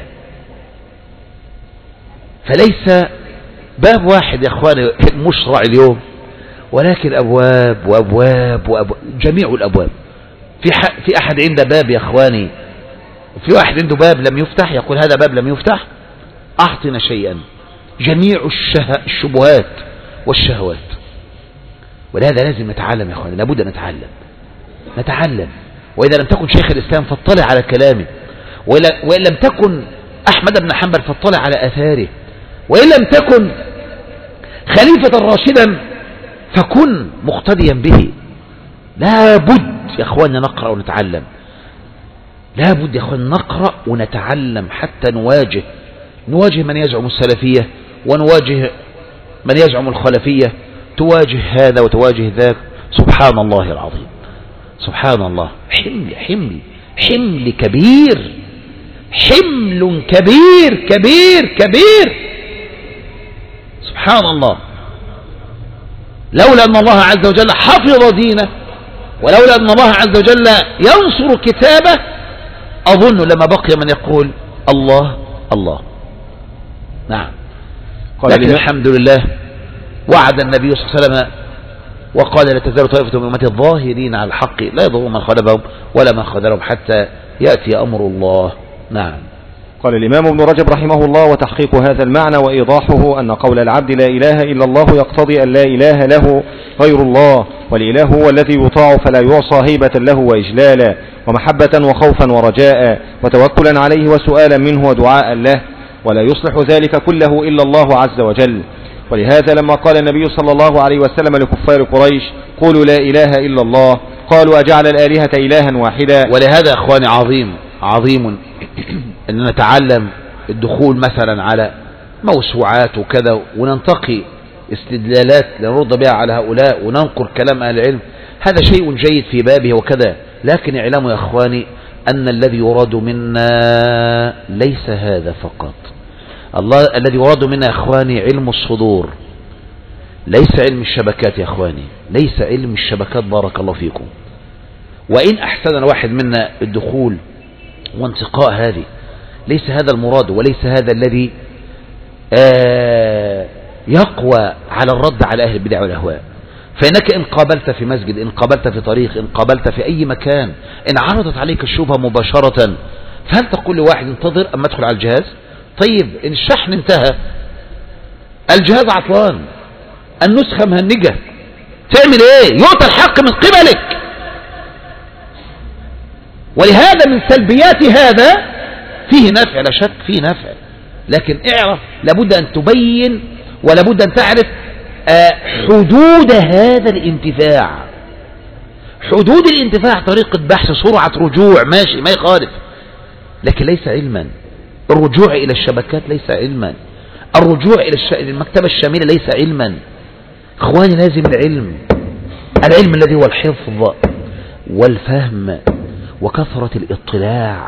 فليس باب واحد يا أخواني مشرع اليوم، ولكن أبواب وأبواب وأبواب، جميع الأبواب. في, في أحد عنده باب يا أخواني، في واحد عنده باب لم يفتح يقول هذا باب لم يفتح، أعطنا شيئا. جميع الشبهات والشهوات. ولهذا لازم نتعلم يا أخواني، لابد نتعلم نتعلم. وإذا لم تكن شيخ الإسلام فاطلع على كلامه، وإن لم تكن أحمد بن حنبل فاطلع على أثاره، وإن لم تكن خليفة راشدا فكن مقتديا به. لابد يا أخواننا نقرأ ونتعلم، لابد يا أخواننا نقرأ ونتعلم حتى نواجه نواجه من يزعم السلفية ونواجه من يزعم الخلفية، تواجه هذا وتواجه ذاك. سبحان الله العظيم، سبحان الله. حمل حمل حمل كبير، حمل كبير كبير كبير. سبحان الله. لولا أن الله عز وجل حفظ دينه، ولولا أن الله عز وجل ينصر كتابه، أظن لما بقي من يقول الله الله. نعم. لكن الحمد لله وعد النبي صلى الله عليه وسلم وقال لا تزال طائفة من أمتي الظاهرين على الحق لا يضرهم من خالفهم ولا من خذلهم حتى يأتي أمر الله. نعم. قال الإمام ابن رجب رحمه الله: وتحقيق هذا المعنى وإيضاحه أن قول العبد لا إله إلا الله يقتضي أن لا إله له غير الله، والإله هو الذي يطاع فلا يعصى هيبة له وإجلالا ومحبة وخوفا ورجاء وتوكلا عليه وسؤالا منه ودعاء له، ولا يصلح ذلك كله إلا الله عز وجل. ولهذا لما قال النبي صلى الله عليه وسلم لكفار قريش قولوا لا إله إلا الله قالوا أجعل الآلهة إلها واحدا. ولهذا أخواني عظيم عظيم أن نتعلم الدخول مثلا على موسوعات وكذا وننتقي استدلالات لنرد بها على هؤلاء وننقل كلام أهل العلم، هذا شيء جيد في بابه وكذا، لكن اعلموا يا أخواني أن الذي يراد منا ليس هذا فقط. الله الذي يراد منا يا أخواني علم الصدور، ليس علم الشبكات يا أخواني، ليس علم الشبكات بارك الله فيكم. وإن أحسن الواحد منا الدخول وانتقاء هذه، ليس هذا المراد وليس هذا الذي آه يقوى على الرد على أهل البدع والأهواء. فإنك إن قابلت في مسجد، إن قابلت في طريق، إن قابلت في أي مكان، إن عرضت عليك الشبهة مباشرة، فهل تقول لواحد انتظر أما ادخل على الجهاز؟ طيب إن الشحن انتهى، الجهاز عطلان، النسخة مهنجة، تعمل ايه؟ يعطى الحق من قبلك. ولهذا من سلبيات هذا فيه نفع، لا شك فيه نفع، لكن اعرف لابد أن تبين ولابد أن تعرف حدود هذا الانتفاع. حدود الانتفاع طريقة بحث، سرعة رجوع، ماشي ما يخالف، لكن ليس علما. الرجوع إلى الشبكات ليس علما، الرجوع إلى المكتبة الشاملة ليس علما. اخواني لازم العلم، العلم الذي هو الحفظ والفهم وكثرة الاطلاع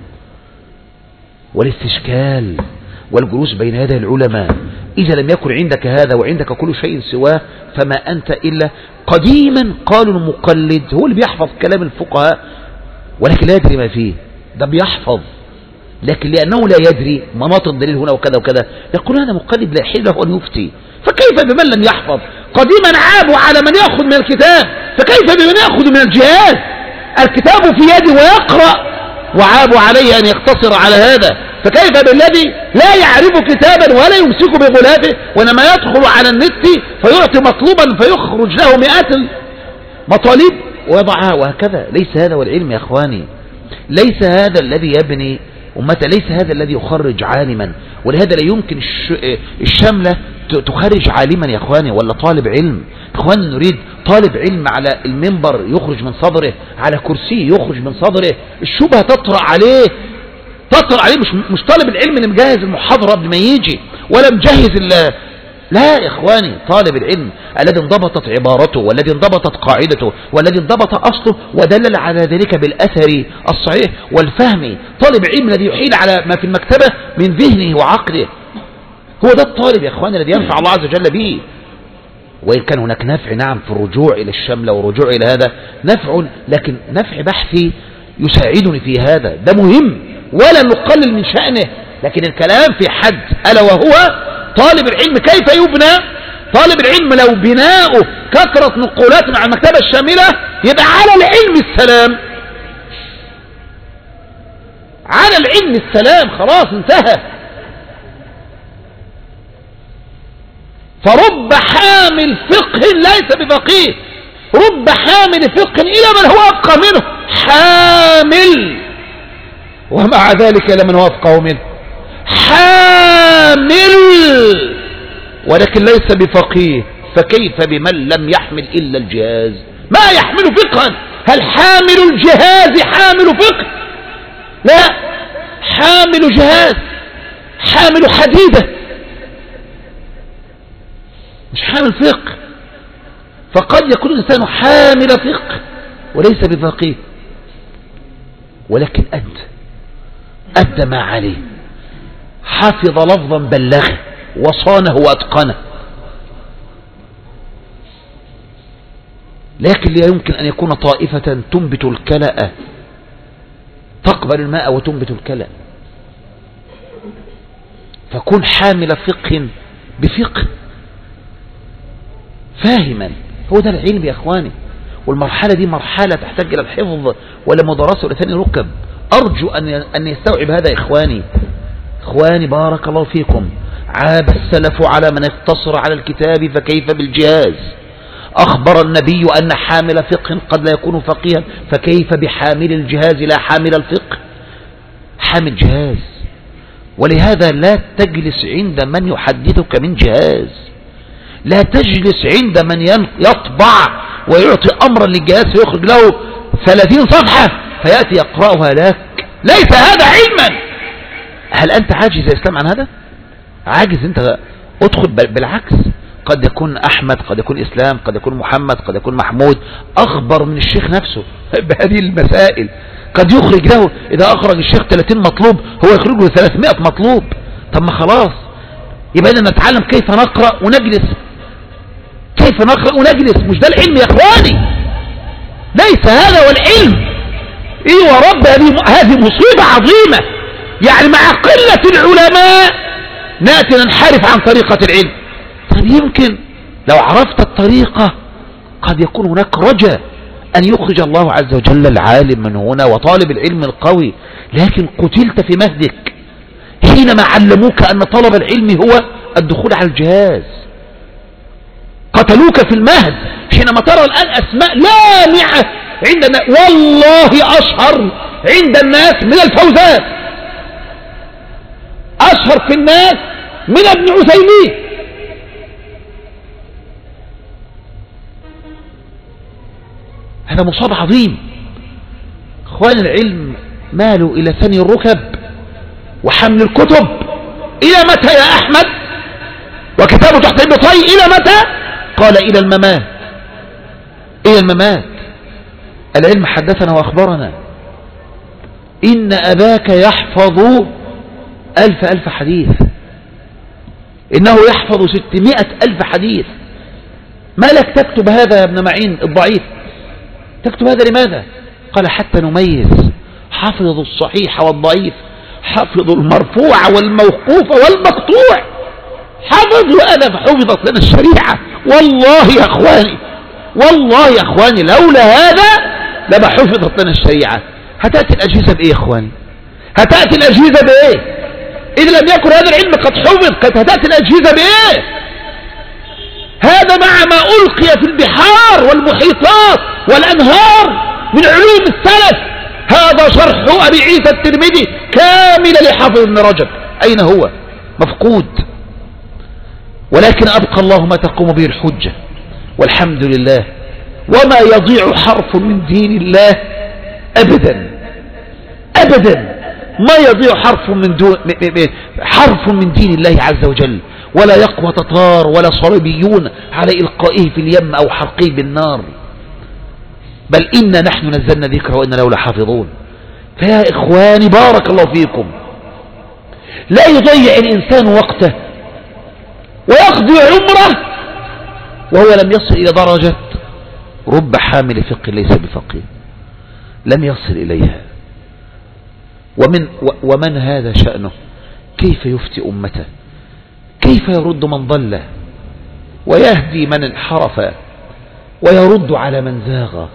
والاستشكال والجلوس بين يدي العلماء. إذا لم يكن عندك هذا وعندك كل شيء سواه فما أنت إلا قديما قالوا المقلد، هو اللي بيحفظ كلام الفقهاء ولكن لا يدري ما فيه، ده بيحفظ لكن لأنه لا يدري مناط الدليل هنا وكذا وكذا يقول أنا مقلد لا يحل له أن يفتي. فكيف بمن لم يحفظ؟ قديما عابوا على من يأخذ من الكتاب، فكيف بمن يأخذ من الجهاز؟ الكتاب في يدي ويقرأ، وعابوا عليه أن يقتصر على هذا، فكيف بالذي لا يعرف كتابا ولا يمسك بغلافه وإنما يدخل على النت فيعطي مطلوبا فيخرج له مئات المطالب ويضعها وهكذا. ليس هذا والعلم يا أخواني، ليس هذا الذي يبني أمته، ليس هذا الذي يخرج عالما. ولهذا لا يمكن الشاملة تخرج عالما يا أخواني ولا طالب علم. أخواني نريد طالب علم على المنبر يخرج من صدره، على كرسي يخرج من صدره، الشبهة تطرأ عليه تطرأ عليه، مش مش طالب العلم اللي مجهز المحاضرة قبل ما يجي ولا مجهز الله. لا يا إخواني، طالب العلم الذي انضبطت عبارته والذي انضبطت قاعدته والذي انضبط أصله ودلل على ذلك بالأثر الصحيح والفهم، طالب العلم الذي يحيل على ما في المكتبة من ذهنه وعقله، هو ده الطالب يا إخواني الذي ينفع الله عز وجل به. وإن كان هناك نفع نعم في الرجوع إلى الشملة والرجوع إلى هذا نفع، لكن نفع بحثي يساعدني في هذا، ده مهم ولا نقلل من شأنه، لكن الكلام في حد ألا وهو طالب العلم كيف يبنى. طالب العلم لو بناؤه كثرة نقولات مع المكتبة الشاملة يبقى على العلم السلام، على العلم السلام، خلاص انتهى. فرب حامل فقه ليس بفقيه، رب حامل فقه إلى من هو أفقه منه، حامل ومع ذلك إلى من هو أفقه منه، حامل ولكن ليس بفقيه. فكيف بمن لم يحمل إلا الجهاز؟ ما يحمل فقها؟ هل حامل الجهاز حامل فقه؟ لا، حامل جهاز، حامل حديدة، مش حامل فقه. فقد يكون الإنسان حامل فقه وليس بفقيه، ولكن أدى أدى ما عليه، حفظ لفظا بلغه وصانه وأتقنه. لكن لا يمكن أن يكون طائفة تنبت الكلأ، تقبل الماء وتنبت الكلأ. فكن حامل فقه بفقه فاهما، هو ده العلم يا أخواني. والمرحلة دي مرحلة تحتاج إلى الحفظ ولا مدرسة ولا ثاني ركب. أرجو أن أن يستوعب هذا يا إخواني. إخواني بارك الله فيكم، عاب السلف على من اقتصر على الكتاب فكيف بالجهاز. أخبر النبي أن حامل فقه قد لا يكون فقيها، فكيف بحامل الجهاز لا حامل الفقه؟ حامل جهاز. ولهذا لا تجلس عند من يحدثك من جهاز، لا تجلس عند من يطبع ويعطي أمرا للجهاز فيخرج له ثلاثين صفحة فيأتي يقرأها لك. ليس هذا علما. هل أنت عاجز يا إسلام عن هذا؟ عاجز أنت؟ ادخل. بالعكس، قد يكون أحمد، قد يكون إسلام، قد يكون محمد، قد يكون محمود أخبر من الشيخ نفسه بهذه المسائل. قد يخرج له، إذا أخرج الشيخ ثلاثين مطلوب هو يخرج له ثلاثمائة مطلوب. طب ما خلاص، يبقى لنا نتعلم كيف نقرأ ونجلس، كيف نقرأ ونجلس. مش ده العلم يا اخواني، ليس هذا هو العلم. ايوه رب، هذه مصيبة عظيمة. يعني مع قلة العلماء نأتي ننحرف عن طريقة العلم. طيب يمكن لو عرفت الطريقة قد يكون هناك رجاء أن يخرج الله عز وجل العالم من هنا وطالب العلم القوي، لكن قتلت في مهدك حينما علموك أن طلب العلم هو الدخول على الجهاز. قتلوك في المهد حينما ترى الآن أسماء لامعة عند الناس، والله أشهر عند الناس من الفوزان، أشهر في الناس من ابن عثيمين. هذا مصاب عظيم. اخوان العلم مالوا إلى ثني الركب وحمل الكتب. إلى متى يا أحمد؟ وكتابه تحت البطي إلى متى؟ قال إلى الممات. إلى الممات. العلم حدثنا وأخبرنا إن أباك يحفظ ألف ألف حديث، إنه يحفظ ستمائة ألف حديث. ما لك تكتب هذا يا ابن معين الضعيف؟ تكتب هذا لماذا؟ قال حتى نميز، حفظ الصحيح والضعيف، حفظ المرفوع والموقوف والمقطوع، حفظ وأنا فحفظت لنا الشريعة. والله يا أخواني، والله يا أخواني لولا هذا لما حفظت لنا الشريعة. هتأتي الأجهزة بإيه يا أخواني؟ هتأتي الأجهزة بإيه؟ إذا لم يكن هذا العلم قد حفظ كانت هتأتي الأجهزة بإيه؟ هذا مع ما ألقي في البحار والمحيطات والأنهار من علوم السلف. هذا شرح أبي عيسى الترمذي كامل لحافظ ابن رجب. أين هو؟ مفقود. ولكن أبقى الله ما تقوم به الحجة، والحمد لله. وما يضيع حرف من دين الله أبدا أبدا، ما يضيع حرف من دون حرف من دين الله عز وجل، ولا يقوى تتار ولا صليبيون على إلقائه في اليم أو حرقه بالنار. بل إنا نحن نزلنا ذكر وإنا له لحافظون. فيا إخواني بارك الله فيكم، لا يضيع الإنسان وقته ويقضي عمره وهو لم يصل إلى درجة رب حامل فقه ليس بفقيه، لم يصل إليها. ومن, ومن هذا شأنه؟ كيف يفتي أمته؟ كيف يرد من ضل ويهدي من انحرف ويرد على من زاغ؟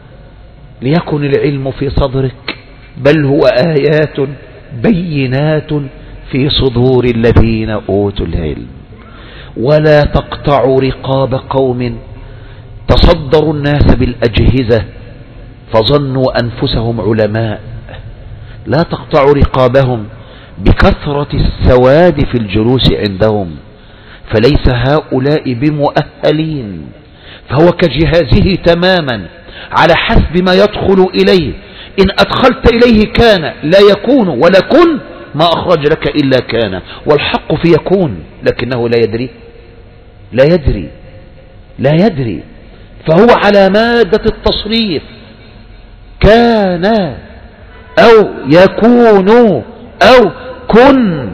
ليكن العلم في صدرك، بل هو آيات بينات في صدور الذين أوتوا العلم. ولا تقطعوا رقاب قوم تصدروا الناس بالأجهزة فظنوا أنفسهم علماء. لا تقطعوا رقابهم بكثرة السواد في الجلوس عندهم، فليس هؤلاء بمؤهلين، فهو كجهازه تماما على حسب ما يدخل إليه. إن أدخلت إليه كان لا يكون، ولا كن ما أخرج لك إلا كان. والحق في يكون لكنه لا يدري لا يدري لا يدري فهو على مادة التصريف كان أو يكون أو كن.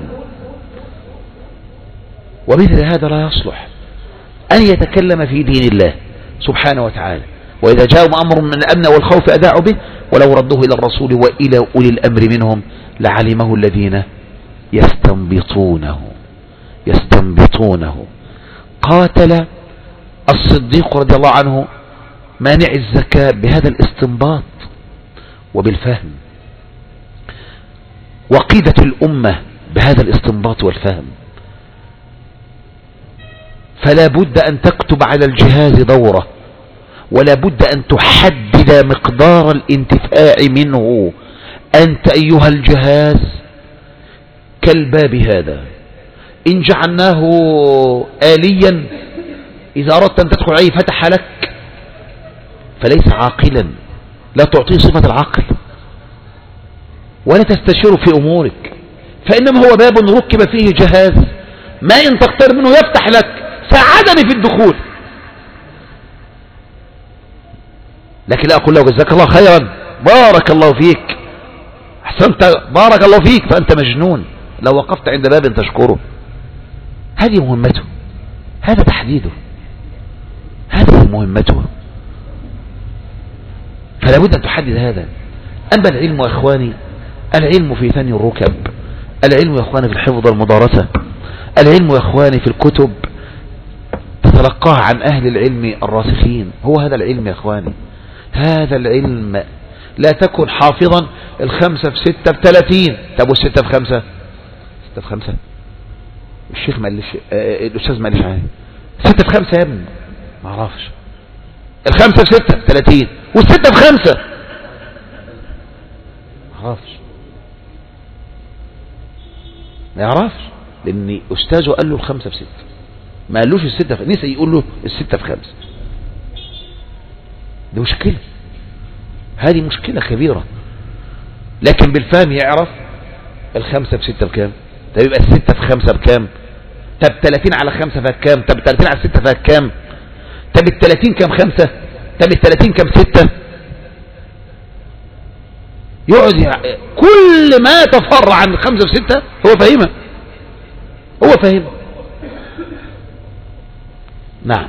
ومثل هذا لا يصلح أن يتكلم في دين الله سبحانه وتعالى. وإذا جاءهم أمر من الأمن والخوف أذاعوا به ولو ردوه إلى الرسول وإلى أولي الأمر منهم لعلمه الذين يستنبطونه يستنبطونه. قاتل الصديق رضي الله عنه مانع الزكاة بهذا الاستنباط وبالفهم، وقيدة الأمة بهذا الاستنباط والفهم. فلا بد أن تكتب على الجهاز دورة، ولا بد أن تحدد مقدار الانتفاع منه. أنت أيها الجهاز كالباب هذا، إن جعلناه آليا إذا أردت أن تدخل عليه فتح لك، فليس عاقلا، لا تعطيه صفة العقل ولا تستشير في أمورك، فإنما هو باب ركب فيه جهاز، ما إن تقترب منه يفتح لك. ساعدني في الدخول، لكن لا أقول له جزاك الله خيرا، بارك الله فيك، أحسنت، بارك الله فيك، فأنت مجنون لو وقفت عند باب تشكره. هذه مهمته، هذا تحديده، هذه مهمته، فلا بد أن تحدد هذا. أما العلم يا إخواني، العلم في ثاني الركب، العلم يا إخواني في الحفظ والمدارسة، العلم يا إخواني في الكتب تتلقاها عن أهل العلم الراسخين. هو هذا العلم يا إخواني، هذا العلم. لا تكن حافظا الخمسة في ستة في ثلاثين. طب والستة في خمسة؟ ستة في خمسة الشيخ ما قالش، الأستاذ ما قالش عنها. ستة في خمسة يا ابني ما اعرفش. الخمسة في ستة في ثلاثين، والستة في خمسة ما اعرفش، ما يعرفش، لأن أستاذه قال له الخمسة في ستة، ما قالوش الستة في، نسي يقول له الستة في خمسة. دي مشكلة، هذه مشكلة كبيرة. لكن بالفهم يعرف الخمسة في ستة بكام، طب يبقى الستة في خمسة بكام، طب ثلاثين على خمسة فكام، طب ثلاثين على ستة فكام، طب الثلاثين كام خمسة، طب الثلاثين كام ستة. يقعد كل ما تفرع عن خمسة في ستة هو فاهمه، هو فاهمه. نعم.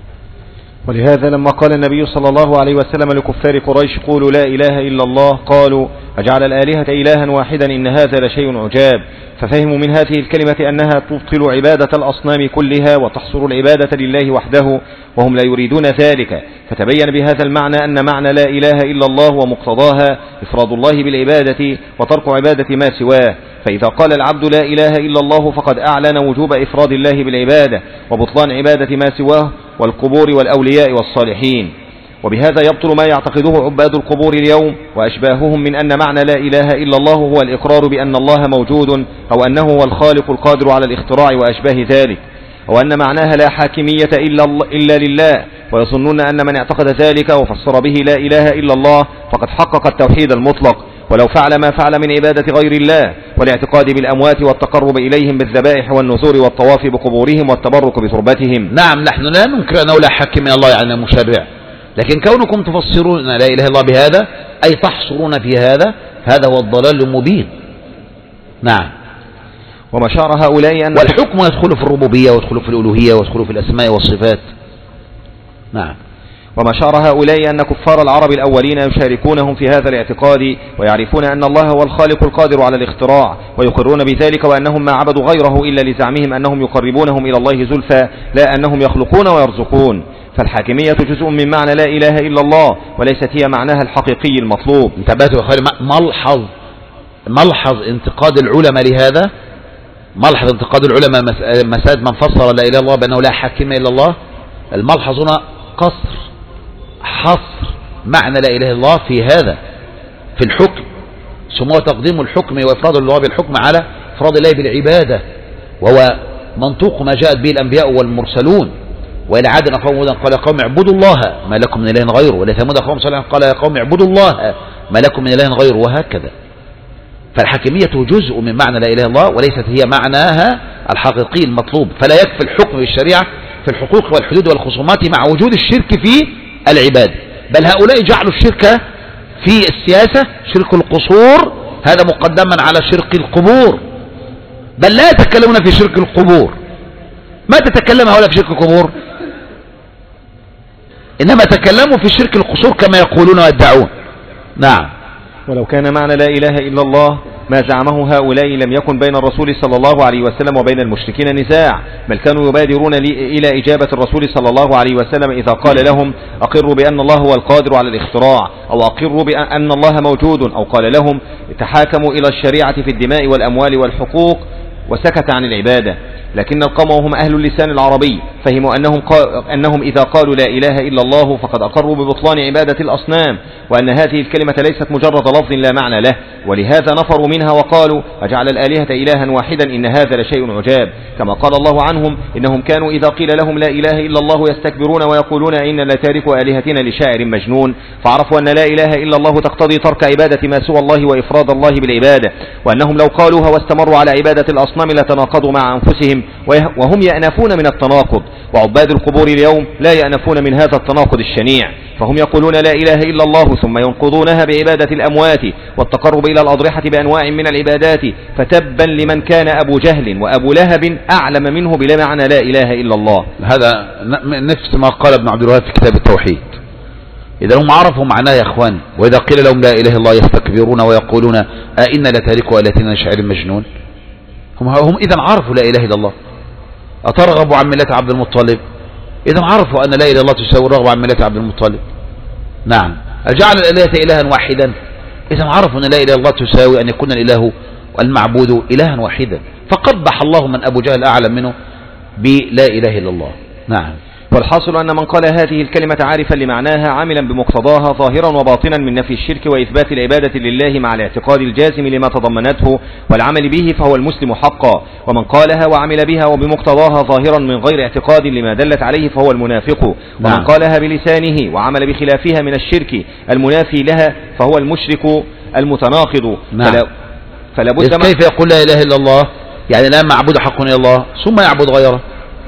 ولهذا لما قال النبي صلى الله عليه وسلم لكفار قريش قولوا لا إله إلا الله، قالوا أجعل الآلهة إلها واحدا إن هذا لشيء عجاب، ففهموا من هذه الكلمة أنها تبطل عبادة الأصنام كلها وتحصر العبادة لله وحده، وهم لا يريدون ذلك. فتبين بهذا المعنى أن معنى لا إله إلا الله ومقتضاها إفراد الله بالعبادة وترك عبادة ما سواه. فإذا قال العبد لا إله إلا الله فقد أعلن وجوب إفراد الله بالعبادة وبطلان عبادة ما سواه والقبور والأولياء والصالحين. وبهذا يبطل ما يعتقده عباد القبور اليوم وأشباههم من أن معنى لا إله إلا الله هو الإقرار بأن الله موجود، أو أنه هو الخالق القادر على الاختراع وأشباه ذلك، أو أن معناها لا حاكمية إلا, إلا لله. ويظنون أن من اعتقد ذلك وفسر به لا إله إلا الله فقد حقق التوحيد المطلق، ولو فعل ما فعل من عبادة غير الله والاعتقاد بالأموات والتقرب إليهم بالذبائح والنذور والطواف بقبورهم والتبرك بتربتهم. نعم، نحن لا ننكر أنه لا حاكم من الله يعني مشرع، لكن كونكم تفسرون لا إله إلا الله بهذا أي تحصرون في هذا، هذا هو الضلال المبين. نعم. وما شعر هؤلاء أن والحكم يدخل في الربوبية ويدخل في الألوهية ويدخل في الأسماء والصفات. نعم. وما شعر هؤلاء أن كفار العرب الأولين يشاركونهم في هذا الاعتقاد، ويعرفون أن الله هو الخالق القادر على الاختراع، ويقرون بذلك، وأنهم ما عبدوا غيره إلا لزعمهم أنهم يقربونهم إلى الله زلفى، لا أنهم يخلقون ويرزقون. فالحاكمية جزء من معنى لا إله إلا الله، وليست هي معناها الحقيقي المطلوب. انتبهتوا يا أخواني، ملحظ ملحظ انتقاد العلماء لهذا، ملحظ انتقاد العلماء مساد من فسر لا إله إلا الله بأنه لا حاكم إلا الله. الملحظ هنا قصر حصر معنى لا إله إلا الله في هذا، في الحكم، سموه تقديم الحكم وإفراد الله بالحكم على إفراد الله بالعبادة، وهو منطوق ما جاءت به الأنبياء والمرسلون. وإلى عاد أخوهم هودا قال يا قوم اعبدوا الله ما لكم من إله غيره، وإلى ثمود أخوهم صالحا قال يا قوم اعبدوا الله ما لكم من إله غيره، وهكذا. فالحاكمية جزء من معنى لا إله إلا الله وليست هي معناها الحقيقي المطلوب. فلا يكفي الحكم بالشريعة في الحقوق والحدود والخصومات مع وجود الشرك في العبادة، بل هؤلاء جعلوا الشرك في السياسة شرك القصور هذا مقدما على شرك القبور، بل لا يتكلمون في شرك القبور. ما تتكلم هؤلاء في شرك القبور، إنما تكلموا في شرك القصور كما يقولون ويدعون. نعم. ولو كان معنى لا إله إلا الله ما زعمه هؤلاء لم يكن بين الرسول صلى الله عليه وسلم وبين المشركين نزاع، بل كانوا يبادرون إلى إجابة الرسول صلى الله عليه وسلم إذا قال لهم أقروا بأن الله هو القادر على الاختراع، أو أقروا بأن الله موجود، أو قال لهم تحاكموا إلى الشريعة في الدماء والأموال والحقوق، وسكت عن العبادة. لكن القوم وهم أهل اللسان العربي فهموا أنهم, أنهم إذا قالوا لا إله إلا الله فقد أقروا ببطلان عبادة الأصنام، وأن هذه الكلمة ليست مجرد لفظ لا معنى له، ولهذا نفروا منها وقالوا أجعل الآلهة إلها واحدا إن هذا لشيء عجاب. كما قال الله عنهم إنهم كانوا إذا قيل لهم لا إله إلا الله يستكبرون ويقولون إن لتاركوا آلهتنا لشاعر مجنون، فعرفوا أن لا إله إلا الله تقتضي ترك عبادة ما سوى الله وإفراد الله بالعبادة، وأنهم لو قالوها واستمروا على عبادة الأصنام لتناقضوا مع أنفسهم وهم يأنفون من التناقض، وعباد القبور اليوم لا يأنفون من هذا التناقض الشنيع، فهم يقولون لا إله إلا الله ثم ينقضونها بعبادة الأموات والتقرب إلى الأضرحة بأنواع من العبادات، فتبا لمن كان أبو جهل وأبو لهب أعلم منه بمعنى لا إله إلا الله. هذا نفس ما قال ابن عبد الوهاب في كتاب التوحيد. إذا هم عرفوا معناه يا إخواني، وإذا قيل لهم لا إله إلا الله يستكبرون ويقولون أئنا لتاركوا آلهتنا لشاعر مجنون، هم, هم إذا عرفوا لا إله إلا الله. أترغبوا عن ملة عبد المطلب؟ إذا عرفوا أن لا إله إلا الله تساوي الرغب عن ملة عبد المطلب. نعم. أجعل الآلهة إلها واحدا؟ إذا عرفوا أن لا إله إلا الله تساوي أن يكون الإله المعبود إلها واحدا، فقبح الله من أبو جهل أعلم منه بلا إله إلا الله. نعم. والحاصل أن من قال هذه الكلمة عارفا لمعناها عاملا بمقتضاها ظاهرا وباطنا من نفي الشرك وإثبات العبادة لله مع الاعتقاد الجازم لما تضمنته والعمل به فهو المسلم حقا، ومن قالها وعمل بها وبمقتضاها ظاهرا من غير اعتقاد لما دلت عليه فهو المنافق، ومن نعم. قالها بلسانه وعمل بخلافها من الشرك المنافي لها فهو المشرك المتناقض. نعم. فلا, فلا بد كيف يقول لا إله إلا الله يعني لا معبود حق إلا الله ثم يعبد غيره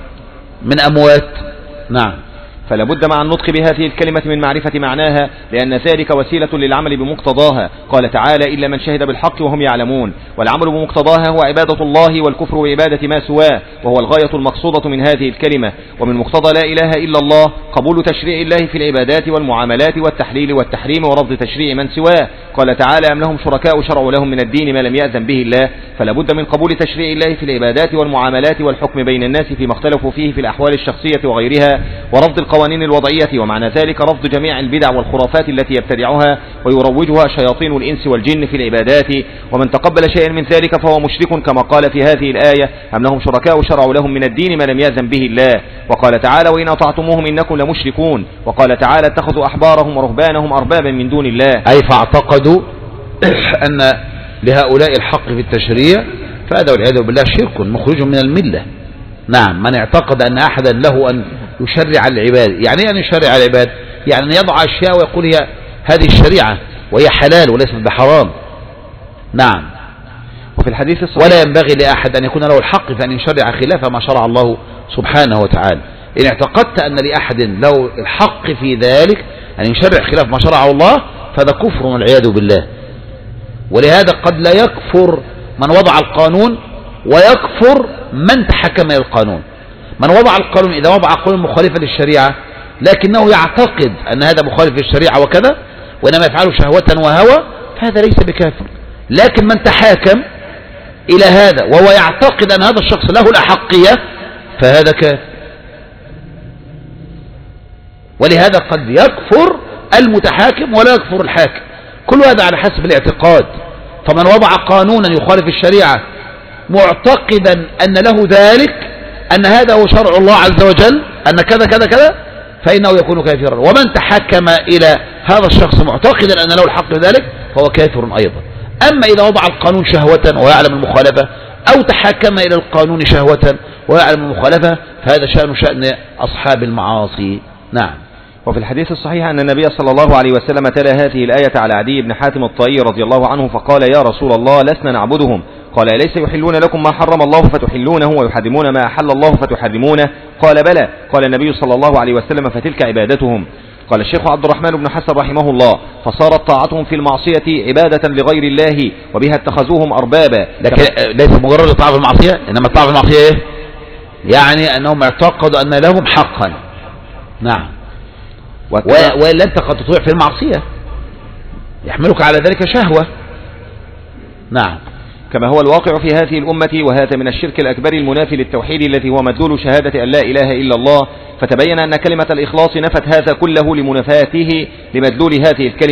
من أموات؟ نعم. فلا بد مع النطق بهذه الكلمة من معرفة معناها، لأن ذلك وسيلة للعمل بمقتضاها. قال تعالى إلا من شهد بالحق وهم يعلمون، والعمل بمقتضاها هو عبادة الله والكفر بعبادة ما سواه، وهو الغاية المقصودة من هذه الكلمة. ومن مقتضى لا إله إلا الله قبول تشريع الله في العبادات والمعاملات والتحليل والتحريم ورفض تشريع من سواه. قال تعالى أم لهم شركاء شرعوا لهم من الدين ما لم يأذن به الله، فلا بد من قبول تشريع الله في العبادات والمعاملات والحكم بين الناس فيما اختلفوا فيه في الأحوال الشخصية وغيرها، ورفض القوانين الوضعية، ومعنى ذلك رفض جميع البدع والخرافات التي يبتدعها ويروجها شياطين الإنس والجن في العبادات. ومن تقبل شيئا من ذلك فهو مشرك، كما قال في هذه الآية أم لهم شركاء شرعوا لهم من الدين ما لم يأذن به الله. وقال تعالى وإن أطعتموهم إنكم لمشركون. وقال تعالى اتخذوا أحبارهم ورهبانهم أربابا من دون الله، أي فاعتقدوا أن لهؤلاء الحق في التشريع، فهذا والعياذ بالله شرك مخرج من الملة. نعم. من اعتقد أن أحدا له أن يشرع العباد، يعني أن يشرع العباد يعني أن يضع أشياء ويقول هي هذه الشريعة وهي حلال وليست بحرام. نعم. وفي الحديث الصحيح ولا ينبغي لأحد أن يكون له الحق فأن يشرع خلاف ما شرع الله سبحانه وتعالى. إن اعتقدت أن لأحد له الحق في ذلك أن يشرع خلاف ما شرعه الله فهذا كفر والعياذ بالله. ولهذا قد لا يكفر من وضع القانون ويكفر من تحكم إلى القانون. من وضع القانون إذا وضع قانون مخالفا للشريعة لكنه يعتقد أن هذا مخالف للشريعة وكذا وإنما يفعله شهوة وهوى فهذا ليس بكافر. لكن من تحاكم إلى هذا وهو يعتقد أن هذا الشخص له الأحقية فهذا كافر. ولهذا قد يكفر المتحاكم ولا يكفر الحاكم، كل هذا على حسب الاعتقاد. فمن وضع قانونا يخالف الشريعة معتقدا أن له ذلك، أن هذا هو شرع الله عز وجل، أن كذا كذا كذا، فإنه يكون كافرا. ومن تحكم إلى هذا الشخص معتقدا أن له الحق ذلك فهو كافر أيضا. أما إذا وضع القانون شهوة ويعلم المخالفة أو تحكم إلى القانون شهوة ويعلم المخالفة فهذا شأن شأن أصحاب المعاصي. نعم. وفي الحديث الصحيح أن النبي صلى الله عليه وسلم تلا هذه الآية على عدي بن حاتم الطائي رضي الله عنه فقال يا رسول الله لسنا نعبدهم. قال أليس يحلون لكم ما حرم الله فتحلونه ويحرمون ما أحل الله فتحرمونه؟ قال بلى. قال النبي صلى الله عليه وسلم فتلك عبادتهم. قال الشيخ عبد الرحمن بن حسن رحمه الله فصارت طاعتهم في المعصية عبادة لغير الله وبها اتخذوهم أربابا. لكن ليس مجرد الطاعة في المعصية، إنما الطاعة في المعصية إيه؟ يعني أنهم اعتقدوا أن لهم حقا. نعم. وإلا أنت قد تطيع في المعصية يحملك على ذلك شهوة. نعم. كما هو الواقع في هذه الأمة، وهذا من الشرك الأكبر المنافي للتوحيد الذي هو مدلول شهادة أن لا إله إلا الله. فتبين أن كلمة الإخلاص نفت هذا كله لمنافاته لمدلول هذه الكلمة.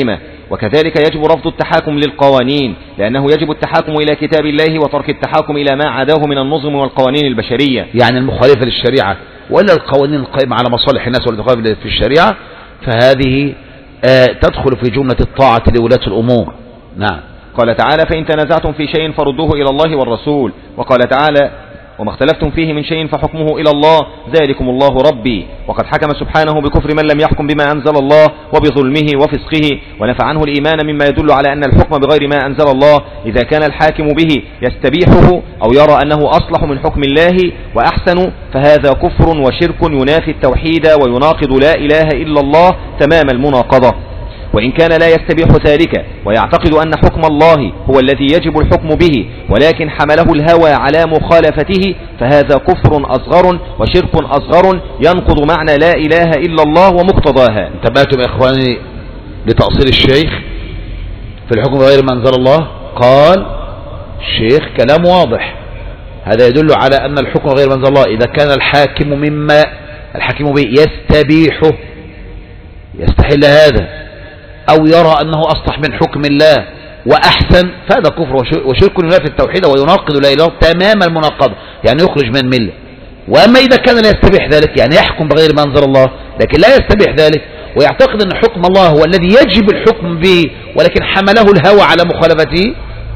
وكذلك يجب رفض التحاكم للقوانين، لأنه يجب التحاكم إلى كتاب الله وترك التحاكم إلى ما عداه من النظم والقوانين البشرية، يعني المخالفة للشريعة ولا القوانين القائمة على مصالح الناس والتي تخالف في الشريعة، فهذه آه تدخل في جملة الطاعة لولاة الأمور. نعم. قال تعالى: فإن تنازعتم في شيء فردوه إلى الله والرسول. وقال تعالى: وما اختلفتم فيه من شيء فحكمه إلى الله ذلكم الله ربي. وقد حكم سبحانه بكفر من لم يحكم بما أنزل الله وبظلمه وفسقه، ونفى عنه الإيمان مما يدل على أن الحكم بغير ما أنزل الله إذا كان الحاكم به يستبيحه أو يرى أنه أصلح من حكم الله وأحسن، فهذا كفر وشرك ينافي التوحيد ويناقض لا إله إلا الله تمام المناقضة. وإن كان لا يستبيح ذلك ويعتقد أن حكم الله هو الذي يجب الحكم به، ولكن حمله الهوى على مخالفته، فهذا كفر أصغر وشرك أصغر ينقض معنى لا إله إلا الله ومقتضاها. انتبهتم يا إخواني لتأصيل الشيخ في الحكم بغير ما أنزل الله؟ قال الشيخ كلام واضح، هذا يدل على أن الحكم غير ما أنزل الله إذا كان الحاكم مما الحاكم به يستبيحه، يستحل هذا أو يرى أنه أصلح من حكم الله وأحسن، فهذا كفر وشرك ينافي التوحيد ويناقض لا إله تمام المناقضة، يعني يخرج من الملة. وأما إذا كان لا يستبيح ذلك، يعني يحكم بغير ما أنزل الله لكن لا يستبيح ذلك ويعتقد أن حكم الله هو الذي يجب الحكم به، ولكن حمله الهوى على مخالفته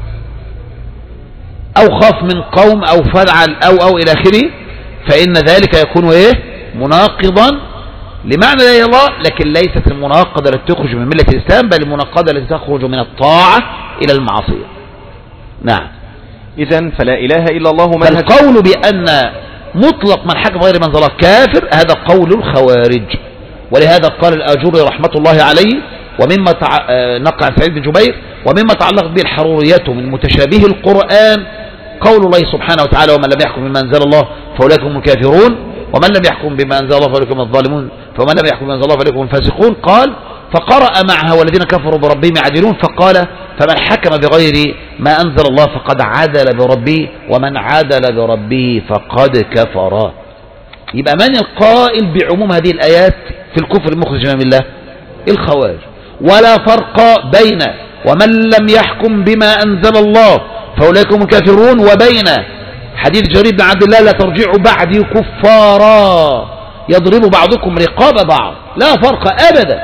أو خاف من قوم أو فعل أو أو إلى آخره، فإن ذلك يكون إيه؟ مناقضا لمعنى لا إله إلا الله، لكن ليست المناقضة التي تخرج من ملة الإسلام، بل المناقضة التي تخرج من الطاعة إلى المعصية. نعم. إذن فلا إله إلا الله منهج. فالقول بأن مطلق من حكم غير من أنزل الله كافر، هذا قول الخوارج، ولهذا قال الآجري رحمة الله عليه ومما تع... نقع سعيد بن جبير وممما تعلق به الحرورية من متشابه القرآن قول الله سبحانه وتعالى: ومن لم يحكم بما أنزل الله فأولئك هم الكافرون، ومن لم يحكم بما أنزل الله فأولئك هم الظالمون، فمن لم يحكم بما أنزل الله فأولئك هم الفاسقون. قال: فقرأ معها والذين كفروا بربهم يعدلون، فقال: فمن حكم بغير ما أنزل الله فقد عدل بربه، ومن عدل بربه فقد كفر. يبقى من القائل بعموم هذه الآيات في الكفر المخرج من الله؟ الخوارج. ولا فرق بين ومن لم يحكم بما أنزل الله فأولئك هم الكافرون وبين حديث جرير بن عبد الله: لا ترجعوا بعدي كفارا يضرب بعضكم رقاب بعض. لا فرق أبدا.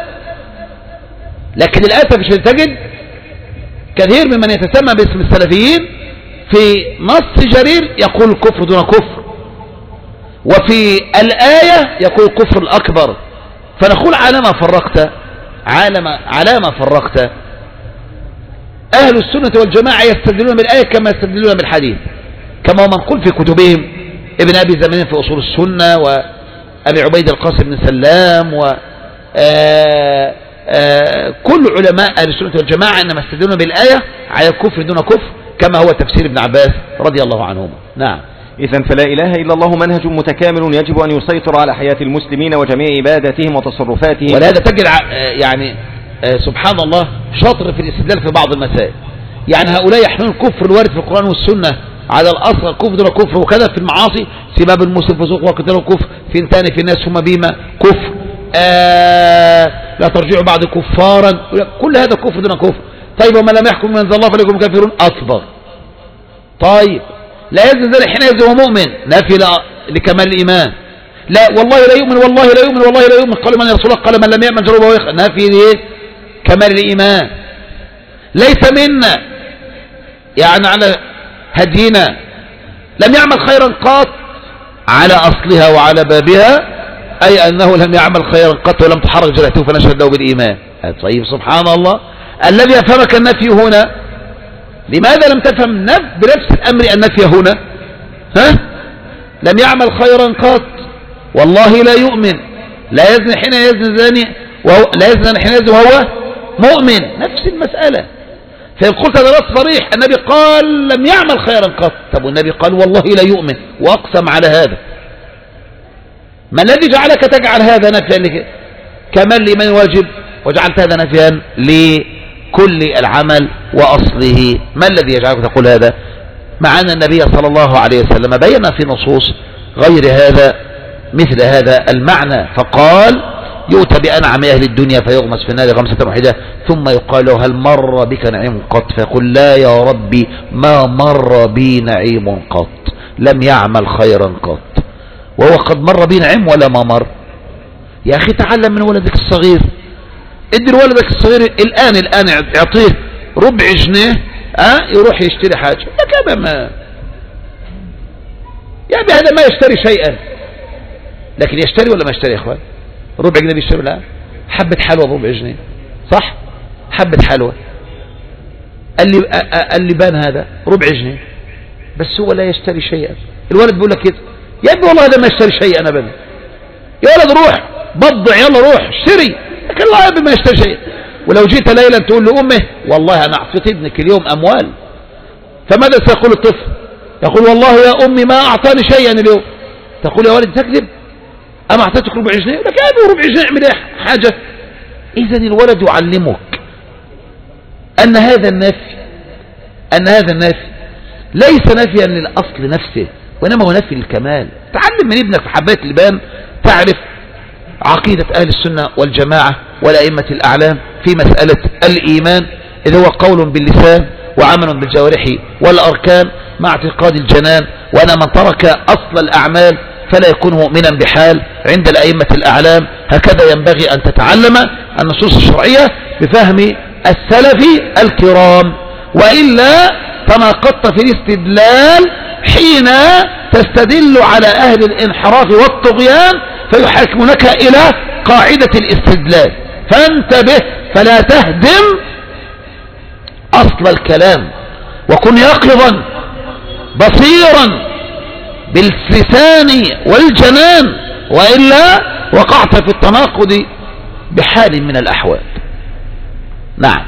لكن للأسف تجد كثير ممن يتسمى باسم السلفيين في نص جرير يقول كفر دون كفر، وفي الآية يقول كفر الأكبر. فنقول على ما فرقت على ما على ما فرقت أهل السنة والجماعة يستدلون بالآية كما يستدلون بالحديث، كما هو منقول في كتبهم ابن أبي زمانين في أصول السنة، وأبي عبيد القاسم بن سلام، و آآ آآ كل علماء أهل السنة والجماعة إنما يستدلون بالآية على الكفر دون كفر، كما هو تفسير ابن عباس رضي الله عنهما. نعم. إذن فلا إله إلا الله منهج متكامل يجب أن يسيطر على حياة المسلمين وجميع عباداتهم وتصرفاتهم. ولهذا تجد يعني سبحان الله شاطر في الاستدلال في بعض المسائل. يعني هؤلاء يحملون الكفر الوارد في القرآن والسنة على الأصل الكفر دون كفر، وكذا في المعاصي: سباب المسلم فسوق وقتال الكفر، في انتان في الناس هم بما كفر، آه لا ترجعوا بعد كفارا، كل هذا كفر دون كفر. طيب ومن لم يحكم من أنزل الله فليكم كافرون أصغر. طيب لا يزن ذلك حين يزن مؤمن، نافي لكمال الإيمان. لا والله لا يؤمن والله لا يؤمن والله لا يؤمن، قال من يا رسول الله؟ قال من لم يأمن جربه ويخ، نافي ليه كمال الإيمان. ليس منا يعني على هدينا، لم يعمل خيرا قط على أصلها وعلى بابها، أي أنه لم يعمل خيرا قط ولم تحرك جرحته فنشهد له بالإيمان. طيب سبحان الله، الذي أفهمك النفي هنا لماذا لم تفهم بنفس الأمر النفي هنا؟ ها؟ لم يعمل خيرا قط، والله لا يؤمن، لا يزني حين يزني زاني وهو لا يزني حين يزني وهو مؤمن، نفس المسألة. فإن قلت هذا نص صريح، النبي قال لم يعمل خيرا قط، طب والنبي قال والله لا يؤمن وأقسم على هذا. ما الذي جعلك تجعل هذا نفيا كمال الإيمان واجب وجعلت هذا نفيا لكل العمل وأصله؟ ما الذي يجعلك تقول هذا؟ مع أن النبي صلى الله عليه وسلم بين في نصوص غير هذا مثل هذا المعنى، فقال يؤتى بأنعم أهل الدنيا فيغمس في النار غمسة واحدة ثم يقال له هل مر بك نعيم قط؟ فيقول لا يا ربي ما مر بي نعيم قط، لم يعمل خيرا قط. وهو قد مر بي نعيم ولا ما مر؟ يا أخي تعلم من ولدك الصغير، ادي لولدك الصغير الآن الآن اعطيه ربع جنيه اه يروح يشتري حاجة، لك هذا ما يعني هذا ما يشتري شيئا، لكن يشتري ولا ما يشتري يا اخوان؟ ربع جنيه بيشتري؟ لا، حبة حلوى بربع جنيه، صح؟ حبة حلوى اللي اللي بان هذا ربع جنيه، بس هو لا يشتري شيئا. الولد بيقول لك كده يا ابني والله هذا ما يشتري شيئا ابدا، يا ولد روح بضع يلا روح اشتري، لكن الله يا ابني ما يشتري شيئا. ولو جيت ليلا تقول لأمه والله أنا أعطيت ابنك اليوم أموال، فماذا سيقول الطفل؟ يقول والله يا أمي ما أعطاني شيئا اليوم. تقول يا ولد تكذب، أما أعطيتك ربع جنيه؟ لك يا ابني ربع جنيه اعمل ايه حاجة. إذا الولد يعلمك أن هذا النفي أن هذا النفي ليس نفيا للأصل نفسه، وإنما هو نفي للكمال. تعلم من ابنك في حبات اللبان تعرف عقيدة أهل السنة والجماعة والأئمة الأعلام في مسألة الإيمان، إذ هو قول باللسان وعمل بالجوارح والأركان مع اعتقاد الجنان، وأن من ترك أصل الأعمال فلا يكون مؤمنا بحال عند الأئمة الأعلام. هكذا ينبغي أن تتعلم النصوص الشرعية بفهم السلف الكرام، وإلا تناقضت في الاستدلال حين تستدل على أهل الانحراف والطغيان فيحاكمونك إلى قاعدة الاستدلال. فانتبه فلا تهدم أصل الكلام، وكن يقظا بصيرا باللسان والجنان، وإلا وقعت في التناقض بحال من الأحوال. نعم.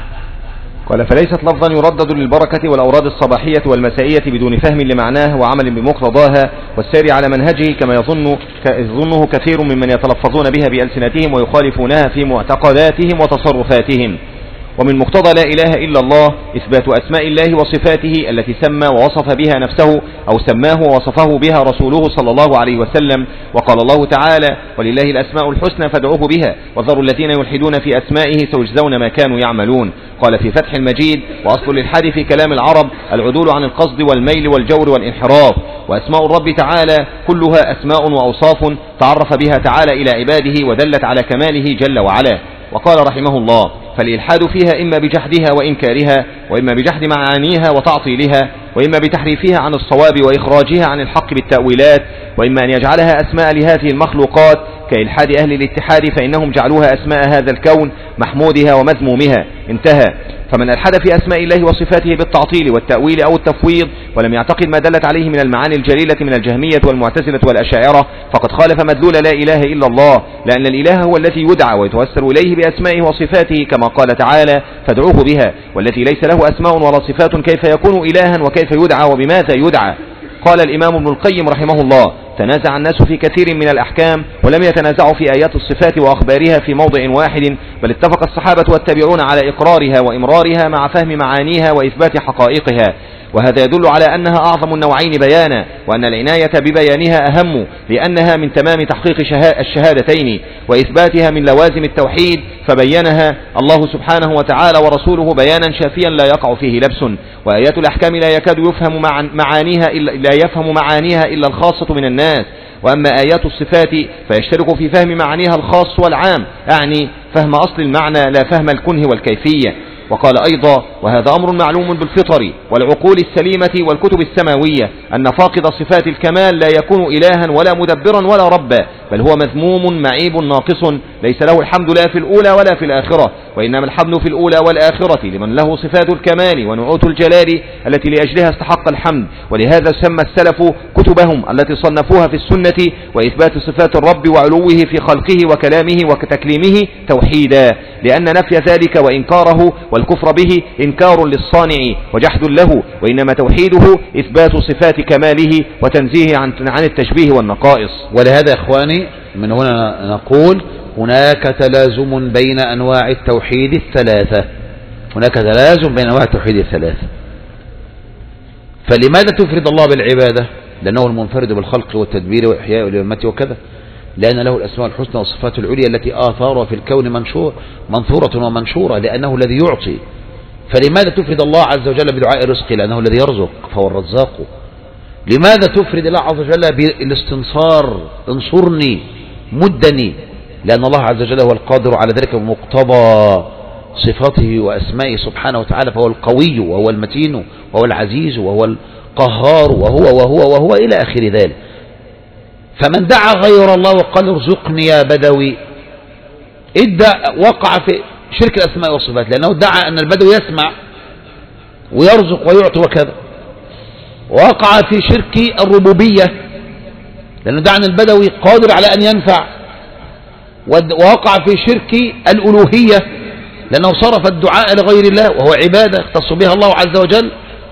قال فليست لفظا يردد للبركة والأوراد الصباحية والمسائية بدون فهم لمعناه وعمل بمقتضاها والسير على منهجه كما يظن يظنه كثير ممن يتلفظون بها بألسنتهم ويخالفونها في معتقداتهم وتصرفاتهم. ومن مقتضى لا إله إلا الله إثبات أسماء الله وصفاته التي سمى ووصف بها نفسه أو سماه ووصفه بها رسوله صلى الله عليه وسلم. وقال الله تعالى ولله الأسماء الحسنى فادعوه بها وذروا الذين يلحدون في أسمائه سيجزون ما كانوا يعملون. قال في فتح المجيد وأصل الإلحاد في كلام العرب العدول عن القصد والميل والجور والانحراف. وأسماء الرب تعالى كلها أسماء وأوصاف تعرف بها تعالى إلى عباده ودلت على كماله جل وعلا. وقال رحمه الله فالإلحاد فيها إما بجحدها وإنكارها، وإما بجحد معانيها وتعطيلها، وإما بتحريفها عن الصواب وإخراجها عن الحق بالتأويلات، وإما أن يجعلها أسماء لهذه المخلوقات كإلحاد أهل الاتحاد فإنهم جعلوها أسماء هذا الكون محمودها ومذمومها. انتهى. فمن ألحد في أسماء الله وصفاته بالتعطيل والتأويل أو التفويض ولم يعتقد ما دلت عليه من المعاني الجليلة من الجهمية والمعتزلة والأشاعرة فقد خالف مدلول لا إله إلا الله، لأن الإله هو الذي يدعى ويتوسل إليه بأسمائه وصفاته كما قال تعالى فادعوه بها، والتي ليس له أسماء ولا صفات كيف يكون إلها وكيف يدعى وبماذا يدعى. قال الإمام ابن القيم رحمه الله تنازع الناس في كثير من الأحكام ولم يتنازعوا في آيات الصفات وأخبارها في موضع واحد، بل اتفق الصحابة والتابعون على إقرارها وإمرارها مع فهم معانيها وإثبات حقائقها. وهذا يدل على أنها أعظم النوعين بيانا، وأن العناية ببيانها أهم لأنها من تمام تحقيق الشهادتين وإثباتها من لوازم التوحيد، فبينها الله سبحانه وتعالى ورسوله بيانا شافيا لا يقع فيه لبس. وآيات الأحكام لا يكاد يفهم معانيها إلا لا يفهم معانيها إلا الخاصة من الناس، وأما آيات الصفات فيشترك في فهم معانيها الخاص والعام، أعني فهم أصل المعنى لا فهم الكنه والكيفية. وقال أيضا وهذا أمر معلوم بالفطر والعقول السليمة والكتب السماوية أن فاقد صفات الكمال لا يكون إلها ولا مدبرا ولا ربا، بل هو مذموم معيب ناقص ليس له الحمد لا في الأولى ولا في الآخرة، وإنما الحمد في الأولى والآخرة لمن له صفات الكمال ونعوت الجلال التي لأجلها استحق الحمد. ولهذا سمى السلف كتبهم التي صنفوها في السنة وإثبات صفات الرب وعلوه في خلقه وكلامه وتكليمه توحيدا، لأن نفي ذلك وإنكاره والكفر به إنكار للصانع وجحد له، وإنما توحيده إثبات صفات كماله وتنزيه عن عن التشبيه والنقائص. ولهذا يا إخواني من هنا نقول هناك تلازم بين أنواع التوحيد الثلاثة، هناك تلازم بين أنواع التوحيد الثلاثة. فلماذا تفرد الله بالعبادة؟ لأنه المنفرد بالخلق والتدبير وإحياء والإمامة وكذا. لأن له الأسماء الحسنى والصفات العليا التي آثار في الكون منشور منثورة ومنشورة، لأنه الذي يعطي. فلماذا تفرد الله عز وجل بدعاء الرزق؟ لأنه الذي يرزق فهو الرزاق. لماذا تفرد الله عز وجل بالاستنصار؟ انصرني مدني، لأن الله عز وجل هو القادر على ذلك بمقتضى صفاته وأسمائه سبحانه وتعالى، فهو القوي وهو المتين وهو العزيز وهو القهار وهو وهو وهو إلى آخر ذلك. فمن دعا غير الله وقال ارزقني يا بدوي ادعى وقع في شرك الأسماء والصفات، لأنه ادعى أن البدوي يسمع ويرزق ويعطي وكذا. وقع في شرك الربوبية، لأنه ادعى أن البدوي قادر على أن ينفع. ووقع في شرك الألوهية، لأنه صرف الدعاء لغير الله وهو عبادة اختص بها الله عز وجل.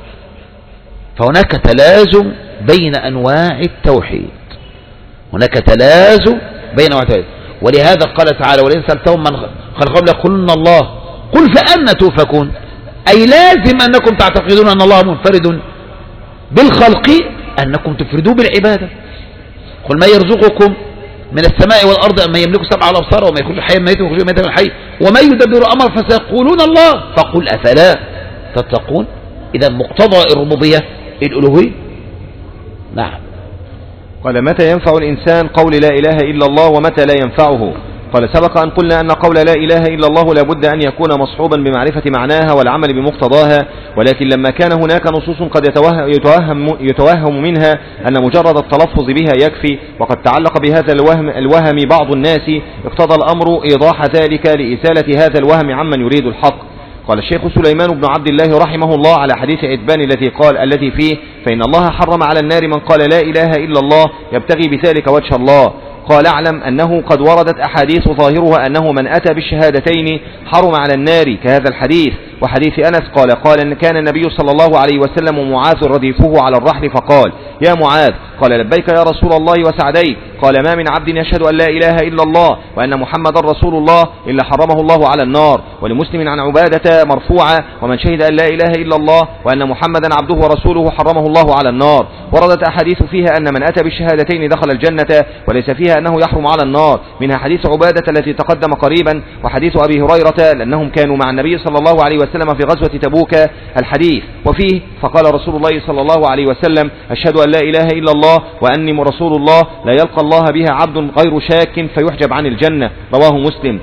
فهناك تلازم بين أنواع التوحيد، هناك تلازم بين أنواع التوحيد. ولهذا قال تعالى ولئن سألتهم من خلقهم ليقولن الله قل فأنى توفكون، أي لازم أنكم تعتقدون أن الله منفرد بالخلق، أنكم تفردوا بالعبادة. قل ما يرزقكم من السماء والأرض أما يملك سبع الأبصار وما يكون حي ميت ويخرج ميتا من الحي وما يدبر أمر فسيقولون الله فقل أفلا تتقون. إذا مقتضى الربوبية الألوهية. نعم. قال متى ينفع الإنسان قول لا إله إلا الله ومتى لا ينفعه؟ قال سبق أن قلنا أن قول لا إله إلا الله لا بد أن يكون مصحوبا بمعرفة معناها والعمل بمقتضاها، ولكن لما كان هناك نصوص قد يتوهم, يتوهم, يتوهم منها أن مجرد التلفظ بها يكفي، وقد تعلق بهذا الوهم, الوهم بعض الناس، اقتضى الأمر إيضاح ذلك لإزالة هذا الوهم عمن يريد الحق. قال الشيخ سليمان بن عبد الله رحمه الله على حديث عتبان التي قال التي فيه فإن الله حرم على النار من قال لا إله إلا الله يبتغي بذلك وجه الله. قال اعلم أنه قد وردت أحاديث ظاهرها أنه من أتى بالشهادتين حرم على النار كهذا الحديث. وحديث أنس قال قال إن كان النبي صلى الله عليه وسلم ومعاذ رديفه على الرحل فقال يا معاذ قال لبيك يا رسول الله وسعديك قال ما من عبد يشهد أن لا إله إلا الله وأن محمد رسول الله إلا حرمه الله على النار. ولمسلم عن عبادة مرفوعة ومن شهد أن لا إله إلا الله وأن محمدا عبده ورسوله حرمه الله على النار. وردت أحاديث فيها أن من أتى بالشهادتين دخل الجنة وليس فيها أنه يحرم على النار، منها حديث عبادة التي تقدم قريبا وحديث أبي هريرة لأنهم كانوا مع النبي صلى الله عليه وسلم في غزوة تبوك الحديث. وفيه فقال رسول الله صلى الله عليه وسلم أشهد أن لا إله إلا الله وأني رسول الله لا يلقى الله بها عبد غير شاك فيحجب عن الجنة، رواه مسلم.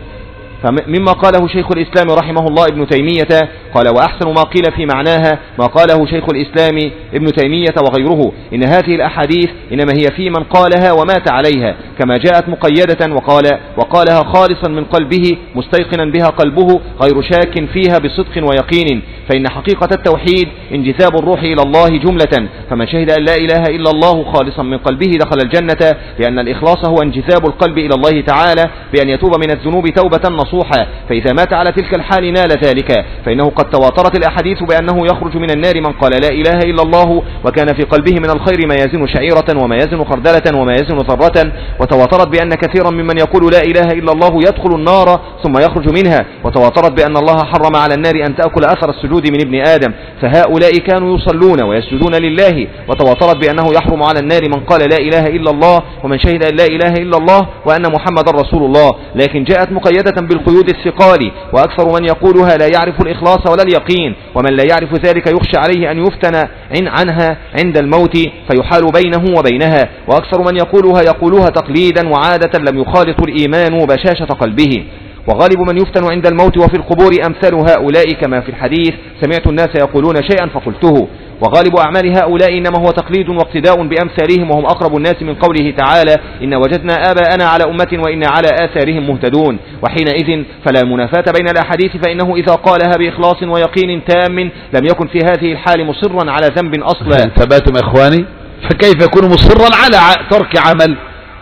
فمما قاله شيخ الإسلام رحمه الله ابن تيمية قال وأحسن ما قيل في معناها ما قاله شيخ الإسلام ابن تيمية وغيره إن هذه الأحاديث إنما هي في من قالها ومات عليها كما جاءت مقيدة وقال وقالها خالصا من قلبه مستيقنا بها قلبه غير شاك فيها بصدق ويقين. فإن حقيقة التوحيد انجذاب الروح إلى الله جملة، فمن شهد أن لا إله إلا الله خالصا من قلبه دخل الجنة، لأن الإخلاص هو انجذاب القلب إلى الله تعالى بأن يتوب من الذنوب توبة نصوحا. فإذا مات على تلك الحال نال ذلك، فإنه قد تواترت الأحاديث بأنه يخرج من النار من قال لا إله إلا الله وكان في قلبه من الخير ما يزن شعيرة وما يزن خردلة وما يزن ذرة. وتواترت بأن كثيرا ممن يقول لا إله إلا الله يدخل النار ثم يخرج منها. وتواترت بأن الله حرم على النار أن تأكل أثر السجود من ابن آدم، فهؤلاء كانوا يصلون ويسجدون لله. وتواترت بأنه يحرم على النار من قال لا إله إلا الله ومن شهد أن لا إله إلا الله وأن محمد رسول الله، لكن جاءت مقيدة بالقيود الثقال. وأكثر من يقولها لا يعرف الإخلاص ولا اليقين، ومن لا يعرف ذلك يخشى عليه أن يفتن عنها عند الموت فيحال بينه وبينها. وأكثر من يقولها يقولها تقليدا وعادة لم يخالط الإيمان بشاشة قلبه. وغالب من يفتن عند الموت وفي القبور أمثال هؤلاء كما في الحديث سمعت الناس يقولون شيئا فقلته. وغالب أعمال هؤلاء إنما هو تقليد واقتداء بأمثالهم وهم أقرب الناس من قوله تعالى إن وجدنا آباءنا على أمة وإنا على آثارهم مهتدون. وحينئذ فلا منافاة بين الأحاديث، فإنه إذا قالها بإخلاص ويقين تام لم يكن في هذه الحال مصرا على ذنب أصلا. انتبهتم يا إخواني؟ فكيف يكون مصرا على ترك عمل؟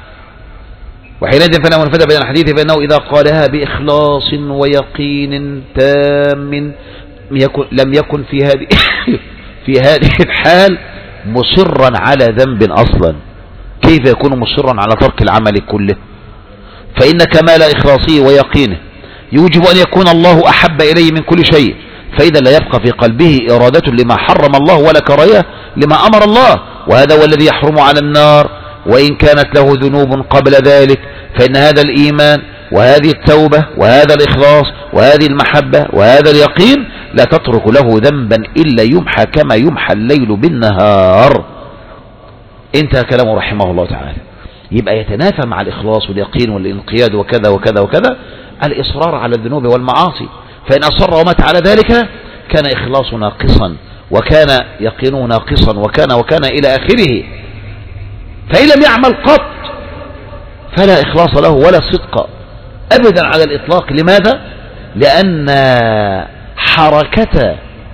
وحينئذ فلا منافاة بين الحديث، فإنه إذا قالها بإخلاص ويقين تام لم يكن في هذه في هذه الحال مصرا على ذنب أصلا. كيف يكون مصرا على ترك العمل كله؟ فإن كمال إخلاصه ويقينه يوجب أن يكون الله أحب إليه من كل شيء، فإذا لا يبقى في قلبه إرادة لما حرم الله ولا كراهية لما أمر الله، وهذا هو الذي يحرم على النار وإن كانت له ذنوب قبل ذلك، فإن هذا الإيمان وهذه التوبة وهذا الإخلاص وهذه المحبة وهذا اليقين لا تترك له ذنبا إلا يمحى كما يمحى الليل بالنهار. انتهى كلامه رحمه الله تعالى. يبقى يتنافى مع الإخلاص واليقين والانقياد وكذا وكذا وكذا الإصرار على الذنوب والمعاصي، فإن أصر ومات على ذلك كان إخلاص ناقصا وكان يقينه ناقصا وكان وكان إلى آخره. فإن لم يعمل قط فلا إخلاص له ولا صدق أبدا على الإطلاق. لماذا؟ لأن حركة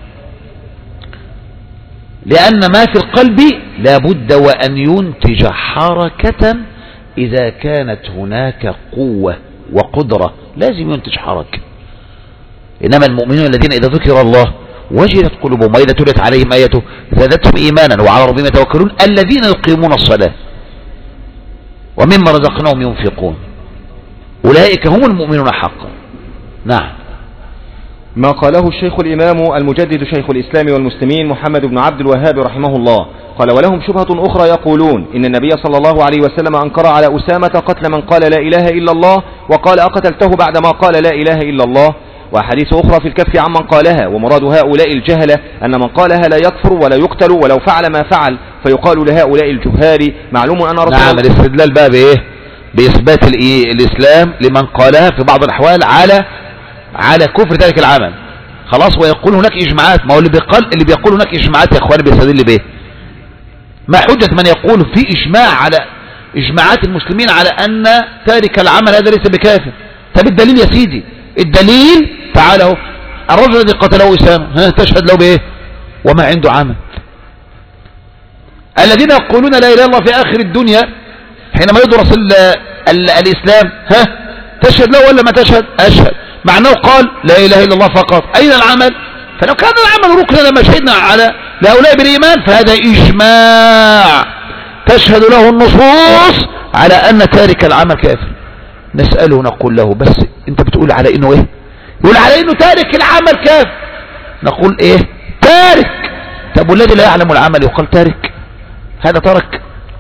لأن ما في القلب لا بد وأن ينتج حركة. إذا كانت هناك قوة وقدرة لازم ينتج حركة. إنما المؤمنون الذين إذا ذكر الله وجلت قلوبهم وإذا تلت عليهم آياته زادتهم إيمانا وعلى ربهم يتوكلون الذين يقيمون الصلاة ومما رزقناهم ينفقون أولئك هم المؤمنون حقا. نعم. ما قاله الشيخ الإمام المجدد شيخ الإسلام والمسلمين محمد بن عبد الوهاب رحمه الله قال: ولهم شبهة أخرى يقولون إن النبي صلى الله عليه وسلم أنكر على أسامة قتل من قال لا إله إلا الله وقال أقتلته بعدما قال لا إله إلا الله، وأحاديث أخرى في الكف عمن قالها. ومراد هؤلاء الجهلة أن من قالها لا يكفر ولا يقتل ولو فعل ما فعل، فيقال لهؤلاء الجهال معلوم أن رسول نعم. الاستدلال بقى بإيه؟ بإثبات الإسلام لمن قالها في بعض الأحوال على على كفر تارك العمل. خلاص. ويقول هناك إجماعات. ما هو اللي بيقول اللي بيقول هناك إجماعات يا إخواني بيستدل بإيه؟ ما حجة من يقول في إجماع على إجماعات المسلمين على أن تارك العمل هذا ليس بكافر؟ طب الدليل يا سيدي؟ الدليل تعالى اهو. الرجل الذي قتله أسامة ها تشهد له بإيه؟ وما عنده عمل. الذين يقولون لا إله إلا الله في آخر الدنيا حينما يدرس ال ال الإسلام ها تشهد له ولا ما تشهد؟ أشهد. معناه قال لا إله إلا الله فقط. أين العمل؟ فلو كان العمل ركنا لما شهدنا على لهؤلاء بالإيمان فهذا إجماع تشهد له النصوص على أن تارك العمل كافر. نسأله نقول له بس أنت بتقول على إنه إيه؟ يقول على إنه تارك العمل كافر. نقول إيه؟ تارك. طب والذي لا يعلم العمل يقال تارك؟ هذا ترك.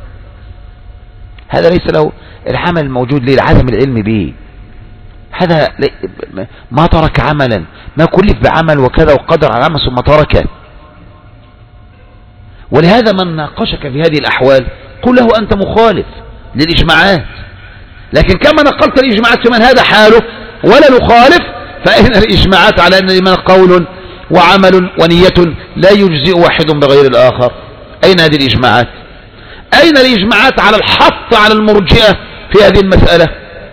هذا ليس له العمل الموجود ليه عدم العلم به. هذا ما ترك عملا، ما كلف بعمل وكذا وقدر على عمل ثم تركه. ولهذا من ناقشك في هذه الأحوال قل له أنت مخالف للإجماعات. لكن كما نقلت الإجماعات من هذا حاله ولا نخالف، فإن الإجماعات على أن الإيمان قول وعمل ونية لا يجزئ واحد بغير الآخر. أين هذه الإجماعات؟ أين الإجماعات على الحط على المرجئة في هذه المسألة؟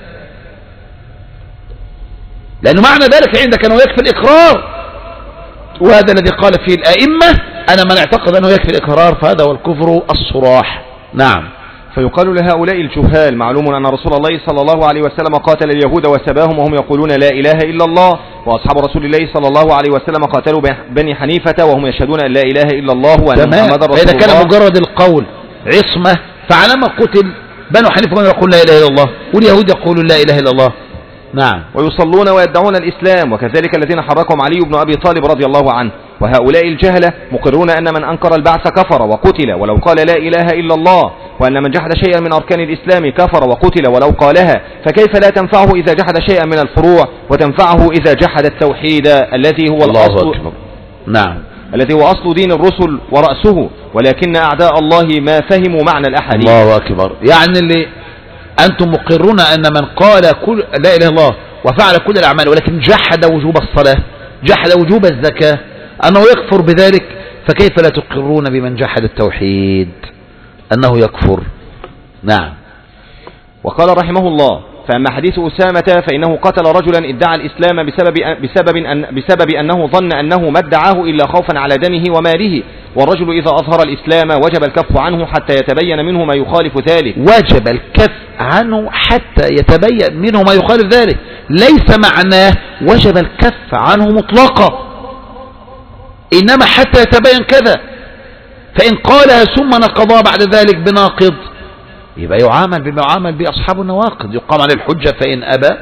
لأنه معنى ذلك عندك أنه يكفي الإقرار، وهذا الذي قال فيه الأئمة أنا من اعتقد أنه يكفي الإقرار فهذا هو الكفر الصراح. نعم. فيقال لهؤلاء الجهال معلوم أن رسول الله صلى الله عليه وسلم قاتل اليهود وسباهم وهم يقولون لا إله إلا الله، وأصحاب رسول الله صلى الله عليه وسلم قاتلوا بني حنيفة وهم يشهدون أن لا إله إلا الله وأن محمد رسول الله. فإذا كان مجرد القول عصمة فعلما قتل بنو حنيفة وهم يقولون لا إله إلا الله واليهود يقولون لا إله إلا الله. نعم. ويصلون ويدعون الإسلام، وكذلك الذين حركهم علي بن أبي طالب رضي الله عنه. وهؤلاء الجهلة مقرون أن من أنكر البعث كفر وقتل ولو قال لا إله إلا الله، وأن من جحد شيئا من أركان الإسلام كفر وقتل ولو قالها، فكيف لا تنفعه إذا جحد شيئا من الفروع وتنفعه إذا جحد التوحيد الذي هو الأصل. نعم. الذي هو أصل دين الرسل ورأسه، ولكن أعداء الله ما فهموا معنى الأحاديث. الله أكبر. يعني اللي أنتم مقرون أن من قال كل لا إله إلا الله وفعل كل الأعمال ولكن جحد وجوب الصلاة جحد وجوب الزكاة أنه يكفر بذلك، فكيف لا تقرون بمن جحد التوحيد أنه يكفر؟ نعم. وقال رحمه الله: فأما حديث أسامة فإنه قتل رجلا ادعى الإسلام بسبب, بسبب, أن بسبب أنه ظن أنه ما ادعاه إلا خوفا على دمه وماله، والرجل إذا أظهر الإسلام وجب الكف عنه حتى يتبين منه ما يخالف ذلك. وجب الكف عنه حتى يتبين منه ما يخالف ذلك، ليس معناه وجب الكف عنه مطلقا، إنما حتى يتبين كذا. فإن قالها ثم نقضها بعد ذلك بناقض يبقى يعامل بما يعامل بأصحاب النواقض، يقام عليه الحجة فإن أبى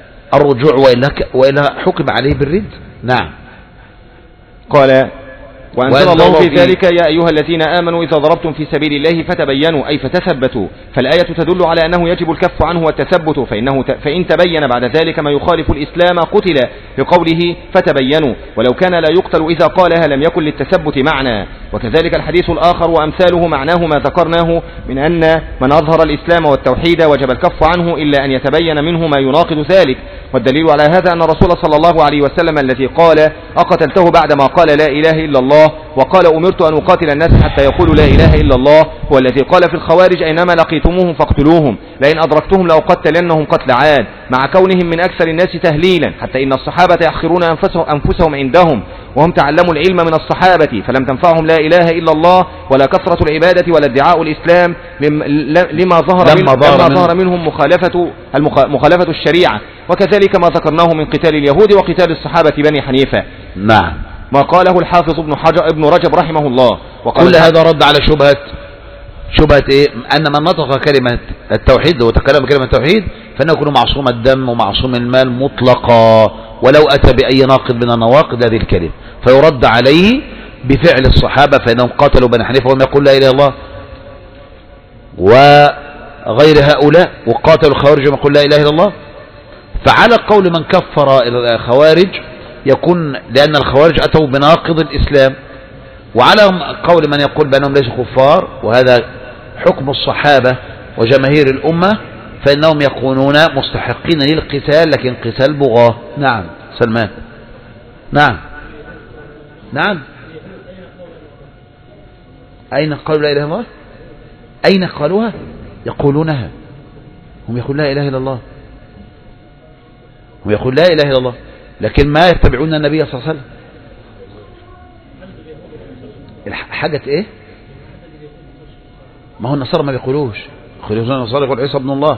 الرجوع وإلا, وإلا حكم عليه بالرد. نعم. قال: وأنزل الله في ذلك يا أيها الذين آمنوا إذا ضربتم في سبيل الله فتبينوا أي فتثبتوا. فالآية تدل على أنه يجب الكف عنه والتثبت، فإنه ت... فإن تبين بعد ذلك ما يخالف الإسلام قتل لقوله فتبينوا، ولو كان لا يقتل إذا قالها لم يكن للتثبت معنى. وكذلك الحديث الآخر وأمثاله معناه ما ذكرناه من أن من أظهر الإسلام والتوحيد وجب الكف عنه إلا أن يتبين منه ما يناقض ذلك. والدليل على هذا أن الرسول صلى الله عليه وسلم الذي قال أقتلته بعدما قال لا إله إلا الله وقال أمرت أن أقاتل الناس حتى يقولوا لا إله إلا الله، هو الذي قال في الخوارج أينما لقيتموهم فاقتلوهم لئن أدركتهم لأقتلنهم قتل عاد، مع كونهم من أكثر الناس تهليلا، حتى إن الصحابة يحقرون أنفسهم عندهم وهم تعلموا العلم من الصحابة فلم تنفعهم لا إله إلا الله ولا كثرة العبادة ولا ادعاء الإسلام لما ظهر, لما من ظهر, من ظهر منهم مخالفة, مخالفة الشريعة. وكذلك ما ذكرناه من قتال اليهود وقتال الصحابة بني حنيفة. نعم. ما قاله الحافظ ابن حجر ابن رجب رحمه الله. وقال كل هذا رد على شبهة شبهة إيه؟ أن من نطق كلمة التوحيد وتكلم كلمة التوحيد فإنه يكون معصوم الدم ومعصوم المال مطلقا ولو أتى بأي ناقض من النواقض هذه الكلمة، فيرد عليه بفعل الصحابة فإنهم قاتلوا بني حنيفة وهم يقول لا إله إلا الله، وغير هؤلاء وقاتلوا الخوارج وهم يقول لا إله إلا الله. فعلى قول من كفر الخوارج يكون لأن الخوارج أتوا بناقض الإسلام، وعلى قول من يقول بأنهم ليسوا كفار وهذا حكم الصحابة وجماهير الأمة فإنهم يكونون مستحقين للقتال لكن قتال بغاة. نعم سلمان. نعم نعم. أين قالوا لا إله إلا الله؟ أين قالوها؟ يقولونها، هم يقول لا إله إلا الله، هم يقول لا إله إلا الله لكن ما يتبعون النبي صلى الله عليه وسلم. حاجة ايه؟ ما هو النصارى ما بيقولوش، يقولون النصارى يقول عيسى ابن الله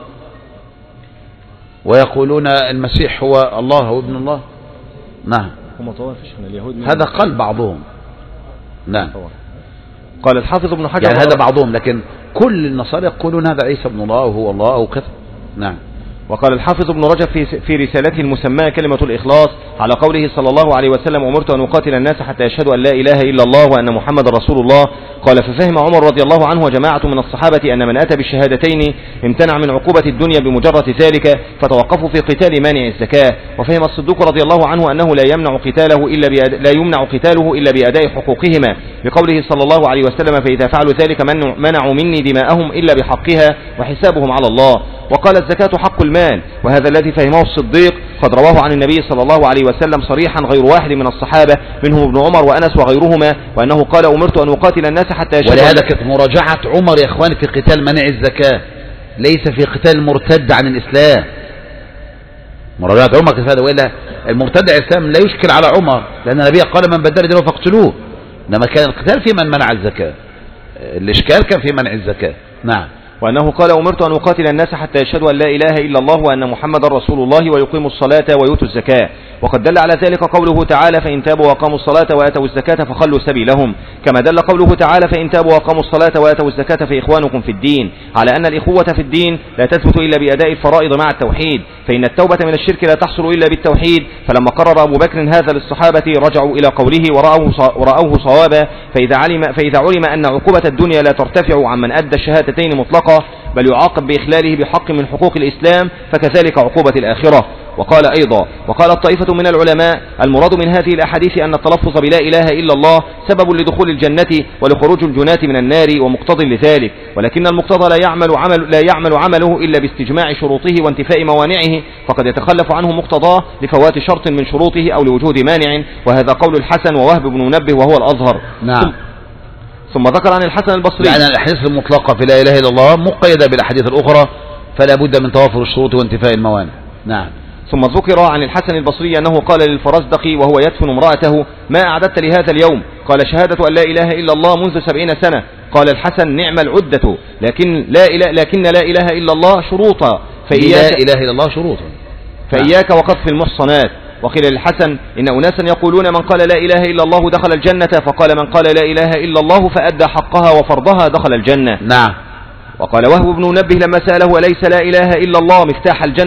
ويقولون المسيح هو الله هو ابن الله. نعم. هم طوافش من اليهود هذا قال بعضهم. نعم. قال الحافظ ابن حجر يعني هذا بعضهم لكن كل النصارى يقولون هذا عيسى ابن الله وهو الله أو كذا. نعم. وقال الحافظ ابن رجب في, في رسالته المسماة كلمة الإخلاص على قوله صلى الله عليه وسلم أمرت أن أقاتل الناس حتى يشهدوا أن لا إله إلا الله وأن محمد رسول الله. قال ففهم عمر رضي الله عنه وجماعة من الصحابة أن من أتى بالشهادتين امتنع من عقوبة الدنيا بمجرد ذلك فتوقفوا في قتال مانع الزكاة. وفهم الصديق رضي الله عنه أنه لا يمنع قتاله إلا لا يمنع قتاله إلا بأداء حقوقهما لقوله صلى الله عليه وسلم فإذا فعلوا ذلك منعوا مني دماءهم إلا بحقها وحسابهم على الله. وقال الزكاة حق المال، وهذا الذي فهمه الصديق قد رواه عن النبي صلى الله عليه وسلم صريحا غير واحد من الصحابة منهم ابن عمر وأنس وغيرهما، وأنه قال أمرت أن أقاتل الناس حتى يشهدوا. ولهذا كانت مراجعة عمر يا إخواني في قتال منع الزكاة ليس في قتال المرتد عن الإسلام. مراجعة عمر كانت هذا، وإلا المرتد عن الإسلام لا يشكل على عمر لأن النبي قال من بدل دينه فاقتلوه، إنما كان القتال في من منع الزكاة، الإشكال كان في منع الزكاة. نعم. وأنه قال أمرت أن أقاتل الناس حتى يشهدوا أن لا إله إلا الله وأن محمد رسول الله ويقيموا الصلاة ويؤتوا الزكاة. وقد دل على ذلك قوله تعالى فإن تابوا وأقاموا الصلاة وآتوا الزكاة فخلوا سبيلهم، كما دل قوله تعالى فإن تابوا وأقاموا الصلاة وآتوا الزكاة فإخوانكم في الدين، على أن الإخوة في الدين لا تثبت إلا بأداء الفرائض مع التوحيد، فإن التوبة من الشرك لا تحصل إلا بالتوحيد. فلما قرر أبو بكر هذا للصحابة رجعوا إلى قوله ورأوه صوابا، فإذا علم, فإذا علم أن عقوبة الدنيا لا ترتفع عن من أدى الشهادتين مطلقة بل يعاقب بإخلاله بحق من حقوق الإسلام فكذلك عقوبة الآخرة. وقال أيضا وقال طائفة من العلماء المراد من هذه الأحاديث أن التلفظ بلا إله إلا الله سبب لدخول الجنة ولخروج الجنات من النار ومقتض لذلك، ولكن المقتضى لا يعمل, عمل لا يعمل عمله إلا باستجماع شروطه وانتفاء موانعه، فقد يتخلف عنه مقتضاه لفوات شرط من شروطه أو لوجود مانع، وهذا قول الحسن ووهب بن منبه وهو الأظهر. نعم. ثم ذكر عن الحسن البصري يعني الأحاديث المطلقة في لا إله إلا الله مقيدة بالأحاديث الأخرى فلا بد من توافر الشروط وانتفاء الموانع. نعم. ثم ذكر عن الحسن البصري أنه قال للفرزدقي وهو يدفن امرأته ما أعددت لهذا اليوم؟ قال شهادة أن لا إله إلا الله منذ سبعين سنة. قال الحسن نعم العدة لكن لا إله, لكن لا إله إلا الله شروطا فإياك لا إله إلا الله شروطا فإياك وقذف المحصنات. وقيل للحسن إن أناسا يقولون من قال لا إله إلا الله دخل الجنة، فقال من قال لا إله إلا الله فأدى حقها وفرضها دخل الجنة. نعم. وقال وهب بن منبه لما سأله أليس لا إله إلا الله مفتاح الجنة؟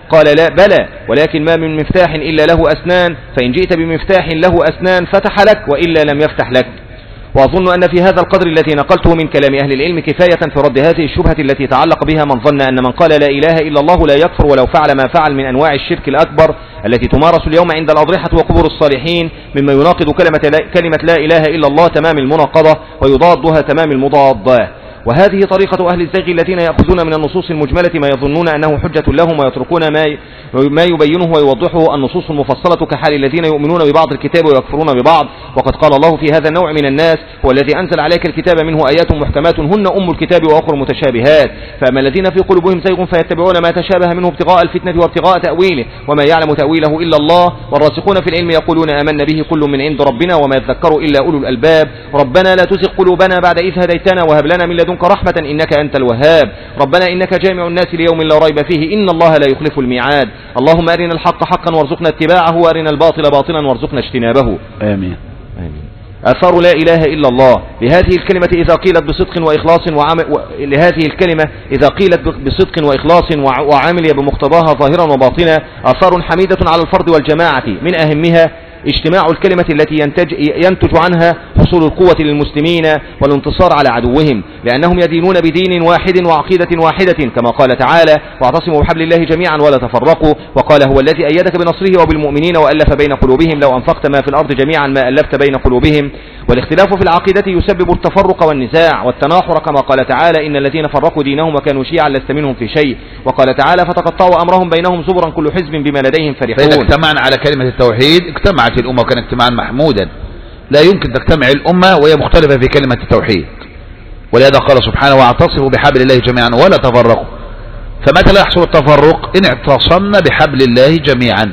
قال لا بلى، ولكن ما من مفتاح إلا له أسنان، فإن جئت بمفتاح له أسنان فتح لك، وإلا لم يفتح لك. وأظن أن في هذا القدر الذي نقلته من كلام أهل العلم كفاية في رد هذه الشبهة التي تعلق بها من ظن أن من قال لا إله إلا الله لا يكفر ولو فعل ما فعل من أنواع الشرك الأكبر التي تمارس اليوم عند الأضرحة وقبور الصالحين، مما يناقض كلمة لا, كلمة لا إله إلا الله تمام المناقضة ويضادها تمام المضادة. وهذه طريقة أهل الزيغ الذين يأخذون من النصوص المجملة ما يظنون أنه حجة لهم، ويتركون ما ما يبينه ويوضحه النصوص المفصلة، كحال الذين يؤمنون ببعض الكتاب ويكفرون ببعض. وقد قال الله في هذا النوع من الناس: هو الذي أنزل عليك الكتاب منه آيات محكمات هن أم الكتاب وأخر متشابهات، فأما الذين في قلوبهم زيغ فيتبعون ما تشابه منه ابتغاء الفتنة وابتغاء تأويله وما يعلم تأويله إلا الله، والراسخون في العلم يقولون آمنا به كل من عند ربنا وما يذكر إلا أولو الألباب، ربنا لا تزغ قلوبنا بعد إذ هديتنا وهب لنا من لدنك رحمة إنك أنت الوهاب، ربنا إنك جامع الناس ليوم لا ريب فيه إن الله لا يخلف الميعاد، اللهم أرنا الحق حقا وارزقنا اتباعه وأرنا الباطل باطلا وارزقنا اجتنابه. آمين. آمين. آثار لا إله إلا الله لهذه الكلمة إذا قيلت بصدق وإخلاص وعمل و... لهذه الكلمة إذا قيلت بصدق وإخلاص وع... وعمل بمقتضاها ظاهرا وباطنا آثار حميدة على الفرد والجماعة، من أهمها اجتماع الكلمة التي ينتج, ينتج عنها حصول القوة للمسلمين والانتصار على عدوهم، لأنهم يدينون بدين واحد وعقيدة واحدة، كما قال تعالى: واعتصموا بحبل الله جميعا ولا تفرقوا، وقال: هو الذي أيدك بنصره وبالمؤمنين وألف بين قلوبهم لو أنفقت ما في الأرض جميعا ما ألفت بين قلوبهم. والاختلاف في العقيدة يسبب التفرق والنزاع والتناحر، كما قال تعالى: إن الذين فرقوا دينهم وكانوا شيعا لست منهم في شيء، وقال تعالى: فتقطعوا أمرهم بينهم زبرا كل حزب بما لديهم فرحون. فإذا اجتمعنا على كلمة التوحيد اجتمعت الأمة وكان اجتماعا محمودا، لا يمكن تجتمع الأمة وهي مختلفة في كلمة التوحيد، ولهذا قال سبحانه: واعتصموا بحبل الله جميعا ولا تفرقوا. فمتى لا يحصل التفرق؟ إن اعتصمنا بحبل الله جميعا.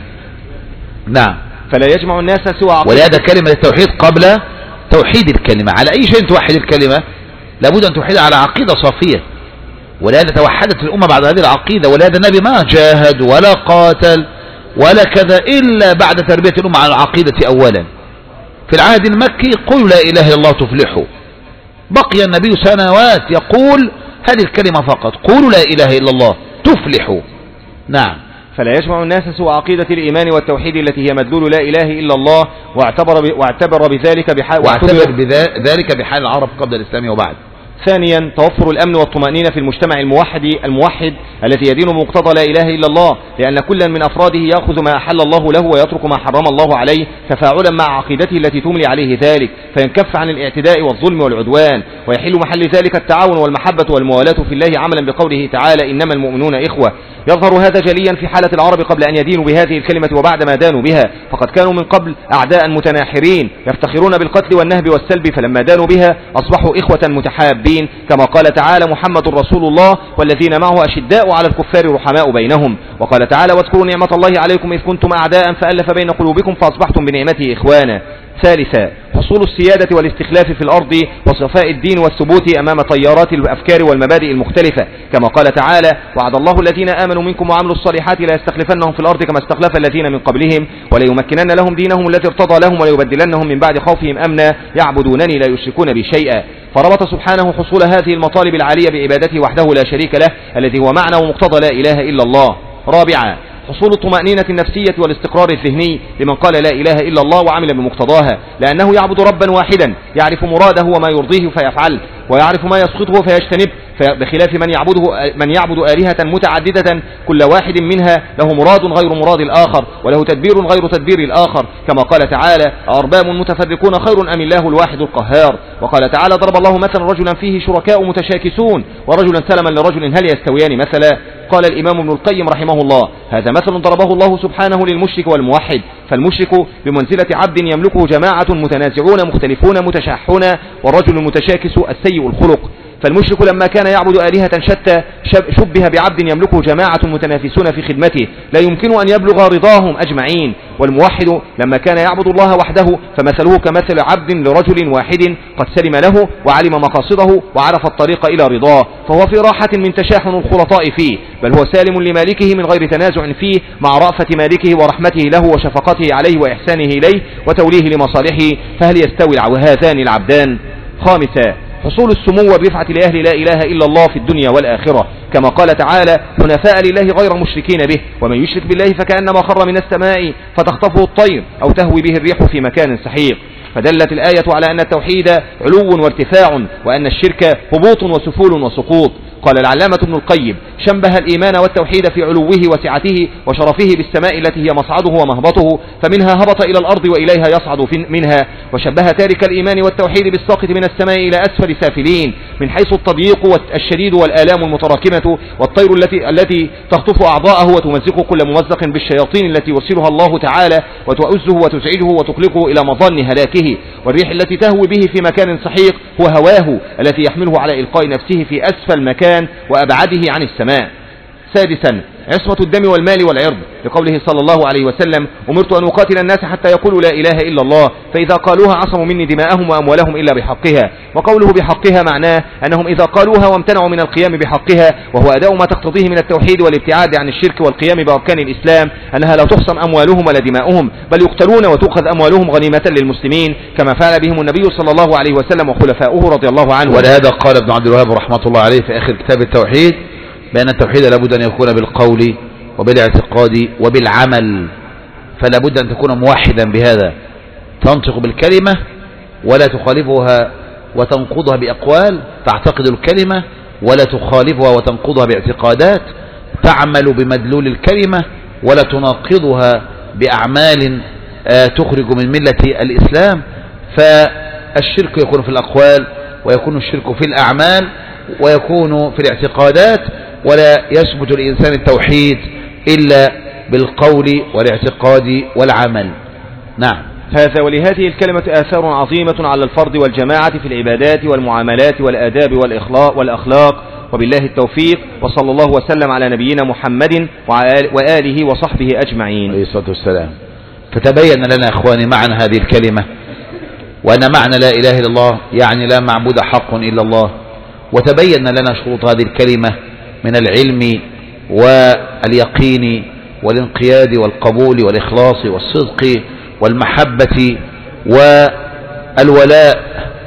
نعم. فلا يجمع الناس سوى عقيدة. ولهذا كلمة التوحيد قبل توحيد الكلمة. على أي شيء توحد الكلمة لابد أن توحدها على عقيدة صافية، ولهذا توحدت الأمة بعد هذه العقيدة. ولهذا النبي ما جاهد ولا قاتل ولا كذا إلا بعد تربية الأمة على العقيدة أولا. في العهد المكي: قولوا لا إله إلا الله تفلحوا. بقي النبي سنوات يقول هذه الكلمة فقط: قولوا لا إله إلا الله تفلحوا. نعم. فلا يجمع الناس سوى عقيدة الإيمان والتوحيد التي هي مدلول لا إله إلا الله، واعتبر, ب... واعتبر بذلك بحال واعتبر بذلك بحال العرب قبل الإسلام وبعد. ثانيا، توفر الأمن والطمأنينة في المجتمع الموحد الموحد الذي يدين بمقتضى لا إله إلا الله، لأن كل من أفراده يأخذ ما أحل الله له ويترك ما حرم الله عليه تفاعلا مع عقيدته التي تملي عليه ذلك، فينكف عن الاعتداء والظلم والعدوان، ويحل محل ذلك التعاون والمحبة والموالاة في الله، عملا بقوله تعالى: إنما المؤمنون إخوة. يظهر هذا جليا في حالة العرب قبل أن يدينوا بهذه الكلمة وبعد ما دانوا بها، فقد كانوا من قبل أعداء متناحرين يفتخرون بالقتل والنهب والسلب، فلما دانوا بها أصبحوا إخوة متحابين، كما قال تعالى: محمد رسول الله والذين معه أشداء على الكفار رحماء بينهم. وقال تعالى: واذكروا نعمة الله عليكم إذ كنتم أعداء فألف بين قلوبكم فأصبحتم بنعمته إخوانا. ثالثا، حصول السيادة والاستخلاف في الأرض وصفاء الدين والثبوت أمام تيارات الأفكار والمبادئ المختلفة، كما قال تعالى: وعد الله الذين آمنوا منكم وعملوا الصالحات لا يستخلفنهم في الأرض كما استخلف الذين من قبلهم وليمكنن لهم دينهم الذي ارتضى لهم وليبدلنهم من بعد خوفهم أمنا يعبدونني لا يشركون بي شيئا. فربط سبحانه حصول هذه المطالب العالية بعبادته وحده لا شريك له الذي هو معنى ومقتضى لا إله إلا الله. رابعا، حصول الطمأنينة النفسية والاستقرار الذهني لمن قال لا إله إلا الله وعمل بمقتضاها، لأنه يعبد ربا واحدا يعرف مراده وما يرضيه فيفعل، ويعرف ما يسخطه فيجتنب، بخلاف من يعبده من يعبد آلهة متعددة كل واحد منها له مراد غير مراد الآخر وله تدبير غير تدبير الآخر، كما قال تعالى: أأرباب متفرقون خير أم الله الواحد القهار. وقال تعالى: ضرب الله مثلا رجلا فيه شركاء متشاكسون ورجلا سلما لرجل هل يستويان مثلا. قال الإمام ابن القيم رحمه الله: هذا مثل ضربه الله سبحانه للمشرك والموحد، فالمشرك بمنزلة عبد يملكه جماعة متنازعون مختلفون متشاحون، والرجل المتشاكس السيء الخلق. فالمشرك لما كان يعبد آلهة شتى شبه بعبد يملكه جماعة متنافسون في خدمته لا يمكن أن يبلغ رضاهم أجمعين. والموحد لما كان يعبد الله وحده فمثله كمثل عبد لرجل واحد قد سلم له وعلم مقاصده وعرف الطريق إلى رضاه، فهو في راحة من تشاحن الخلطاء فيه، بل هو سالم لمالكه من غير تنازع فيه، مع رأفة مالكه ورحمته له وشفقته عليه وإحسانه إليه وتوليه لمصالحه. فهل يستوي هذان العبدان؟ خامسا، حصول السمو والرفعة لأهل لا إله إلا الله في الدنيا والآخرة، كما قال تعالى: حنفاء لله غير مشركين به، ومن يشرك بالله فكأنما خر من السماء فتخطفه الطير أو تهوي به الريح في مكان سحيق. فدلت الآية على أن التوحيد علو وارتفاع، وأن الشرك هبوط وسفول وسقوط. قال العلامة ابن القيم: شبه الإيمان والتوحيد في علوه وسعته وشرفه بالسماء التي هي مصعده ومهبطه، فمنها هبط إلى الأرض وإليها يصعد منها. وشبه تارك الإيمان والتوحيد بالساقط من السماء إلى أسفل سافلين، من حيث التضييق الشديد والآلام المتراكمة، والطير التي التي تخطف أعضاءه وتمزق كل ممزق بالشياطين التي يوصلها الله تعالى وتؤزه وتزعجه وتقلقه إلى مظان هلاكه، والريح التي تهوي به في مكان سحيق هو هواه التي يحمله على إلقاء نفسه في أسفل مكان وأبعده عن السماء. سادسا: عصمة الدم والمال والعرض، لقوله صلى الله عليه وسلم: أمرت أن أقاتل الناس حتى يقولوا لا إله إلا الله، فإذا قالوها عصموا مني دماءهم وأموالهم إلا بحقها. وقوله بحقها معناه أنهم إذا قالوها وامتنعوا من القيام بحقها، وهو أداء ما تقتضيه من التوحيد والابتعاد عن الشرك والقيام بأركان الإسلام، أنها لا تحصن أموالهم ولا دماؤهم، بل يقتلون وتؤخذ أموالهم غنيمة للمسلمين، كما فعل بهم النبي صلى الله عليه وسلم وخلفاؤه رضي الله عنهم. ولهذا قال ابن عبد الوهاب رحمة الله عليه في آخر كتاب التوحيد بأن التوحيد لابد أن يكون بالقول وبالاعتقاد وبالعمل، فلا بد أن تكون موحدا بهذا، تنطق بالكلمة ولا تخالفها وتنقضها بأقوال، تعتقد الكلمة ولا تخالفها وتنقضها باعتقادات، تعمل بمدلول الكلمة ولا تناقضها بأعمال تخرج من ملة الإسلام. فالشرك يكون في الأقوال، ويكون الشرك في الأعمال، ويكون في الاعتقادات، ولا يثبت الإنسان التوحيد إلا بالقول والاعتقاد والعمل. نعم. هذا ولهذه الكلمة آثار عظيمة على الفرد والجماعة في العبادات والمعاملات والآداب والإخلاق والأخلاق. وبالله التوفيق، وصلى الله وسلم على نبينا محمد وآله وصحبه أجمعين. عليه الصلاة والسلام. فتبين لنا إخواني معنى هذه الكلمة، وأن معنى لا إله إلا الله يعني لا معبود حق إلا الله، وتبين لنا شروط هذه الكلمة من العلم واليقين والانقياد والقبول والإخلاص والصدق والمحبة والولاء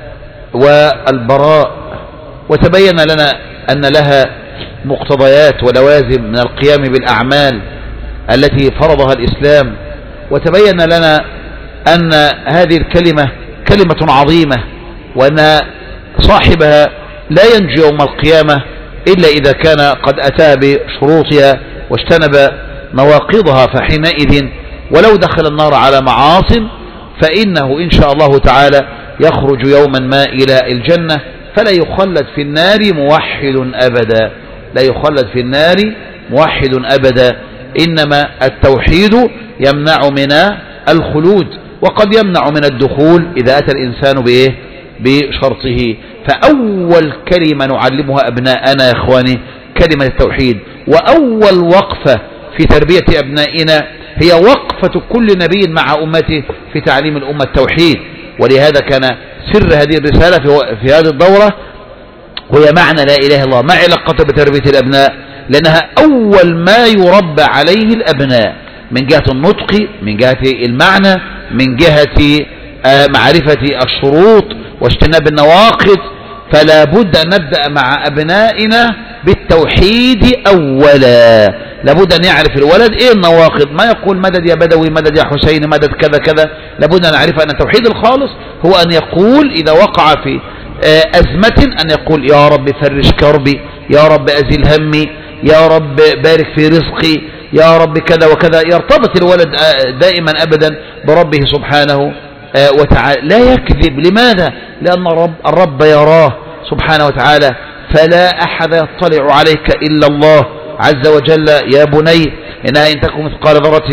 والبراء، وتبين لنا أن لها مقتضيات ولوازم من القيام بالأعمال التي فرضها الإسلام، وتبين لنا أن هذه الكلمة كلمة عظيمة، وأن صاحبها لا ينجي يوم القيامة إلا إذا كان قد أتى بشروطها واجتنب نواقضها، فحينئذ ولو دخل النار على معاصٍ فإنه إن شاء الله تعالى يخرج يوما ما إلى الجنة، فلا يخلد في النار موحد أبدا، لا يخلد في النار موحد أبدا، إنما التوحيد يمنع من الخلود، وقد يمنع من الدخول إذا أتى الإنسان بإيه؟ بشرطه. فأول كلمة نعلمها أبناءنا يا إخواني كلمة التوحيد، وأول وقفة في تربية أبنائنا هي وقفة كل نبي مع أمته في تعليم الأمة التوحيد. ولهذا كان سر هذه الرسالة في هذه الدورة وهي معنى لا إله إلا الله. ما علاقته بتربية الأبناء؟ لأنها أول ما يربى عليه الأبناء من جهة النطق، من جهة المعنى، من جهة معرفة الشروط واجتناب النواقض. فلا بد أن نبدأ مع أبنائنا بالتوحيد أولا. لابد أن يعرف الولد إيه النواقض، ما يقول مدد يا بدوي، مدد يا حسين، مدد كذا كذا. لابد أن نعرف أن التوحيد الخالص هو أن يقول إذا وقع في أزمة أن يقول يا رب فرج كربي، يا رب أزل همي، يا رب بارك في رزقي، يا رب كذا وكذا. يرتبط الولد دائما أبدا بربه سبحانه وتعالى، لا يكذب. لماذا؟ لأن الرب, الرب يراه سبحانه وتعالى، فلا أحد يطلع عليك إلا الله عز وجل. يا بني إنها إن تكن مثقال ذرة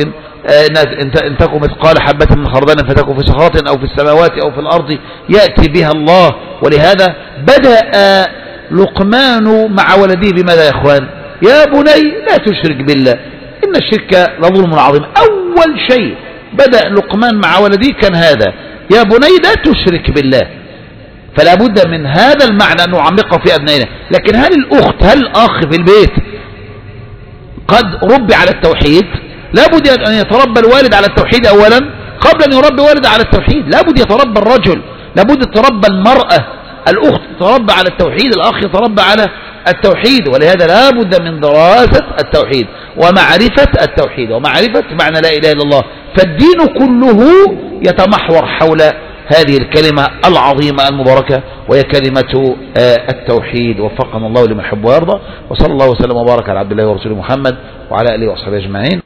إن تكن مثقال حبة من خردل فتكن في صخرة أو في السماوات أو في الأرض يأتي بها الله. ولهذا بدأ لقمان مع ولده بماذا يا إخوان؟ يا بني لا تشرك بالله إن الشرك لظلم عظيم. أول شيء بدأ لقمان مع ولده كان هذا، يا بني لا تشرك بالله. فلا بد من هذا المعنى أن نعمقه في أبنائنا. لكن هل الأخت هل الأخ في البيت قد ربي على التوحيد؟ لا بد أن يتربى الوالد على التوحيد أولا قبل أن يربي والد على التوحيد. لا بد يتربى الرجل، لا بد يتربى المرأة الأخت تتربى على التوحيد، الأخ يتربى على التوحيد. ولهذا لا بد من دراسة التوحيد ومعرفة التوحيد ومعرفة معنى لا إله إلا الله. فالدين كله يتمحور حول هذه الكلمة العظيمة المباركة وهي كلمة التوحيد. وفقنا الله لما يحب ويرضى، وصلى الله وسلم وبارك على عبد الله ورسوله محمد وعلى آله وصحبه أجمعين.